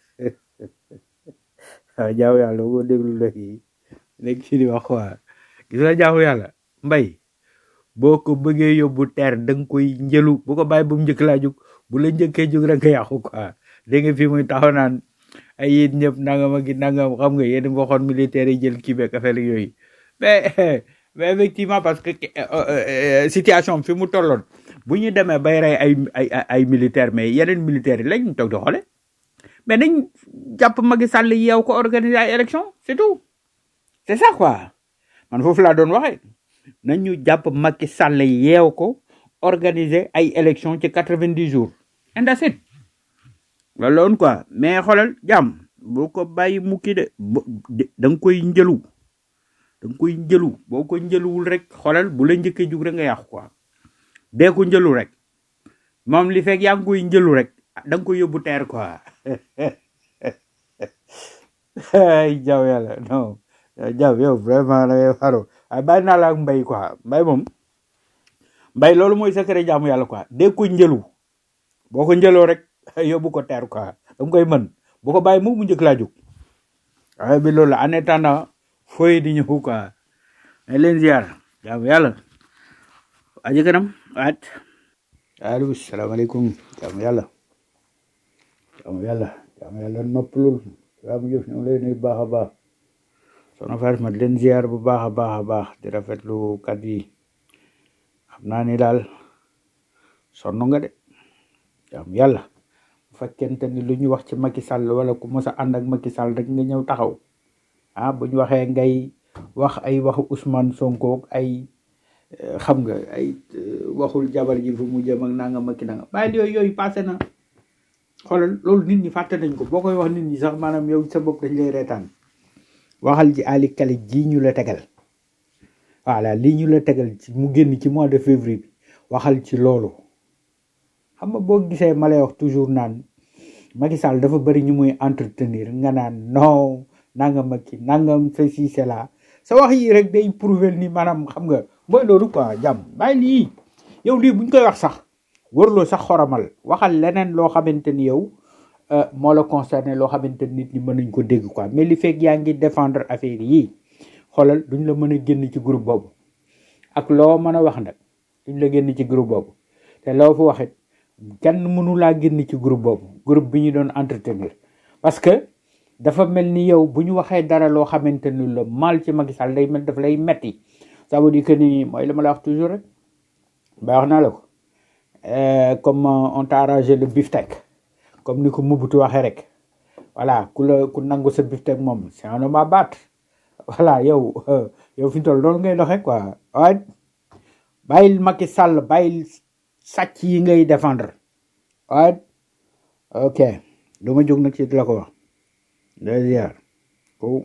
waaw jaamu yàlla boo déglu léegi nekk ci di wax quoi gis nga jaamu yàlla Mbay boo ko bëggee yóbbu teer da nga koy njëlu bu ko bàyyi ba mu njëkk laa jóg bu la njëkkee jóg rek nga yàqu quoi dégg nga fii muy taxaw naan ay yéen ñëpp nangam ak nangam xam nga yéen nga waxoon militaire yi jël kii beeg affaire yooyu mais mais effectivement parce que situation fi mu tolloon bu ñu demee bay rey ay ay ay militaire mais yeneen militaires yi lañ toog di xoole mais nañ jàpp Macky Sall yeew ko organiser ay élection c'est tout c'est ça quoi man foofu laa doon waxee nañu jàpp Macky Sall yeew ko organiser ay élection ci quatre-vingt-dix jours and that's it loolu la woon quoi mais xoolal jàmm boo ko bàyyi mukki de da nga koy njëlu da nga koy njëlu boo ko njëluwul rek xoolal bu la njëkkee jug rek nga yàqu quoi dee ko njëlu rek moom li fekk yaa ngi koy njëlu rek da nga koy yóbbu teer quoi ay jaw yàlla non jaw yow vraiment da ngay xaro ay bàyyi naa la ak mbay quoi mbay moom mbay loolu mooy secret jaamu yàlla quoi dee ko njëlu boo ko njëloo rek yóbbu ko teer quoi da nga koy mën bu ko bàyyi mu mu njëkk laa jóg waaye bi loolu en attendant fooy di ñëw quoi mais leen ziar jaamu yàlla aji kanam waat allo salaamaaleykum jaamu yàlla jaamu yàlla jaamu yàlla noppalul jaamu jëf ñu ngi lay nuyu bu baax a baax soxna Fatima di leen ziar bu baax a baax a baax di rafetlu kat yi xam naa ni daal sonn nga de jaamu yàlla bu fekkente ni lu ñu wax ci Macky Sall wala ku mos a ànd ak Macky Sall rek nga ñëw taxaw ah bu ñu waxee ngay wax ay waxu Ousmane Sonko ay xam nga ay waxul jabar ji fu mu jëm ak nangam ak nangam bàyyi yooyu yooyu passé na xoolal loolu nit ñi fàtte nañ ko boo koy wax nit ñi sax maanaam yow sa bopp dañ lay reetaan waxal ci Ali Kali ji ñu la tegal voilà lii ñu la tegal ci mu génn ci mois de février bi waxal ci loolu xam nga boo gisee ma lay wax toujours naan Macky Sall dafa bëri ñu muy entretenir nga naan non nangam ak ki nangam ceci c'est là sa wax yi rek day prouver ni maanaam xam nga mooy loolu quoi jàmm bàyyi lii yow lii buñ koy wax sax warloo sax xoromal waxal leneen loo xamante ni yow moo la concerné loo xamante ni nit ñi mën nañ ko dégg quoi mais li fekk yaa ngi défendre affaire yi xoolal duñ la mën a génn ci groupe boobu ak loo mën a wax nag duñ la génn ci groupe boobu te loo fi waxit kenn mënu laa génn ci groupe boobu groupe bi ñu doon entretenir parce que dafa mel ni yow bu ñu waxee dara loo xamante ni la mal ci Macky Sall day mel daf lay metti ça veut dire que ni mooy la ma la wax toujours rek ba wax naa la ko comme on t'a arrangé le beefsteak comme ni ko Mobutu waxee rek voilà ku la ku nangu sa beefsteak moom c'est un homme à battre voilà yow yow fi ñu toll loolu ngay doxee quoi waaye bàyyil Macky Sall bàyyil sàcc yi ngay défendre waaye ok du ma jóg nag ci la ko wax day ziar ko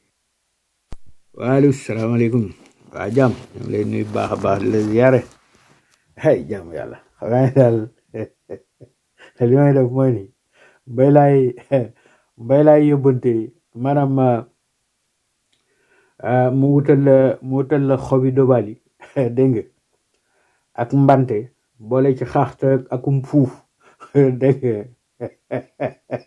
waaleykum salaamaaleykum waa jàmm ñu ngi lay nuyu baax a baax di la ziare ay jàmm yàlla xam nga daal li may def mooy ni mbay laay mbay laay yóbbante maanaam mu wutal la mu wutal la xobi dobali dégg nga ak mbante boole ci xaaxta akum fuuf dégg nga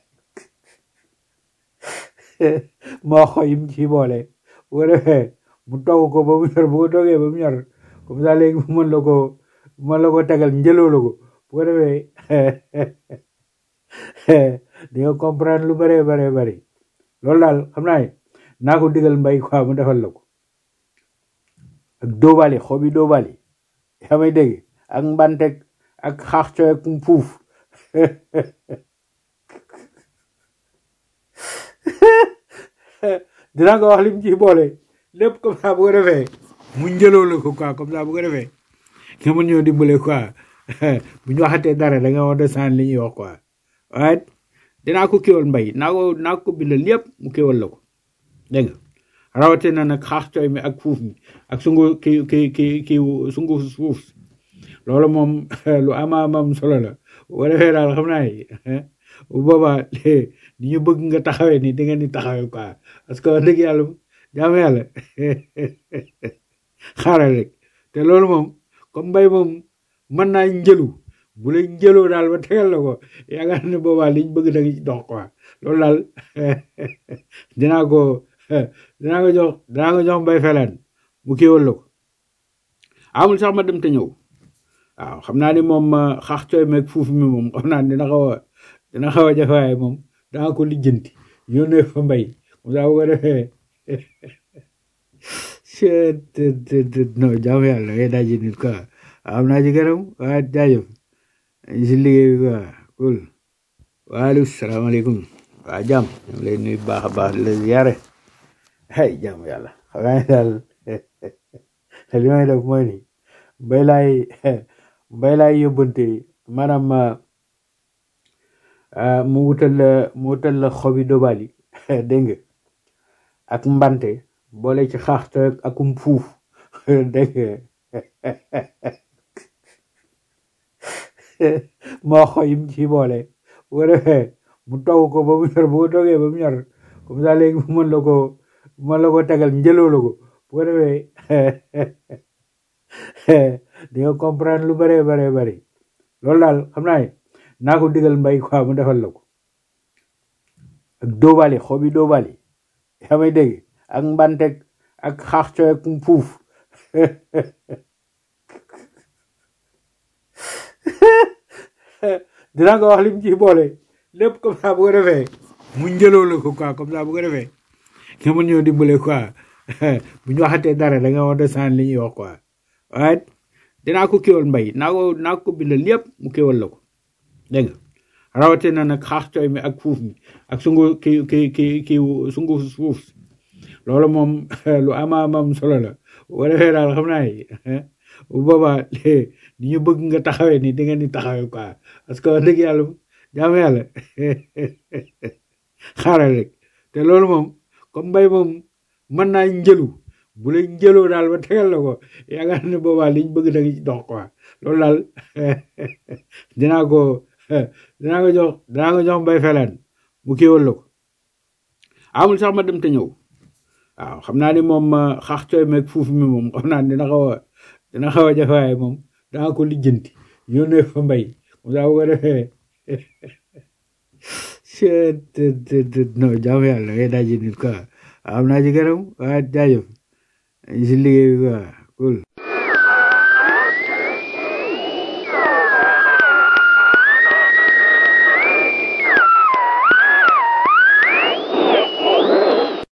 moo xoyim ci boole bu ko defee mu togg ko ba mu ñor bu ko toggee ba mu ñor comme ça léegi mu mën la ko mën la ko tegal njëloo la ko bu ko defee di nga comprendre lu bëree bëree bëri loolu daal xam naa ne naa ko digal mbay quoi mu defal la ko ak doobali xobi doobali yaa may dégg ak mbanteg ak xaax coy ak fuuf dinaa ko wax lim ci boole lépp comme ça bu ko defee mu njëloo la ko quoi comme ça bu ko defee nga mën ñoo dimbale quoi bu ñu waxatee dara da nga war a sànni li ñuy wax quoi waaye dinaa ko kéwal mbay naa ko naa ko bindal lépp mu kéwal la ko dégg nga rawatina nag xaax cooy mi ak fuuf mi ak sungu ki ki ki ki sungu suuf loolu moom lu ama amam solo la bu defee daal xam naa ni bu boobaa ni ñu bëgg nga taxawee ni di ngeen di taxawee quoi parce que wax dëgg yàlla jaam yàlla xaaral rek te loolu moom comme mbay moom mën naa njëlu bu la njëloo daal ba tegal la ko yaakaar ne boobaa liñ bëgg da nga ci dox quoi loolu daal dinaa ko dinaa ko jox dinaa ko jox mbay felaan mu kéwal la ko amul sax ma dem te ñëw waaw xam naa ni moom xaax cooy meeg fuuf mi moom xam naa dina xaw a dina xaw a jafewaaye moom danga ko lijjanti yónnee fa mbay mu saa bu ko defee non jaamu yàlla ngay daji nit quoi am naa ci gërëm waa jaajëf si liggéey bi quoi cool waaleykum salaamaaleykum waa jàmm ñu ngi lay nuyu baax a baax di la ziyaare hay jaamu yàlla xam nga daal li may def mooy ni mbay laay mbay laay yóbbante maanaam mu wutal la mu wutal la xobi dobali dégg nga ak mbante boole ci xaaxta akum fuuf dégg nga moo xoyim ci boole bu ko defee mu togg ko ba mu ñor bu ko toggee ba mu ñor comme ça léegi mu mën la ko mën la ko tegal njëloo la ko bu ko defee di nga comprendre lu bëree bëree bëri loolu daal xam naa ne naa ko digal mbay quoi mu defal la ko ak doobali xobi doobali yaa may dégg ak mbanteg ak xaax coy ak fuuf dinaa ko wax lim ci boole lépp comme ça bu ko defee mu njëloo la ko quoi comme ça bu ko defee nga mën ñoo dimbale quoi bu ñu waxatee dara da nga war a saan li ñuy wax quoi waaye dinaa ko kéwal mbay naa ko naa ko bindal lépp mu kéwal la ko dégg nga rawatina nag xaax cooy mi ak fuuf mi ak sungu ki ki ki ki sungu suuf loolu moom lu ama amam solo la bu ko defee daal xam naa ni bu boobaa ni ñu bëgg nga taxawee ni di ngeen di taxawee quoi parce que wax dëgg yàlla jaam yàlla xaaral rek te loolu moom comme mbay moom mën naa njëlu bu la njëloo daal ba tegal la ko yaakaar ne boobaa liñ bëgg da nga ci dox quoi loolu daal dinaa ko dinaa ko jox dinaa ko jox mbay felaan mu kéwal la ko amul sax ma dem te ñëw waaw xam naa ni moom xaax cooy meeg fuuf mi moom xam naa dina xaw a dina xaw a jafewaaye moom danga ko lijjanti yónnee fa mbay mu saa bu ko defee non jaamu yàlla ngay daji nit quoi am naa ci gërëm waa jaajëf si liggéey bi quoi cool